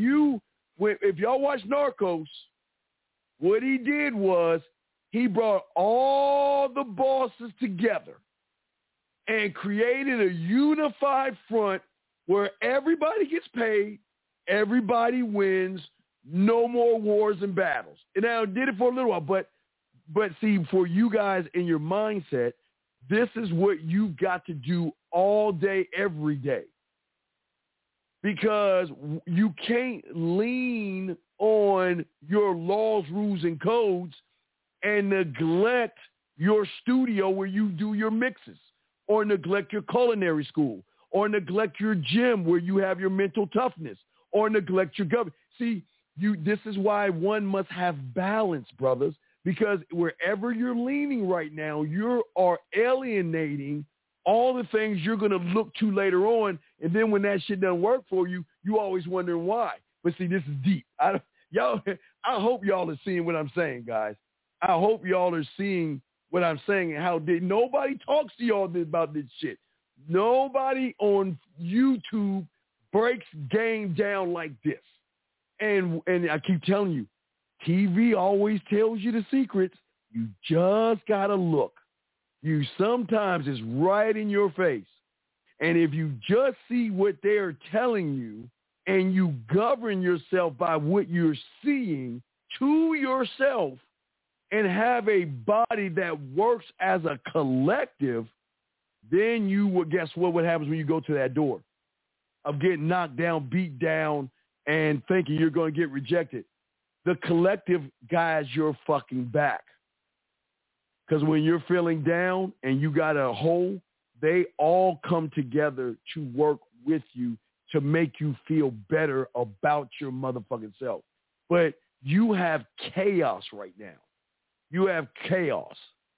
if y'all watch Narcos, what he did was he brought all the bosses together and created a unified front where everybody gets paid, everybody wins, no more wars and battles. And now did it for a little while, but see, for you guys in your mindset, this is what you've got to do all day, every day. Because you can't lean on your laws, rules, and codes and neglect your studio where you do your mixes, or neglect your culinary school, or neglect your gym where you have your mental toughness, or neglect your government. See, this is why one must have balance, brothers, because wherever you're leaning right now, you are alienating all the things you're going to look to later on. And then when that shit doesn't work for you, you always wondering why. But see, this is deep. I hope y'all are seeing what I'm saying, guys. I hope y'all are seeing what I'm saying and how nobody talks to y'all about this shit. Nobody on YouTube breaks game down like this. And I keep telling you, TV always tells you the secrets. You just got to look. Sometimes it's right in your face. And if you just see what they're telling you and you govern yourself by what you're seeing to yourself and have a body that works as a collective, then you will guess what happens when you go to that door of getting knocked down, beat down, and thinking you're going to get rejected. The collective guys your fucking back. Because when you're feeling down and you got a hole, they all come together to work with you to make you feel better about your motherfucking self. But you have chaos right now. You have chaos.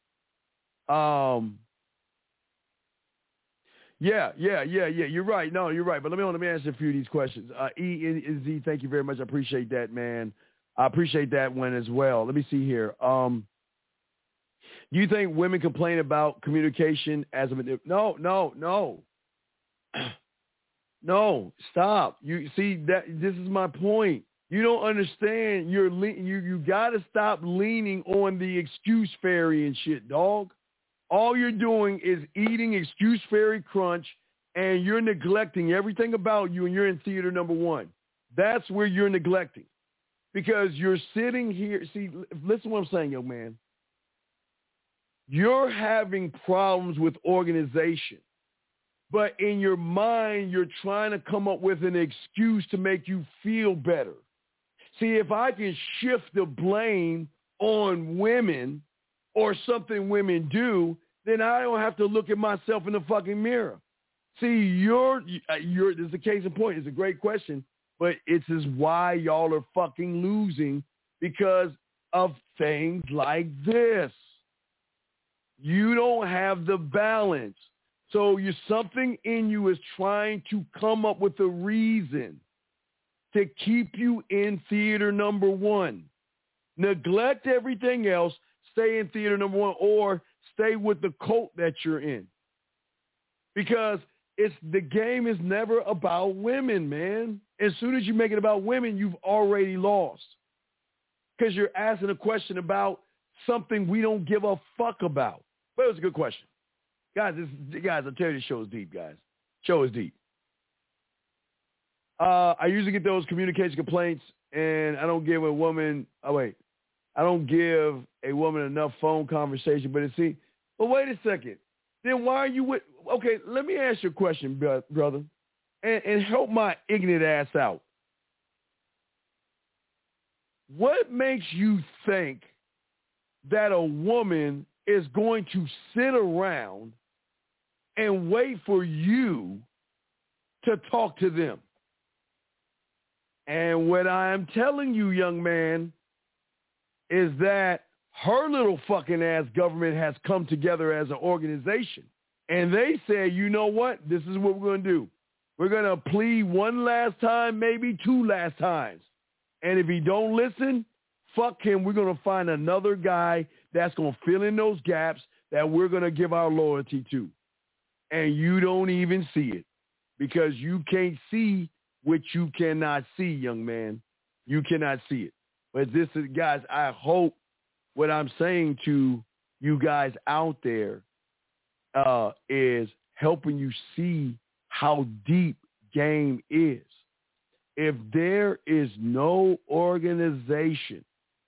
Yeah. You're right. No, you're right. But let me answer a few of these questions. E-N-Z, thank you very much. I appreciate that, man. I appreciate that one as well. Let me see here. Do you think women complain about communication as a No. No, stop. You see that this is my point. You don't understand. You got to stop leaning on the excuse fairy and shit, dog. All you're doing is eating excuse fairy crunch, and you're neglecting everything about you, and you're in theater number one. That's where you're neglecting, because you're sitting here. See, listen to what I'm saying, young man. You're having problems with organization, but in your mind, you're trying to come up with an excuse to make you feel better. See, if I can shift the blame on women or something women do, then I don't have to look at myself in the fucking mirror. See, this is a case in point. It's a great question, but it's is why y'all are fucking losing, because of things like this. You don't have the balance. So something in you is trying to come up with a reason to keep you in theater number one. Neglect everything else, stay in theater number one, or stay with the cult that you're in. Because the game is never about women, man. As soon as you make it about women, you've already lost. Because you're asking a question about something we don't give a fuck about. But it was a good question. Guys, I tell you, this show is deep, guys. Show is deep. I usually get those communication complaints, and I don't give a woman enough phone conversation. But wait a second. Then why are you with? Okay, let me ask you a question, brother, and help my ignorant ass out. What makes you think that a woman is going to sit around and wait for you to talk to them? And what I am telling you, young man, is that her little fucking ass government has come together as an organization. And they say, you know what? This is what we're going to do. We're going to plead one last time, maybe two last times. And if he don't listen, fuck him. We're going to find another guy that's going to fill in those gaps that we're going to give our loyalty to. And you don't even see it, because you can't see what you cannot see, young man. You cannot see it. But this is, guys, I hope what I'm saying to you guys out there is helping you see how deep game is. If there is no organization,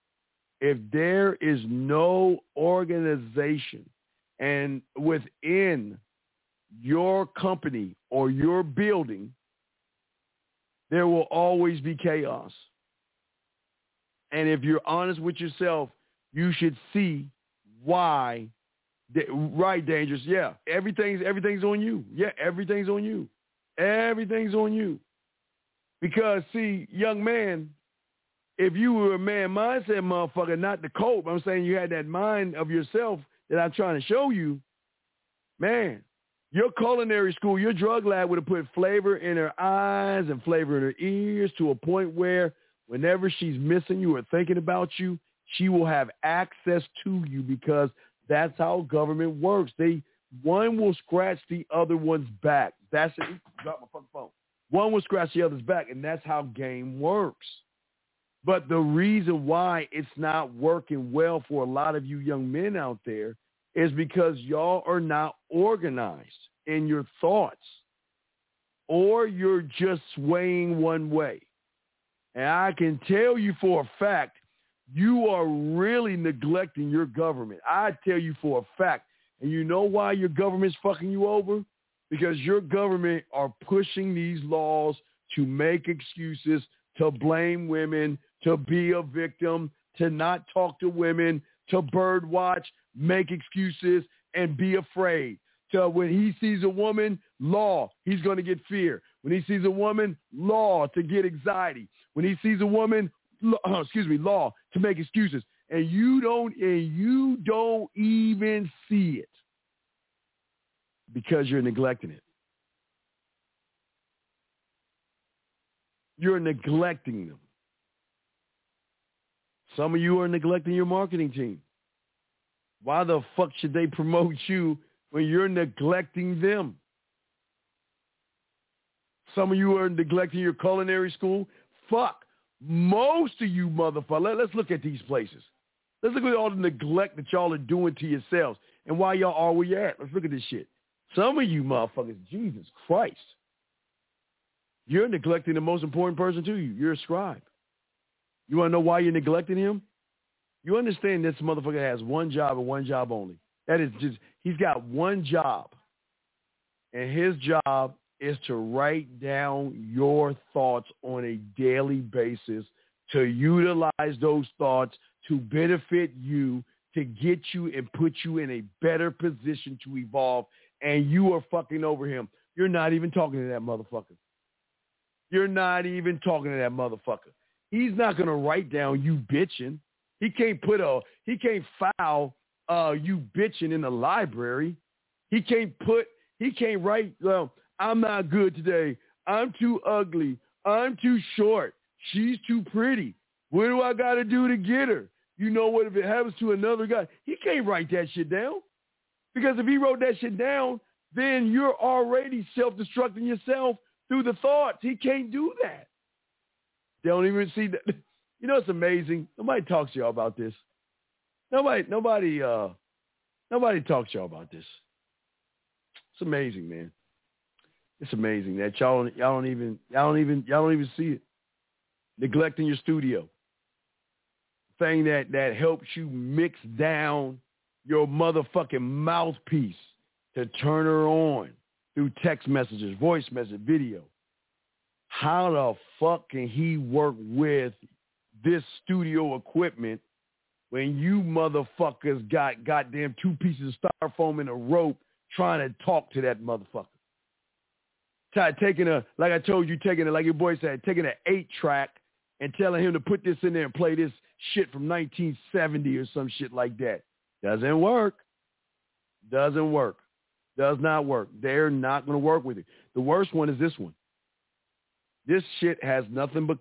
and within your company or your building, there will always be chaos. And if you're honest with yourself, you should see why. Right, Dangerous. Yeah, everything's on you. Yeah, everything's on you. Everything's on you. Because, see, young man, if you were a man mindset motherfucker, not the cult, I'm saying you had that mind of yourself that I'm trying to show you, man, your culinary school, your drug lab would have put flavor in her eyes and flavor in her ears to a point where whenever she's missing you or thinking about you, she will have access to you, because that's how government works. One will scratch the other one's back. That's it. Drop my fucking phone. One will scratch the other's back, and that's how game works. But the reason why it's not working well for a lot of you young men out there is because y'all are not organized in your thoughts, or you're just swaying one way. And I can tell you for a fact, you are really neglecting your government. I tell you for a fact. And you know why your government's fucking you over? Because your government are pushing these laws to make excuses, to blame women, to be a victim, to not talk to women, to bird watch, make excuses, and be afraid. So when he sees a woman, law, he's going to get fear. When he sees a woman, law, to get anxiety. When he sees a woman, law, to make excuses. And you don't even see it because you're neglecting it. You're neglecting them. Some of you are neglecting your marketing team. Why the fuck should they promote you when you're neglecting them? Some of you are neglecting your culinary school. Fuck. Most of you motherfuckers. Let's look at these places. Let's look at all the neglect that y'all are doing to yourselves and why y'all are where you're at. Let's look at this shit. Some of you motherfuckers, Jesus Christ. You're neglecting the most important person to you. You're a scribe. You want to know why you're neglecting him? You understand this motherfucker has one job and one job only. That is just, he's got one job. And his job is to write down your thoughts on a daily basis, to utilize those thoughts to benefit you, to get you and put you in a better position to evolve. And you are fucking over him. You're not even talking to that motherfucker. You're not even talking to that motherfucker. He's not going to write down you bitching. He can't file you bitching in the library. He can't write, well, I'm not good today. I'm too ugly. I'm too short. She's too pretty. What do I got to do to get her? You know what, if it happens to another guy, he can't write that shit down. Because if he wrote that shit down, then you're already self-destructing yourself through the thoughts. He can't do that. They don't even see that. You know, it's amazing. Nobody talks to y'all about this. Nobody talks to y'all about this. It's amazing, man. It's amazing that y'all don't even see it. Neglecting your studio. Thing that helps you mix down your motherfucking mouthpiece to turn her on through text messages, voice message, video. How the fuck can he work with this studio equipment when you motherfuckers got goddamn 2 pieces of styrofoam and a rope trying to talk to that motherfucker? Taking like I told you, like your boy said, taking an 8-track and telling him to put this in there and play this shit from 1970 or some shit like that. Doesn't work. Doesn't work. Does not work. They're not going to work with it. The worst one is this one. This shit has nothing but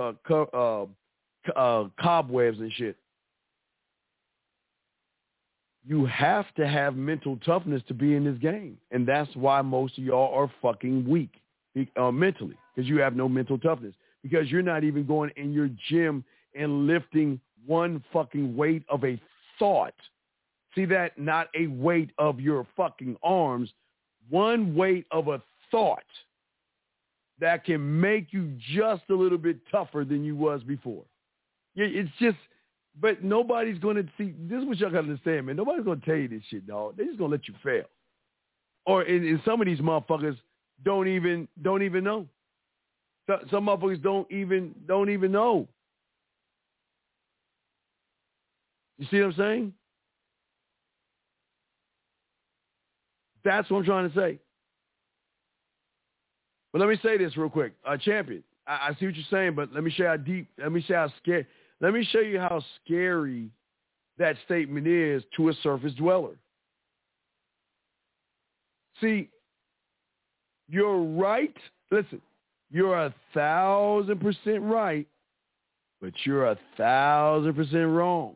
cobwebs and shit. You have to have mental toughness to be in this game. And that's why most of y'all are fucking weak mentally, because you have no mental toughness. Because you're not even going in your gym and lifting one fucking weight of a thought. See that? Not a weight of your fucking arms. One weight of a thought that can make you just a little bit tougher than you was before. Yeah, it's just, but nobody's going to see, this is what y'all got to understand, man. Nobody's going to tell you this shit, dog. They're just going to let you fail. Or in some of these motherfuckers don't even know. Some motherfuckers don't even know. You see what I'm saying? That's what I'm trying to say. But let me say this real quick. Champion, I see what you're saying, but let me show you how scary that statement is to a surface dweller. See, you're right. Listen, you're 1,000% right, but you're 1,000% wrong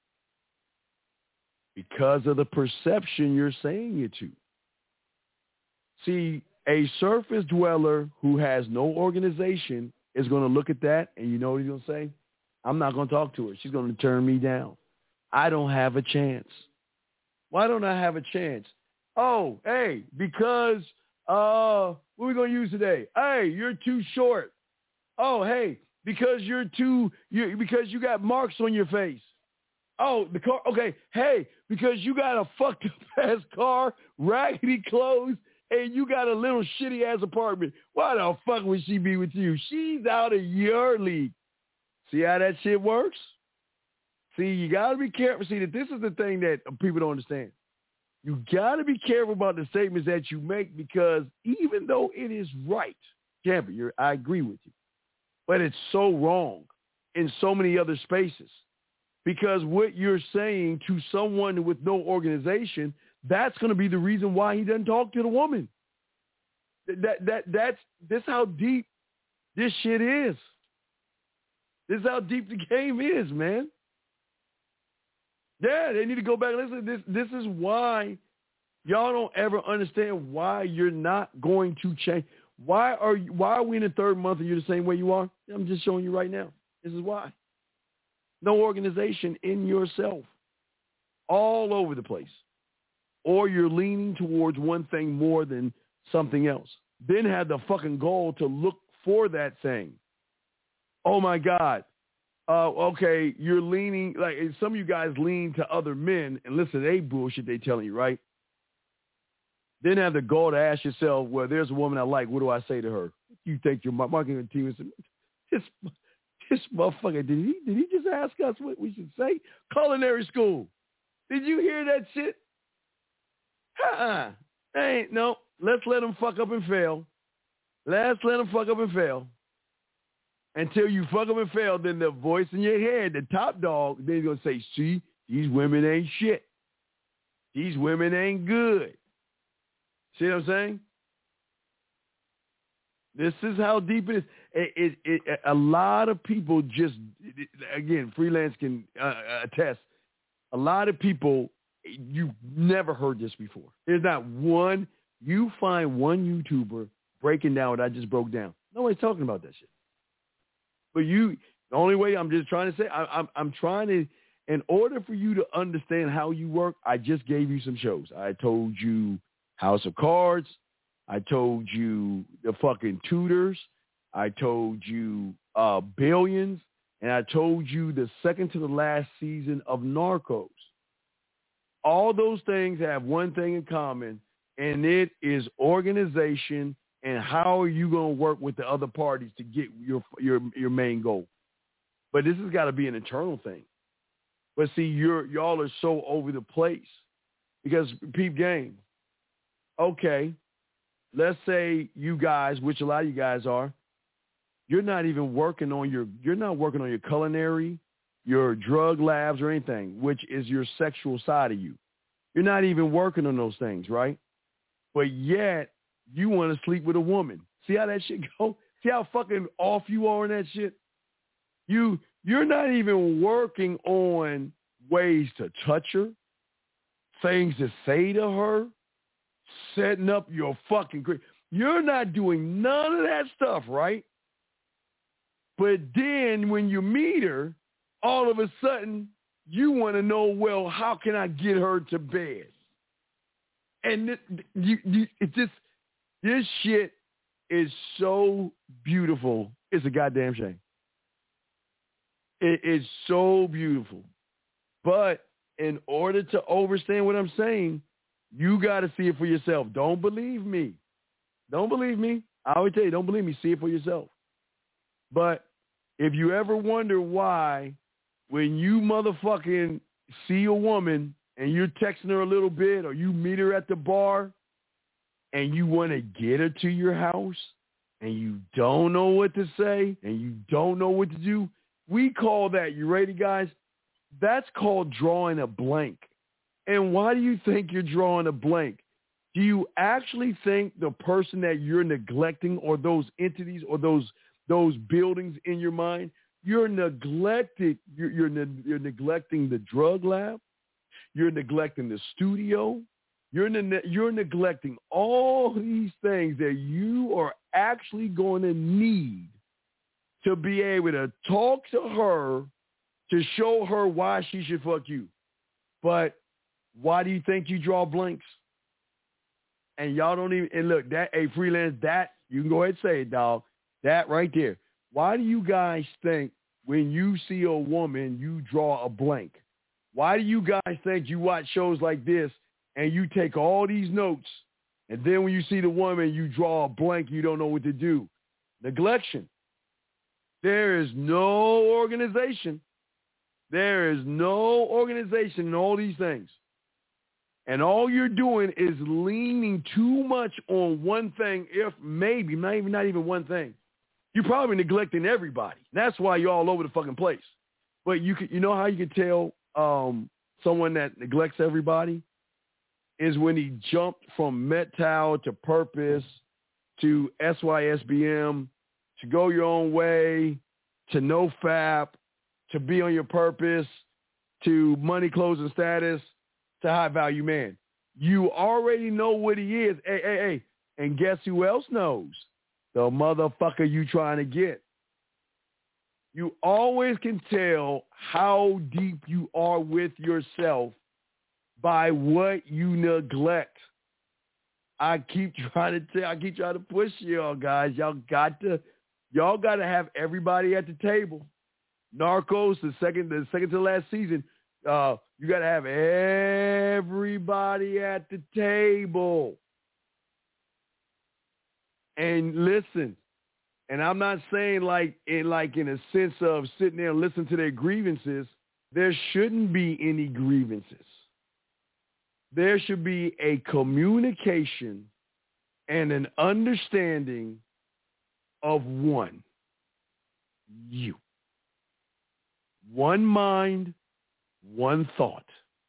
because of the perception you're saying it to. See, a surface dweller who has no organization is going to look at that, and you know what he's going to say? I'm not going to talk to her. She's going to turn me down. I don't have a chance. Why don't I have a chance? Oh, hey, because what are we going to use today? Hey, you're too short. Oh, hey, because because you got marks on your face. Oh, the car. Okay. Hey, because you got a fucked up ass car, raggedy clothes, and you got a little shitty ass apartment. Why the fuck would she be with you? She's out of your league. See how that shit works? See, you got to be careful. See, that this is the thing that people don't understand. You got to be careful about the statements that you make, because even though it is right, Champion, I agree with you, but it's so wrong in so many other spaces, because what you're saying to someone with no organization, that's going to be the reason why he doesn't talk to the woman. That's how deep this shit is. This is how deep the game is, man. Yeah, they need to go back and listen. This is why y'all don't ever understand why you're not going to change. Why are we in the third month and you're the same way you are? I'm just showing you right now. This is why. No organization in yourself. All over the place. Or you're leaning towards one thing more than something else. Then have the fucking goal to look for that thing. Oh my God. Okay, you're leaning, like some of you guys lean to other men and listen to they bullshit they telling you, right? Then have the goal to ask yourself, well, there's a woman I like. What do I say to her? You think your marketing team is this motherfucker, did he just ask us what we should say? Culinary school. Did you hear that shit? Ain't no. Let's let them fuck up and fail. Let's let them fuck up and fail. Until you fuck up and fail, then the voice in your head, the top dog, they're going to say, see, these women ain't shit. These women ain't good. See what I'm saying? This is how deep it is. A lot of people just, again, freelance can attest. A lot of people, you've never heard this before. There's not one, you find one YouTuber breaking down what I just broke down. Nobody's talking about that shit. But the only way I'm just trying to say, I'm trying to, in order for you to understand how you work, I just gave you some shows. I told you House of Cards. I told you the fucking Tudors. I told you Billions. And I told you the second to the last season of Narcos. All those things have one thing in common, and it is organization. And how are you going to work with the other parties to get your main goal? But this has got to be an internal thing. But see, y'all are so over the place because peep game. Okay, let's say you guys, which a lot of you guys are, you're not working on your culinary, your drug labs or anything, which is your sexual side of you. You're not even working on those things, right? But yet, you want to sleep with a woman. See how that shit go? See how fucking off you are in that shit? You're not even working on ways to touch her, things to say to her, setting up your fucking... You're not doing none of that stuff, right? But then when you meet her, all of a sudden, you want to know, well, how can I get her to bed? And it just... This shit is so beautiful. It's a goddamn shame. It is so beautiful. But in order to understand what I'm saying, you got to see it for yourself. Don't believe me. Don't believe me. I always tell you, don't believe me. See it for yourself. But if you ever wonder why, when you motherfucking see a woman and you're texting her a little bit or you meet her at the bar, and you want to get her to your house, and you don't know what to say, and you don't know what to do, we call that, you ready, guys? That's called drawing a blank. And why do you think you're drawing a blank? Do you actually think the person that you're neglecting or those entities or those buildings in your mind, you're neglecting the drug lab, you're neglecting the studio, you're neglecting all these things that you are actually going to need to be able to talk to her, to show her why she should fuck you. But why do you think you draw blanks? And y'all don't even, and look, that, freelance, that, you can go ahead and say it, dog. That right there. Why do you guys think when you see a woman, you draw a blank? Why do you guys think you watch shows like this and you take all these notes, and then when you see the woman, you draw a blank, you don't know what to do? Neglection. There is no organization. There is no organization in all these things. And all you're doing is leaning too much on one thing, if maybe, not even one thing. You're probably neglecting everybody. That's why you're all over the fucking place. But you know how you can tell someone that neglects everybody? Is when he jumped from Metal to Purpose to SYSBM to Go Your Own Way to NoFap to Be On Your Purpose to Money, Clothes, and Status to High Value Man. You already know what he is. Hey. And guess who else knows? The motherfucker you trying to get. You always can tell how deep you are with yourself by what you neglect. I keep trying to push y'all guys. Y'all got to have everybody at the table. Narcos, the second to last season, you got to have everybody at the table. And listen, and I'm not saying like in a sense of sitting there and listening to their grievances. There shouldn't be any grievances. There should be a communication and an understanding of one. You. One mind, one thought.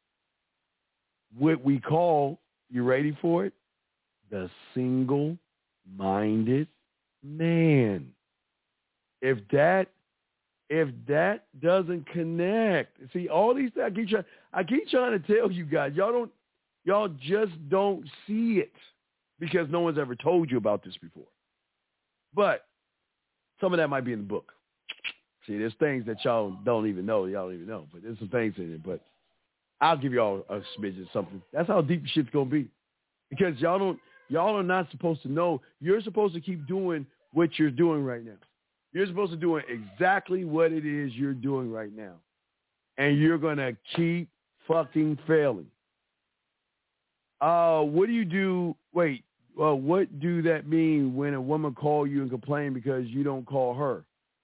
What we call, you ready for it? The single-minded man. If that doesn't connect, see all these things. I keep trying to tell you guys, y'all just don't see it because no one's ever told you about this before. But some of that might be in the book. See, there's things that y'all don't even know. Y'all don't even know, but there's some things in it. But I'll give y'all a smidge of something. That's how deep shit's gonna be, because y'all are not supposed to know. You're supposed to keep doing what you're doing right now. You're supposed to do exactly what it is you're doing right now, and you're gonna keep fucking failing. What do you do? Wait, what do that mean when a woman call you and complain because you don't call her?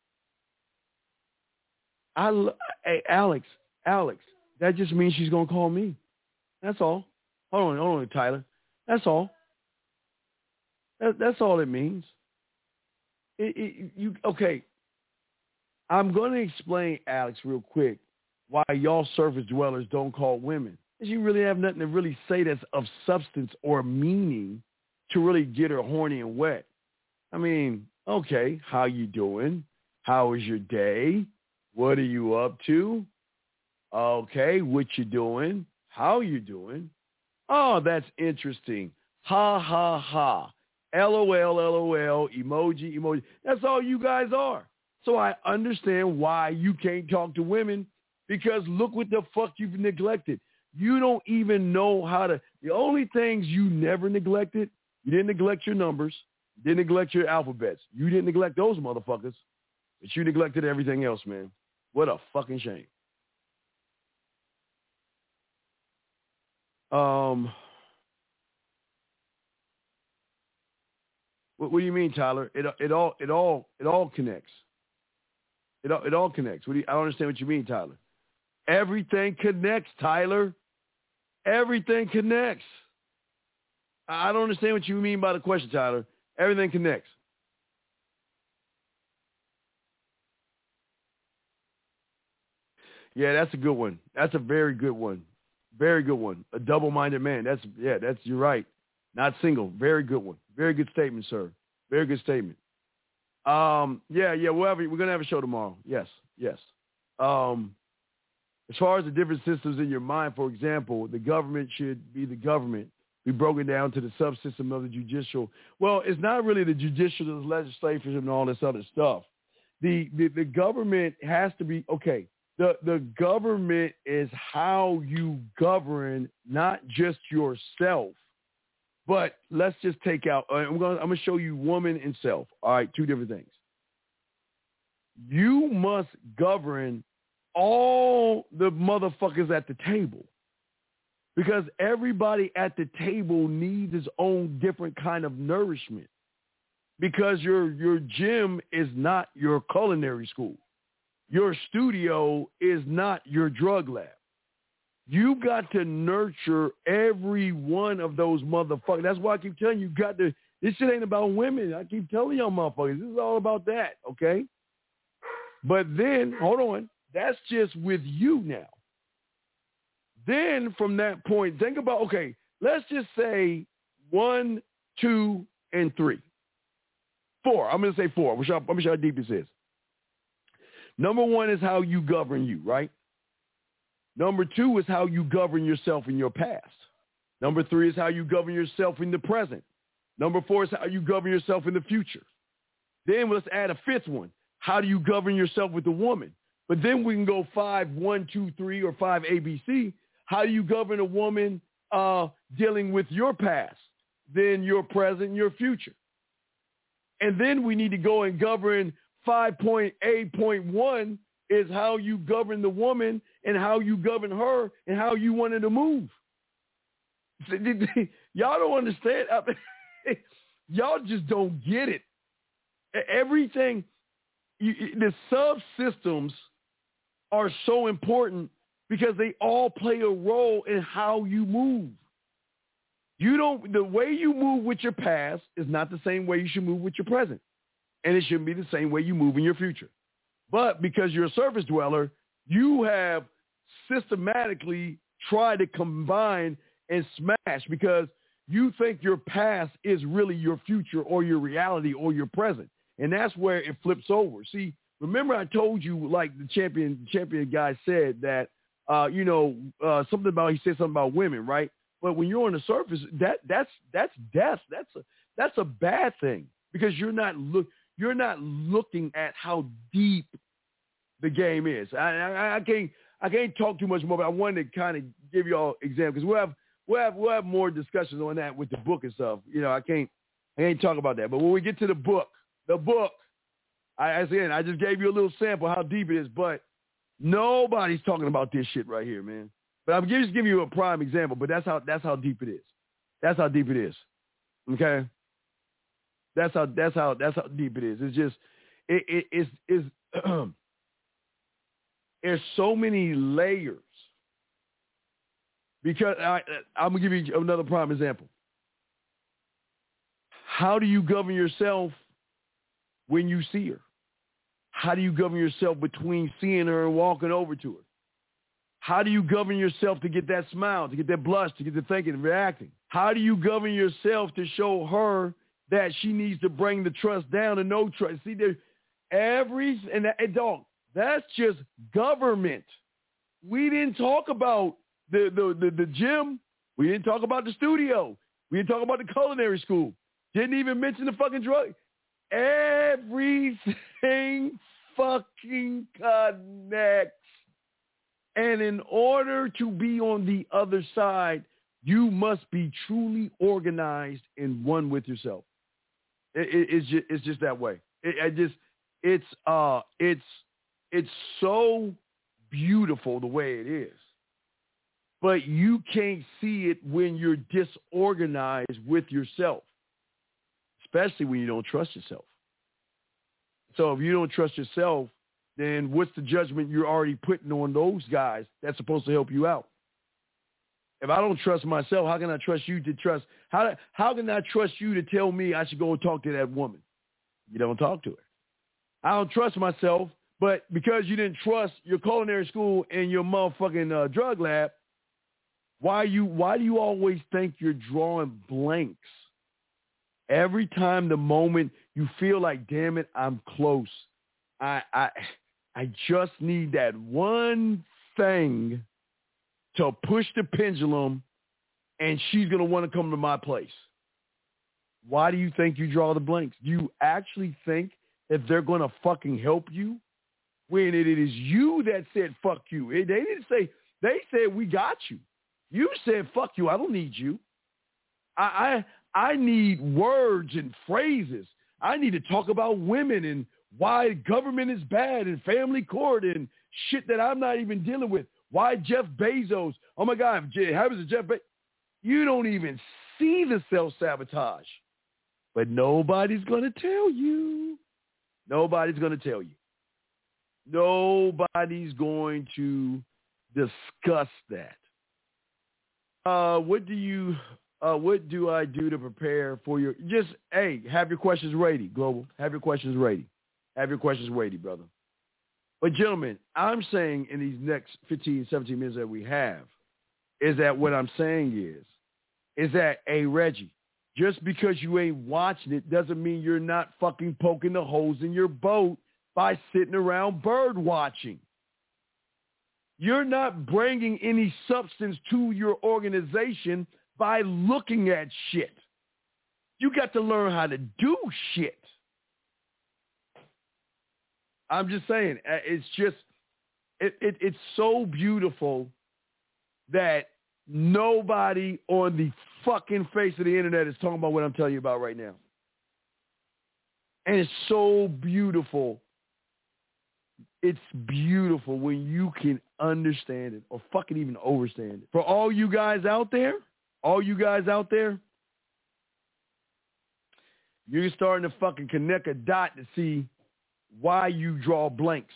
Hey, Alex, that just means she's going to call me. That's all. Hold on, Tyler. That's all. That's all it means. Okay. I'm going to explain, Alex, real quick, why y'all surface dwellers don't call women. Because you really have nothing to really say that's of substance or meaning to really get her horny and wet. I mean, okay, how you doing? How was your day? What are you up to? Okay, what you doing? How you doing? Oh, that's interesting. Ha, ha, ha. LOL, LOL, emoji. That's all you guys are. So I understand why you can't talk to women, because look what the fuck you've neglected. You don't even know how to. The only things you never neglected, you didn't neglect your numbers, you didn't neglect your alphabets. You didn't neglect those motherfuckers, but you neglected everything else, man. What a fucking shame. What do you mean, Tyler? It all connects. It all connects. I don't understand what you mean, Tyler. Everything connects, Tyler. Everything connects. I don't understand what you mean by the question, Tyler. Everything connects. Yeah, that's a good one. That's a very good one. Very good one. A double-minded man. That's you're right. Not single. Very good one. Very good statement, sir. Very good statement. We're gonna have a show tomorrow. Yes. As far as the different systems in your mind, for example, the government should be the government. Be broken down to the subsystem of the judicial. Well, it's not really the judicial, the legislature, and all this other stuff. The government has to be okay. The government is how you govern not just yourself, but let's just take out. I'm gonna show you woman and self. All right, two different things. you must govern all the motherfuckers at the table, because everybody at the table needs its own different kind of nourishment, because your gym is not your culinary school. Your studio is not your drug lab. You got to nurture every one of those motherfuckers. That's why I keep telling you, this shit ain't about women. I keep telling y'all motherfuckers, this is all about that, okay? But then, hold on, that's just with you now. Then from that point, think about, okay, let's just say 1, 2, and 3. 4. I'm going to say 4. Let me show how deep this is. Number 1 is how you govern you, right? Number 2 is how you govern yourself in your past. Number 3 is how you govern yourself in the present. Number 4 is how you govern yourself in the future. Then let's add a 5th one. How do you govern yourself with the woman? But then we can go 5, 1, 2, 3, or 5 ABC. How do you govern a woman dealing with your past, then your present, and your future? And then we need to go and govern 5.8.1 is how you govern the woman and how you govern her and how you want her to move. Y'all don't understand. Y'all just don't get it. Everything, the subsystems are so important because they all play a role in how you move. The way you move with your past is not the same way you should move with your present. And it shouldn't be the same way you move in your future. But because you're a surface dweller, you have systematically tried to combine and smash because you think your past is really your future or your reality or your present. And that's where it flips over. See, remember I told you, like the champion guy said that, something about, he said something about women, right? But when you're on the surface, that's death. That's a bad thing because you're not looking at how deep the game is. I can't talk too much more, but I wanted to kind of give you all examples because we'll have more discussions on that with the book and stuff. I can't talk about that. But when we get to the book, I just gave you a little sample how deep it is, but nobody's talking about this shit right here, man. But I'm just giving you a prime example, but that's how deep it is. That's how deep it is. Okay? That's how deep it is. It's just it's there's so many layers. Because I'm gonna give you another prime example. How do you govern yourself when you see her? How do you govern yourself between seeing her and walking over to her? How do you govern yourself to get that smile, to get that blush, to get the thinking and reacting? How do you govern yourself to show her that she needs to bring the trust down to no trust? See, that's just government. We didn't talk about the gym. We didn't talk about the studio. We didn't talk about the culinary school. Didn't even mention the fucking drug. Everything fucking connects. And in order to be on the other side, you must be truly organized and one with yourself. It's just that way. It's so beautiful the way it is. But you can't see it when you're disorganized with yourself, especially when you don't trust yourself. So if you don't trust yourself, then what's the judgment you're already putting on those guys that's supposed to help you out? If I don't trust myself, how can I trust you to trust? How can I trust you to tell me I should go and talk to that woman? You don't talk to her. I don't trust myself, but because you didn't trust your culinary school and your motherfucking drug lab, why do you always think you're drawing blanks? Every time the moment you feel like, damn it, I'm close. I just need that one thing to push the pendulum and she's going to want to come to my place. Why do you think you draw the blanks? Do you actually think that they're going to fucking help you when it is you that said, fuck you? They didn't say, they said, we got you. You said, fuck you. I don't need you. I need words and phrases. I need to talk about women and why government is bad and family court and shit that I'm not even dealing with. Why Jeff Bezos? Oh my God, what happens to Jeff Bezos? You don't even see the self-sabotage. But nobody's going to tell you. Nobody's going to tell you. Nobody's going to discuss that. What do I do to prepare for your, just, hey, have your questions ready, Global. Have your questions ready. Have your questions ready, brother. But gentlemen, I'm saying in these next 15, 17 minutes that we have, is that what I'm saying is that, hey, Reggie, just because you ain't watching it doesn't mean you're not fucking poking the holes in your boat by sitting around bird watching. You're not bringing any substance to your organization by looking at shit. You got to learn how to do shit. I'm just saying, it's so beautiful that nobody on the fucking face of the internet is talking about what I'm telling you about right now. And it's so beautiful. It's beautiful when you can understand it or fucking even overstand it. For all you guys out there, you're starting to fucking connect a dot to see why you draw blanks.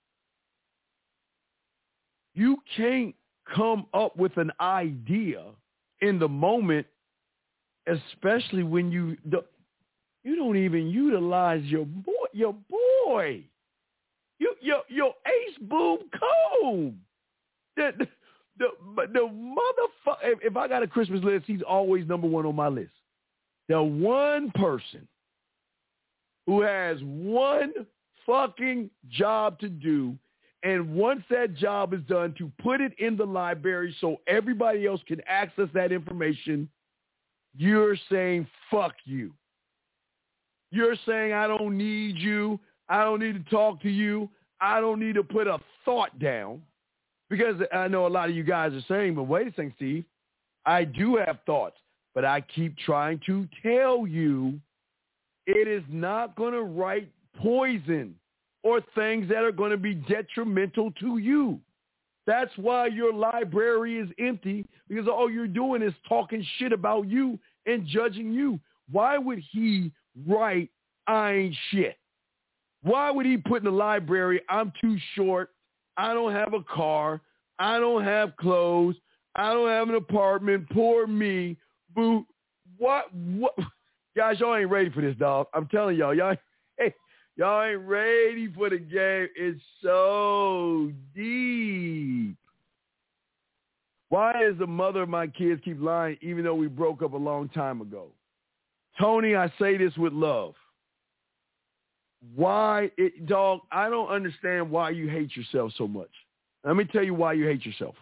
You can't come up with an idea in the moment, especially when you don't even utilize your boy. Your ace boom comb. The motherfucker. If I got a Christmas list, he's always number one on my list. The one person who has one fucking job to do, and once that job is done, to put it in the library so everybody else can access that information, you're saying fuck you. You're saying I don't need you. I don't need to talk to you. I don't need to put a thought down. Because I know a lot of you guys are saying, but wait a second, Steve. I do have thoughts, but I keep trying to tell you it is not going to write poison or things that are going to be detrimental to you. That's why your library is empty, because all you're doing is talking shit about you and judging you. Why would he write, I ain't shit? Why would he put in the library, I'm too short, I don't have a car, I don't have clothes, I don't have an apartment, poor me, boo. What? Guys, y'all ain't ready for this, dog. I'm telling y'all, y'all ain't ready for the game. It's so deep. Why does the mother of my kids keep lying even though we broke up a long time ago? Tony, I say this with love. Dog, I don't understand why you hate yourself so much. Let me tell you why you hate yourself.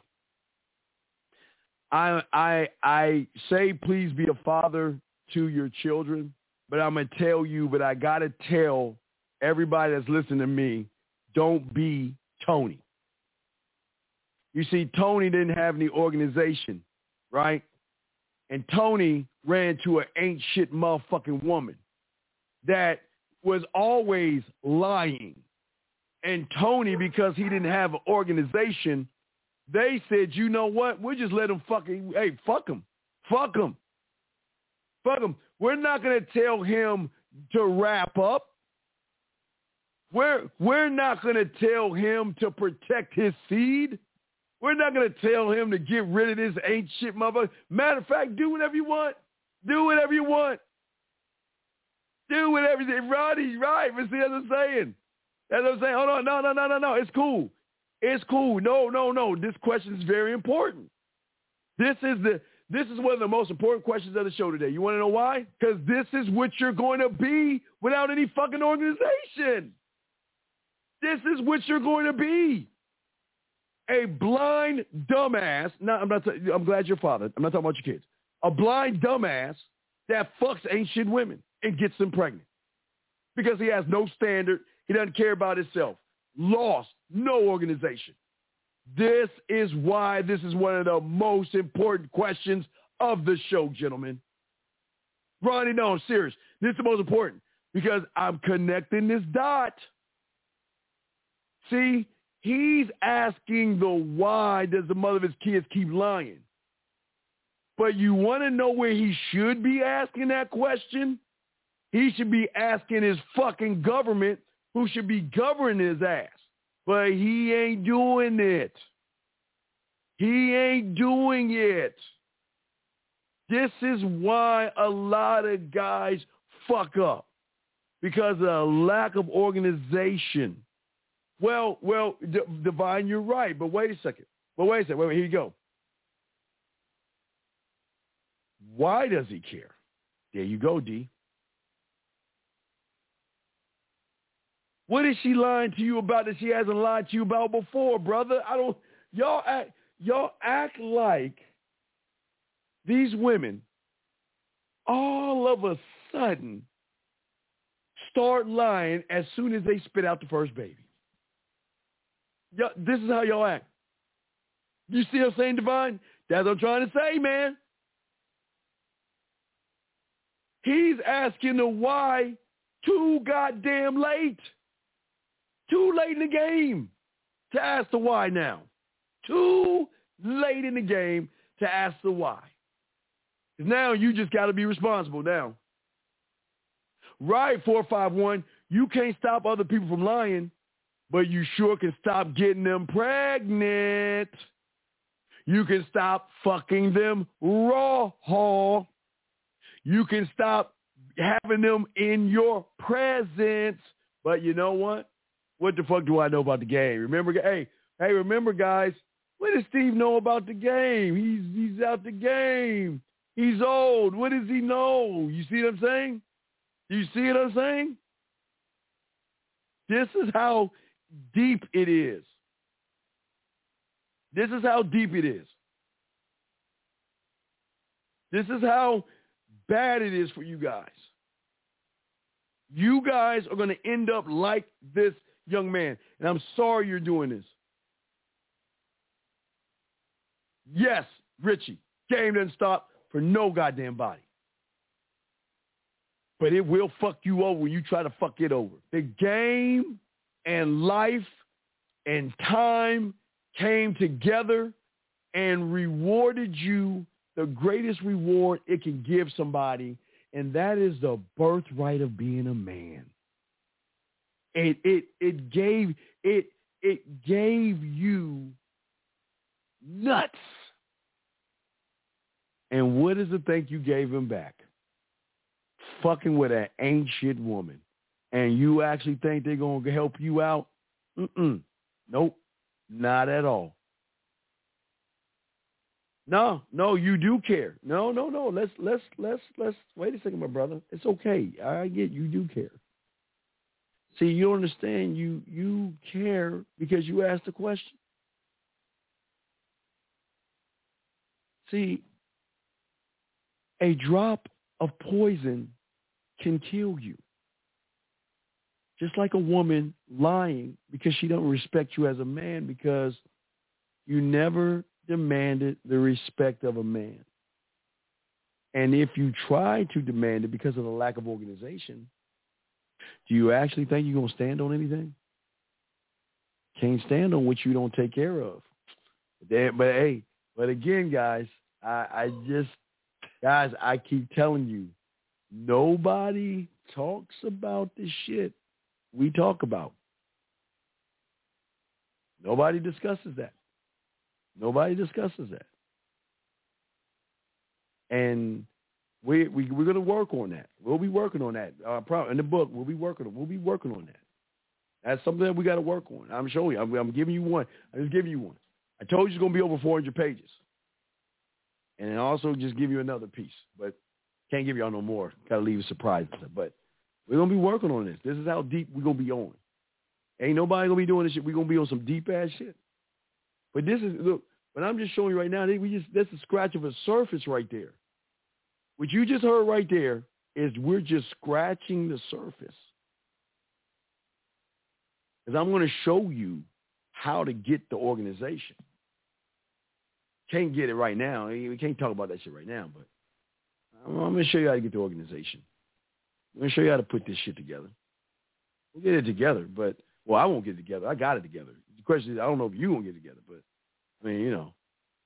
I say please be a father to your children, but I'm going to tell you, but I got to tell everybody that's listening to me, don't be Tony. You see, Tony didn't have any organization, right? And Tony ran to an ain't shit motherfucking woman that was always lying. And Tony, because he didn't have an organization, they said, you know what? We'll just let him fuck him. Fuck him. We're not going to tell him to wrap up. We're not going to tell him to protect his seed. We're not going to tell him to get rid of this ain't shit motherfucker. Matter of fact, do whatever you want. Ronnie's right, but see, that's what I'm saying. Hold on. No. It's cool. No. This question is very important. This is one of the most important questions of the show today. You want to know why? Because this is what you're going to be without any fucking organization. This is what you're going to be. A blind dumbass. No, I'm glad you're father. I'm not talking about your kids. A blind dumbass that fucks ain't shit women and gets them pregnant because he has no standard. He doesn't care about himself. Lost. No organization. This is why this is one of the most important questions of the show, gentlemen. Ronnie, no, I'm serious. This is the most important. because I'm connecting this dot. See, he's asking the why does the mother of his kids keep lying? But you want to know where he should be asking that question? He should be asking his fucking government who should be governing his ass. But he ain't doing it. He ain't doing it. This is why a lot of guys fuck up. Because of a lack of organization. Well, Divine, you're right. But wait a second. Wait, here you go. Why does he care? There you go, D. What is she lying to you about that she hasn't lied to you about before, brother? Y'all act like these women all of a sudden start lying as soon as they spit out the first baby. This is how y'all act. You see what I'm saying, Divine? That's what I'm trying to say, man. He's asking the why too goddamn late. Too late in the game to ask the why now. Too late in the game to ask the why. Because now you just got to be responsible now. Right, 451, you can't stop other people from lying, but you sure can stop getting them pregnant. You can stop fucking them raw. You can stop having them in your presence. But you know what? What the fuck do I know about the game? Remember, remember, guys, what does Steve know about the game? He's out the game. He's old. What does he know? You see what I'm saying? You see what I'm saying? This is how deep it is. This is how deep it is. This is how bad it is for you guys. You guys are going to end up like this young man. And I'm sorry you're doing this. Yes, Richie, game doesn't stop for no goddamn body. But it will fuck you over when you try to fuck it over. The game and life and time came together and rewarded you the greatest reward it can give somebody, and that is the birthright of being a man. It gave you nuts. And what is the thing you gave him back? Fucking with an ain't shit woman. And you actually think they're going to help you out? Nope. Not at all. No, you do care. No. Let's wait a second, my brother. It's okay. I get you do care. See, you don't understand. You care because you asked the question. See, a drop of poison can kill you. Just like a woman lying because she don't respect you as a man because you never demanded the respect of a man. And if you try to demand it because of the lack of organization, do you actually think you're going to stand on anything? Can't stand on what you don't take care of. But again, guys, I keep telling you, nobody talks about the shit we talk about. Nobody discusses that. And we're going to work on that. We'll be working on that. In the book, we'll be working on that. That's something that we got to work on. I'm showing you. I'm giving you one. I'm just giving you one. I told you it's going to be over 400 pages. And also just give you another piece. But can't give y'all no more. Got to leave a surprise. But we're going to be working on this. This is how deep we're going to be on. Ain't nobody going to be doing this shit. We're going to be on some deep-ass shit. But this is, look, what I'm just showing you right now, that's a scratch of a surface right there. What you just heard right there is we're just scratching the surface. Because I'm going to show you how to get the organization. Can't get it right now. We can't talk about that shit right now, but I'm going to show you how to get the organization. I'm going to show you how to put this shit together. We'll get it together, but, well, I won't get it together. I got it together. The question is, I don't know if you won't get it together, but, I mean, you know.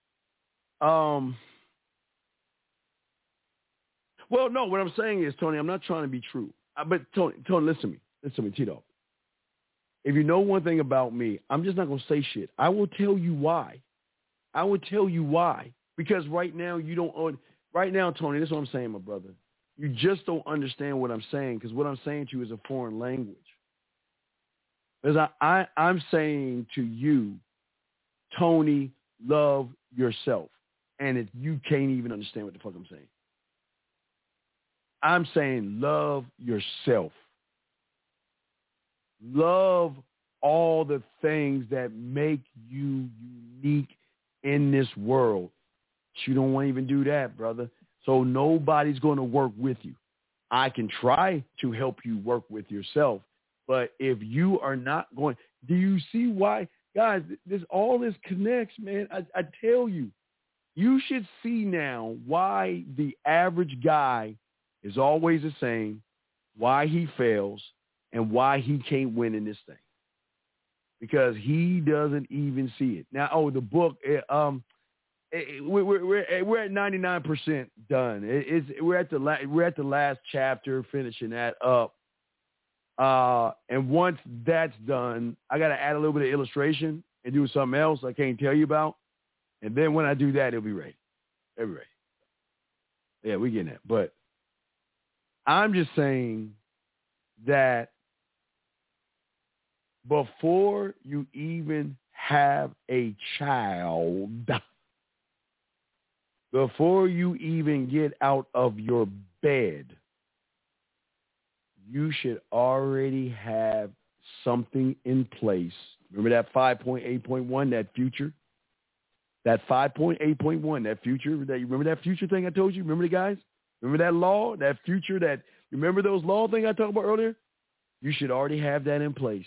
Well, no, what I'm saying is, Tony, I'm not trying to be true. But, Tony, listen to me. Listen to me, Tito. If you know one thing about me, I'm just not going to say shit. I will tell you why. I will tell you why. Because right now, right now, Tony, this is what I'm saying, my brother. You just don't understand what I'm saying, because what I'm saying to you is a foreign language. Because I'm saying to you, Tony, love yourself. And if you can't even understand what the fuck I'm saying. I'm saying love yourself. Love all the things that make you unique in this world. But you don't want to even do that, brother. So nobody's going to work with you. I can try to help you work with yourself, but if you are not going, do you see why? Guys, all this connects, man. I tell you, you should see now why the average guy is always the same, why he fails, and why he can't win in this thing. Because he doesn't even see it. Now, the book, we're at 99% done. We're at the last chapter, finishing that up. And once that's done, I got to add a little bit of illustration and do something else I can't tell you about. And then when I do that, it'll be ready. It'll be ready. Yeah, we're getting that. But I'm just saying that before you even have a child, before you even get out of your bed, you should already have something in place. Remember that 5.8.1, that future? That 5.8.1, that future, remember that future thing I told you? Remember the guys? Remember that law, that future, remember those law things I talked about earlier? You should already have that in place.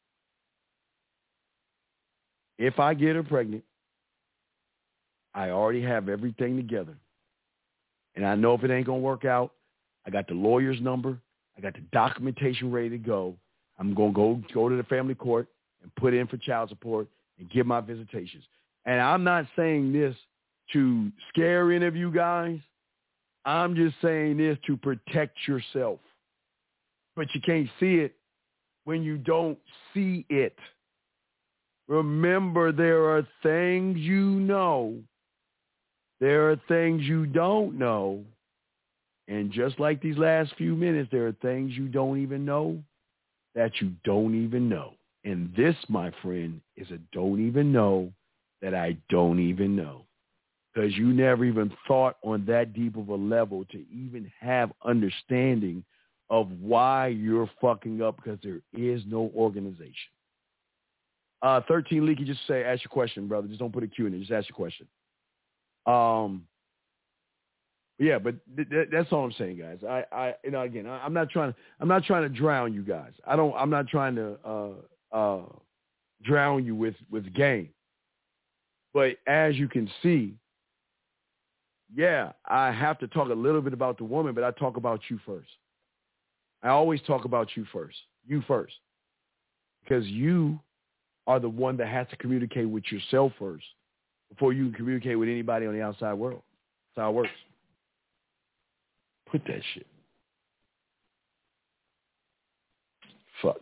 If I get her pregnant, I already have everything together. And I know if it ain't going to work out, I got the lawyer's number. I got the documentation ready to go. I'm going to go to the family court and put in for child support and give my visitations. And I'm not saying this to scare any of you guys. I'm just saying this to protect yourself. But you can't see it when you don't see it. Remember, there are things you know. There are things you don't know. And just like these last few minutes, there are things you don't even know that you don't even know. And this, my friend, is a don't even know that I don't even know. Because you never even thought on that deep of a level to even have understanding of why you're fucking up, because there is no organization. 13 Leaky, just say, ask your question, brother. Just don't put a Q in it. Just ask your question. Yeah, but that's all I'm saying, guys. Again, I'm not trying to drown you guys. I'm not trying to drown you with game. But as you can see, yeah, I have to talk a little bit about the woman, but I talk about you first. I always talk about you first. You first. Because you are the one that has to communicate with yourself first before you can communicate with anybody on the outside world. That's how it works. Put that shit. Fuck.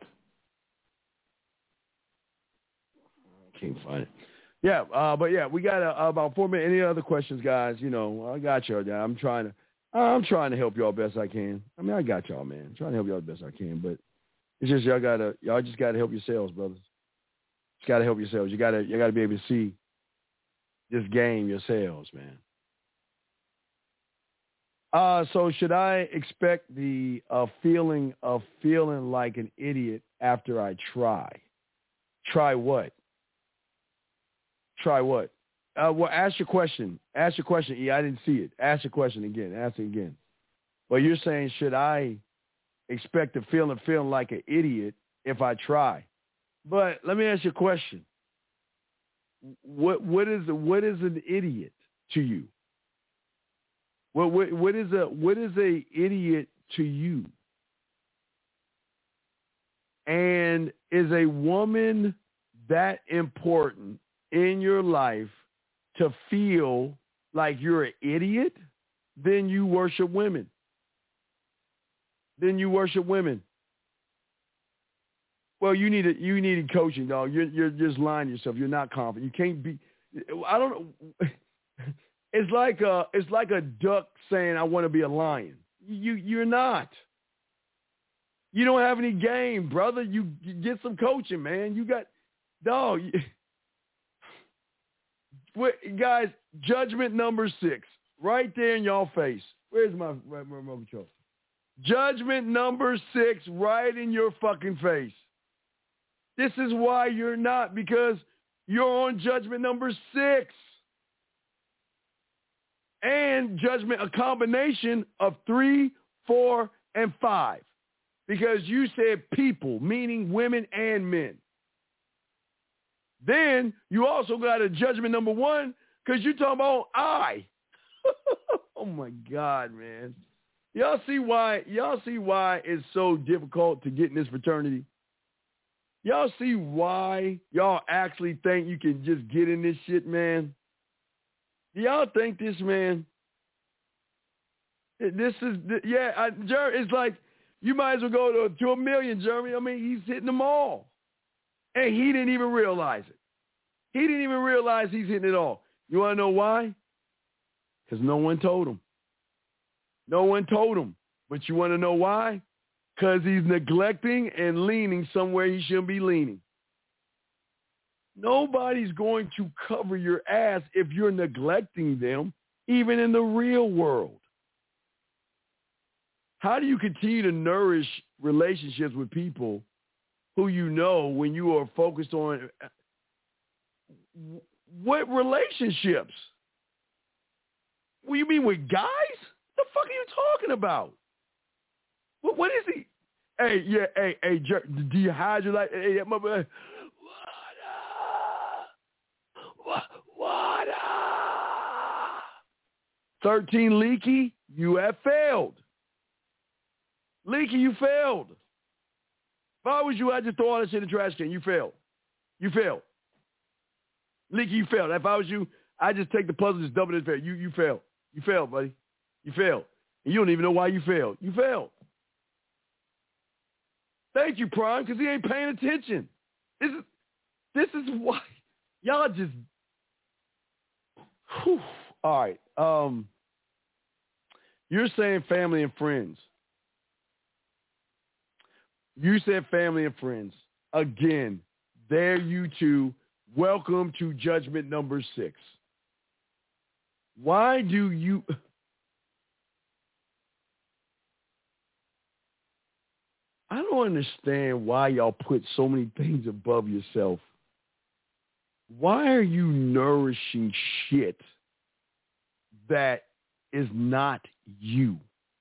Can't find it. Yeah, but yeah, we got about 4 minutes. Any other questions, guys? You know, I got y'all. I'm trying to help y'all best I can. I mean, I got y'all, man. I'm trying to help y'all the best I can, but it's just y'all just gotta help yourselves, brothers. Just gotta help yourselves. You gotta be able to see this game yourselves, man. So should I expect the feeling of feeling like an idiot after I try? Try what? Try what? Well, ask your question. Ask your question, E. I didn't see it. Ask your question again. Ask it again. Well, you're saying, should I expect to feeling like an idiot if I try? But let me ask you a question. What is an idiot to you? What is a idiot to you? And is a woman that important in your life to feel like you're an idiot? Then you worship women. Well, you needed coaching, dog. You're just lying to yourself. You're not confident. You can't be. I don't know. It's like a duck saying, "I want to be a lion." You're not. You don't have any game, brother. You get some coaching, man. You got, dog. Guys, judgment number 6, right there in y'all face. Where's my remote control? Judgment number 6, right in your fucking face. This is why you're not, because you're on judgment number 6. And judgment, a combination of 3, 4, and 5. Because you said people, meaning women and men. Then you also got a judgment number 1 because you're talking about I. Oh, my God, man. Y'all see why it's so difficult to get in this fraternity? Y'all see why y'all actually think you can just get in this shit, man? Do y'all think this, man? This is, yeah, it's like you might as well go to $1 million, Jeremy. I mean, he's hitting them all. And he didn't even realize it. He didn't even realize he's hitting it all. You want to know why? Because no one told him. No one told him. But you want to know why? Because he's neglecting and leaning somewhere he shouldn't be leaning. Nobody's going to cover your ass if you're neglecting them, even in the real world. How do you continue to nourish relationships with people who you know when you are focused on what relationships? What do you mean with guys? What the fuck are you talking about? What is he? Hey, yeah, hey, do you hide your life? Hey, my boy. Water. 13 Leaky, you have failed. Leaky, you failed. If I was you, I'd just throw all that shit in the trash can. You failed. Leaky, you failed. If I was you, I'd just take the puzzle, just dump it in the fail. You failed. You failed, buddy. You failed. And you don't even know why you failed. You failed. Thank you, Prime, because he ain't paying attention. This is why y'all just. Whew. All right. You're saying family and friends. You said family and friends. Again, there you two. Welcome to judgment number 6. Why do you... I don't understand why y'all put so many things above yourself. Why are you nourishing shit that is not you?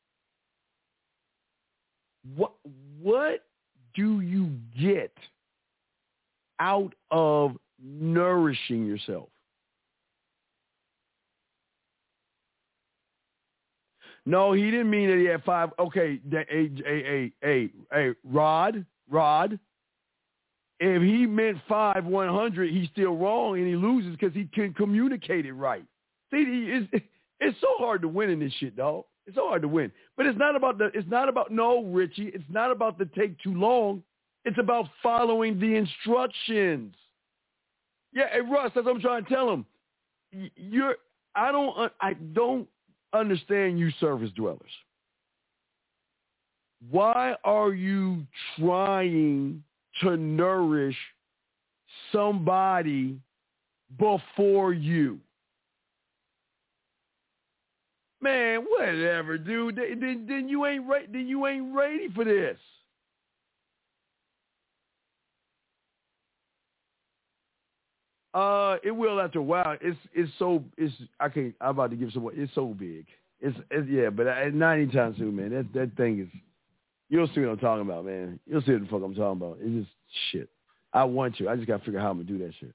What do you get out of nourishing yourself? No, he didn't mean that he had 5. Okay, hey, Rod. If he meant 5, 100, he's still wrong and he loses because he couldn't communicate it right. See, it's so hard to win in this shit, dog. It's so hard to win. But it's not about no, Richie. It's not about the take too long. It's about following the instructions. Yeah, hey, Russ, that's what I'm trying to tell him. I don't understand you surface dwellers. Why are you trying to nourish somebody before you? Man, whatever, dude. Then you ain't right. Then you ain't ready for this. It will after a while. I'm about to give some. It's so big. Yeah, but not anytime soon, man. That thing is. You'll see what I'm talking about, man. You'll see what the fuck I'm talking about. It's just shit. I want to. I just gotta figure out how I'm gonna do that shit.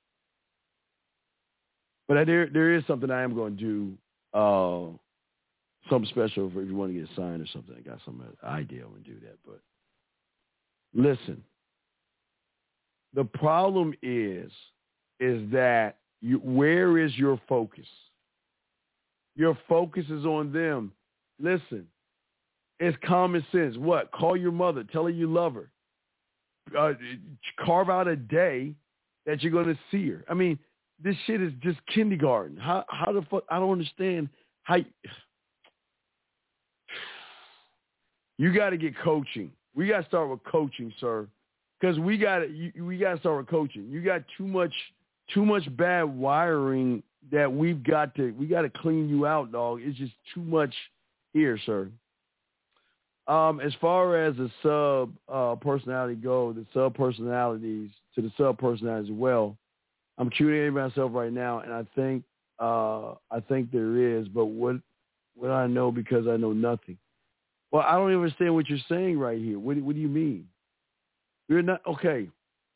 But there is something I am gonna do. Something special for if you want to get signed or something. I got some idea I'm gonna do that. But listen, The problem is that where is your focus? Your focus is on them. Listen, it's common sense. What? Call your mother. Tell her you love her. Carve out a day that you're going to see her. I mean, this shit is just kindergarten. How the fuck? I don't understand how. You got to get coaching. We got to start with coaching, sir, because we got to start with coaching. You got too much bad wiring that we got to clean you out, dog. It's just too much here, sir. As far as the sub personality go, the sub personalities to the sub personalities as well. I'm curating myself right now, and I think there is, but what I know because I know nothing. Well, I don't understand what you're saying right here. What do you mean? You're not okay.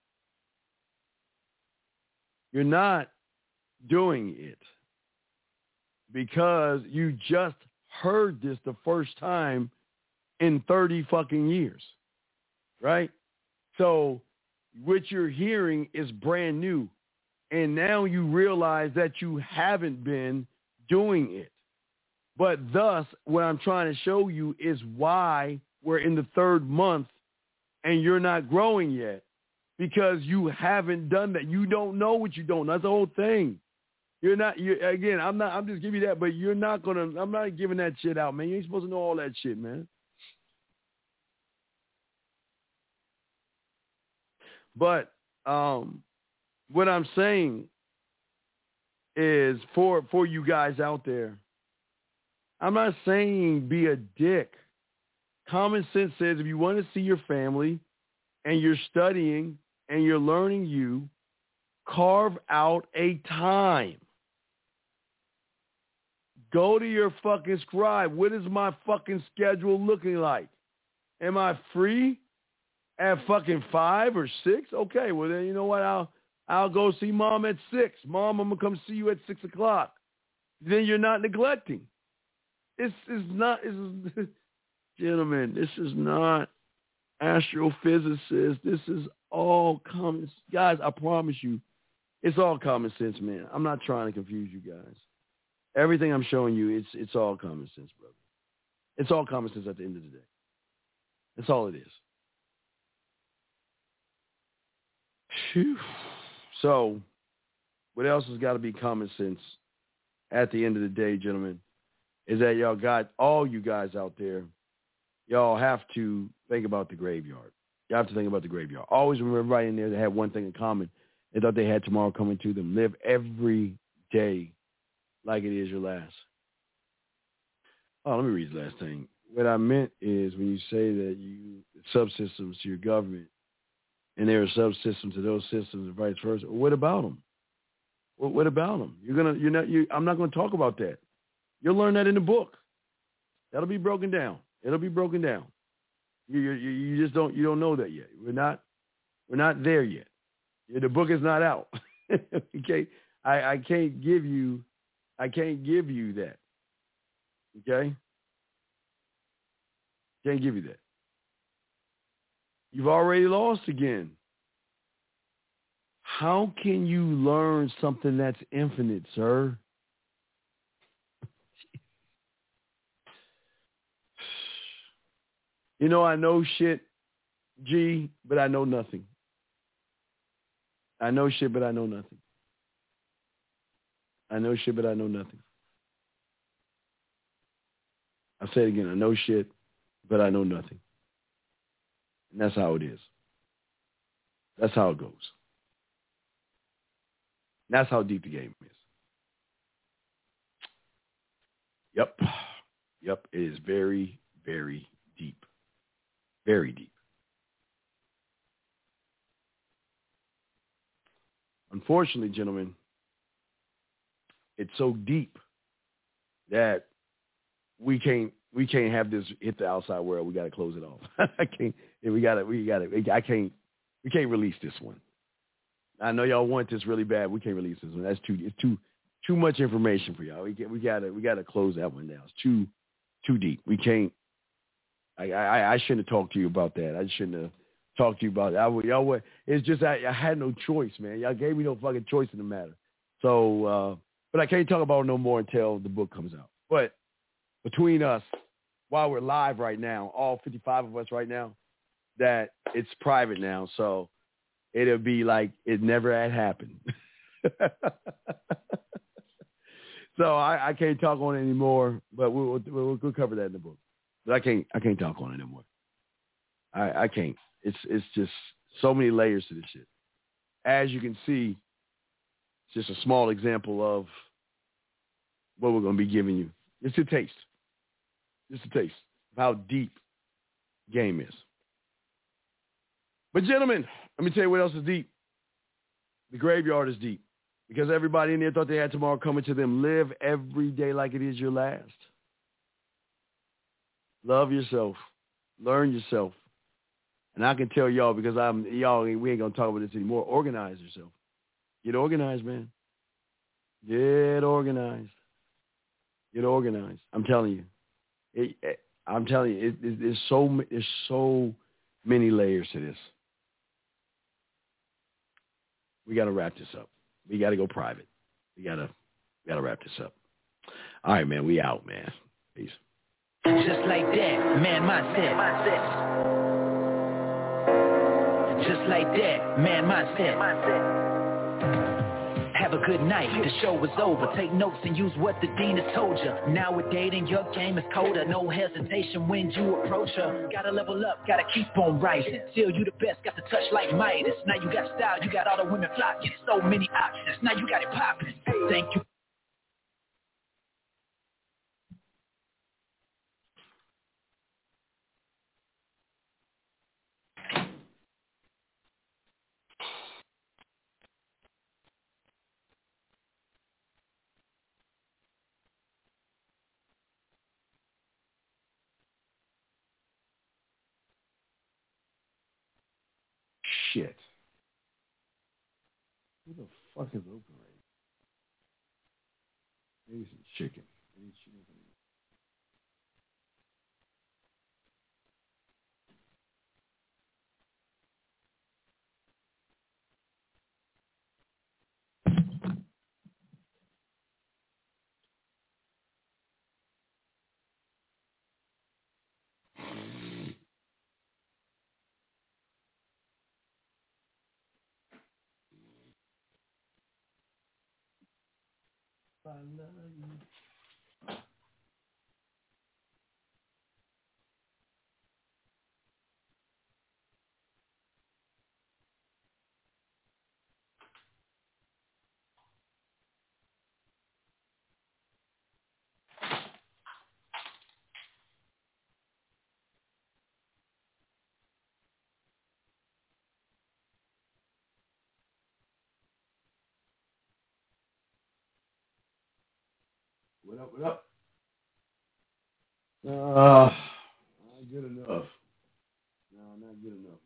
You're not doing it because you just heard this the first time in 30 fucking years, right? So what you're hearing is brand new. And now you realize that you haven't been doing it. But thus, what I'm trying to show you is why we're in the 3rd month and you're not growing yet. Because you haven't done that. You don't know what you don't know. That's the whole thing. Again, I'm just giving you that, but I'm not giving that shit out, man. You ain't supposed to know all that shit, man. But what I'm saying is for you guys out there, I'm not saying be a dick. Common sense says if you want to see your family and you're studying and you're learning carve out a time. Go to your fucking scribe. What is my fucking schedule looking like? Am I free at fucking 5 or 6? Okay, well then you know what? I'll go see mom at 6. Mom, I'm gonna come see you at 6 o'clock. Then you're not neglecting. Gentlemen, this is not astrophysicists. This is all common. Guys, I promise you, it's all common sense, man. I'm not trying to confuse you guys. Everything I'm showing you, it's all common sense, brother. It's all common sense at the end of the day. That's all it is. Phew. So, what else has got to be common sense at the end of the day, gentlemen, is that y'all got, all you guys out there, y'all have to think about the graveyard. You have to think about the graveyard. Always remember everybody in there that had one thing in common. They thought they had tomorrow coming to them. Live every day like it is your last. Oh, let me read the last thing. What I meant is when you say that you subsystems to your government and there are subsystems to those systems and vice versa, what about them? What about them? I'm not going to talk about that. You'll learn that in the book. That'll be broken down. It'll be broken down. You just don't know that yet. We're not there yet. The book is not out. Okay, I can't give you that. Okay, can't give you that. You've already lost again. How can you learn something that's infinite, sir? You know, I know shit, G, but I know nothing. I know shit, but I know nothing. I know shit, but I know nothing. I'll say it again. I know shit, but I know nothing. And that's how it is. That's how it goes. That's how deep the game is. Yep. It is very, very deep. Very deep. Unfortunately, gentlemen, it's so deep that we can't have this hit the outside world. We got to close it off. We can't release this one. I know y'all want this really bad. We can't release this one. It's too much information for y'all. We gotta close that one down. It's too deep. We can't. I shouldn't have talked to you about that. I shouldn't have talk to you about it. It's just I had no choice, man. Y'all gave me no fucking choice in the matter. So, but I can't talk about it no more until the book comes out. But between us, while we're live right now, all 55 of us right now, that it's private now. So it'll be like it never had happened. So I can't talk on it anymore, but we'll cover that in the book. But I can't talk on it anymore. I can't. It's just so many layers to this shit. As you can see, it's just a small example of what we're going to be giving you. It's a taste. Just a taste of how deep game is. But gentlemen, let me tell you what else is deep. The graveyard is deep. Because everybody in there thought they had tomorrow coming to them. Live every day like it is your last. Love yourself. Learn yourself. And I can tell y'all, because we ain't going to talk about this anymore. Organize yourself. Get organized, man. Get organized. Get organized. I'm telling you. There's so many layers to this. We got to wrap this up. We got to go private. We got to wrap this up. All right, man. We out, man. Peace. Just like that, man, mindset. Just like that, man, mindset. Have a good night, the show is over. Take notes and use what the dean has told you. Nowadays your game is colder. No hesitation when you approach her. Gotta level up, gotta keep on rising. Still you the best, got the touch like Midas. Now you got style, you got all the women flocking. So many options, now you got it popping. Thank you. Shit. Who the fuck is open right now? Maybe some chicken. Maybe chicken. What up? Not good enough. No, not good enough.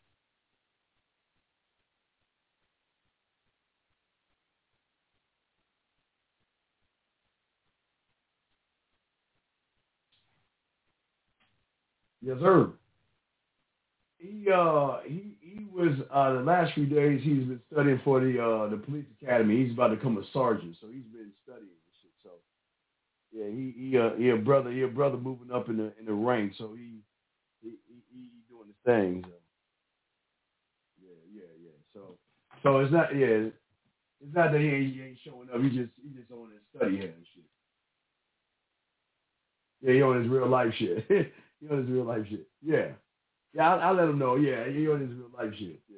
Yes, sir. He was the last few days he's been studying for the police academy. He's about to become a sergeant, so he's been studying this shit. So yeah, he a brother moving up in the ranks. So he doing his thing. So yeah. So it's not that he ain't showing up. He just on his study head and shit. Yeah, he on his real life shit. He on his real life shit. Yeah. Yeah, I'll let him know. Yeah, he on his real life shit. Yeah.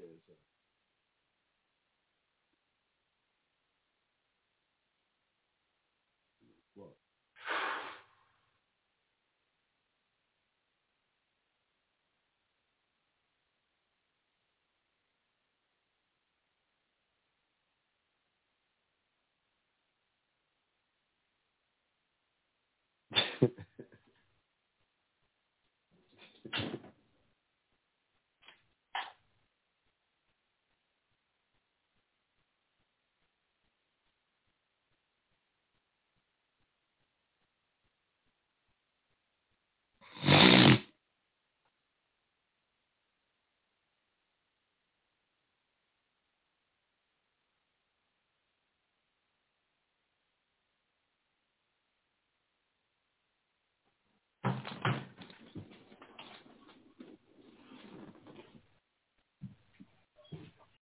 So.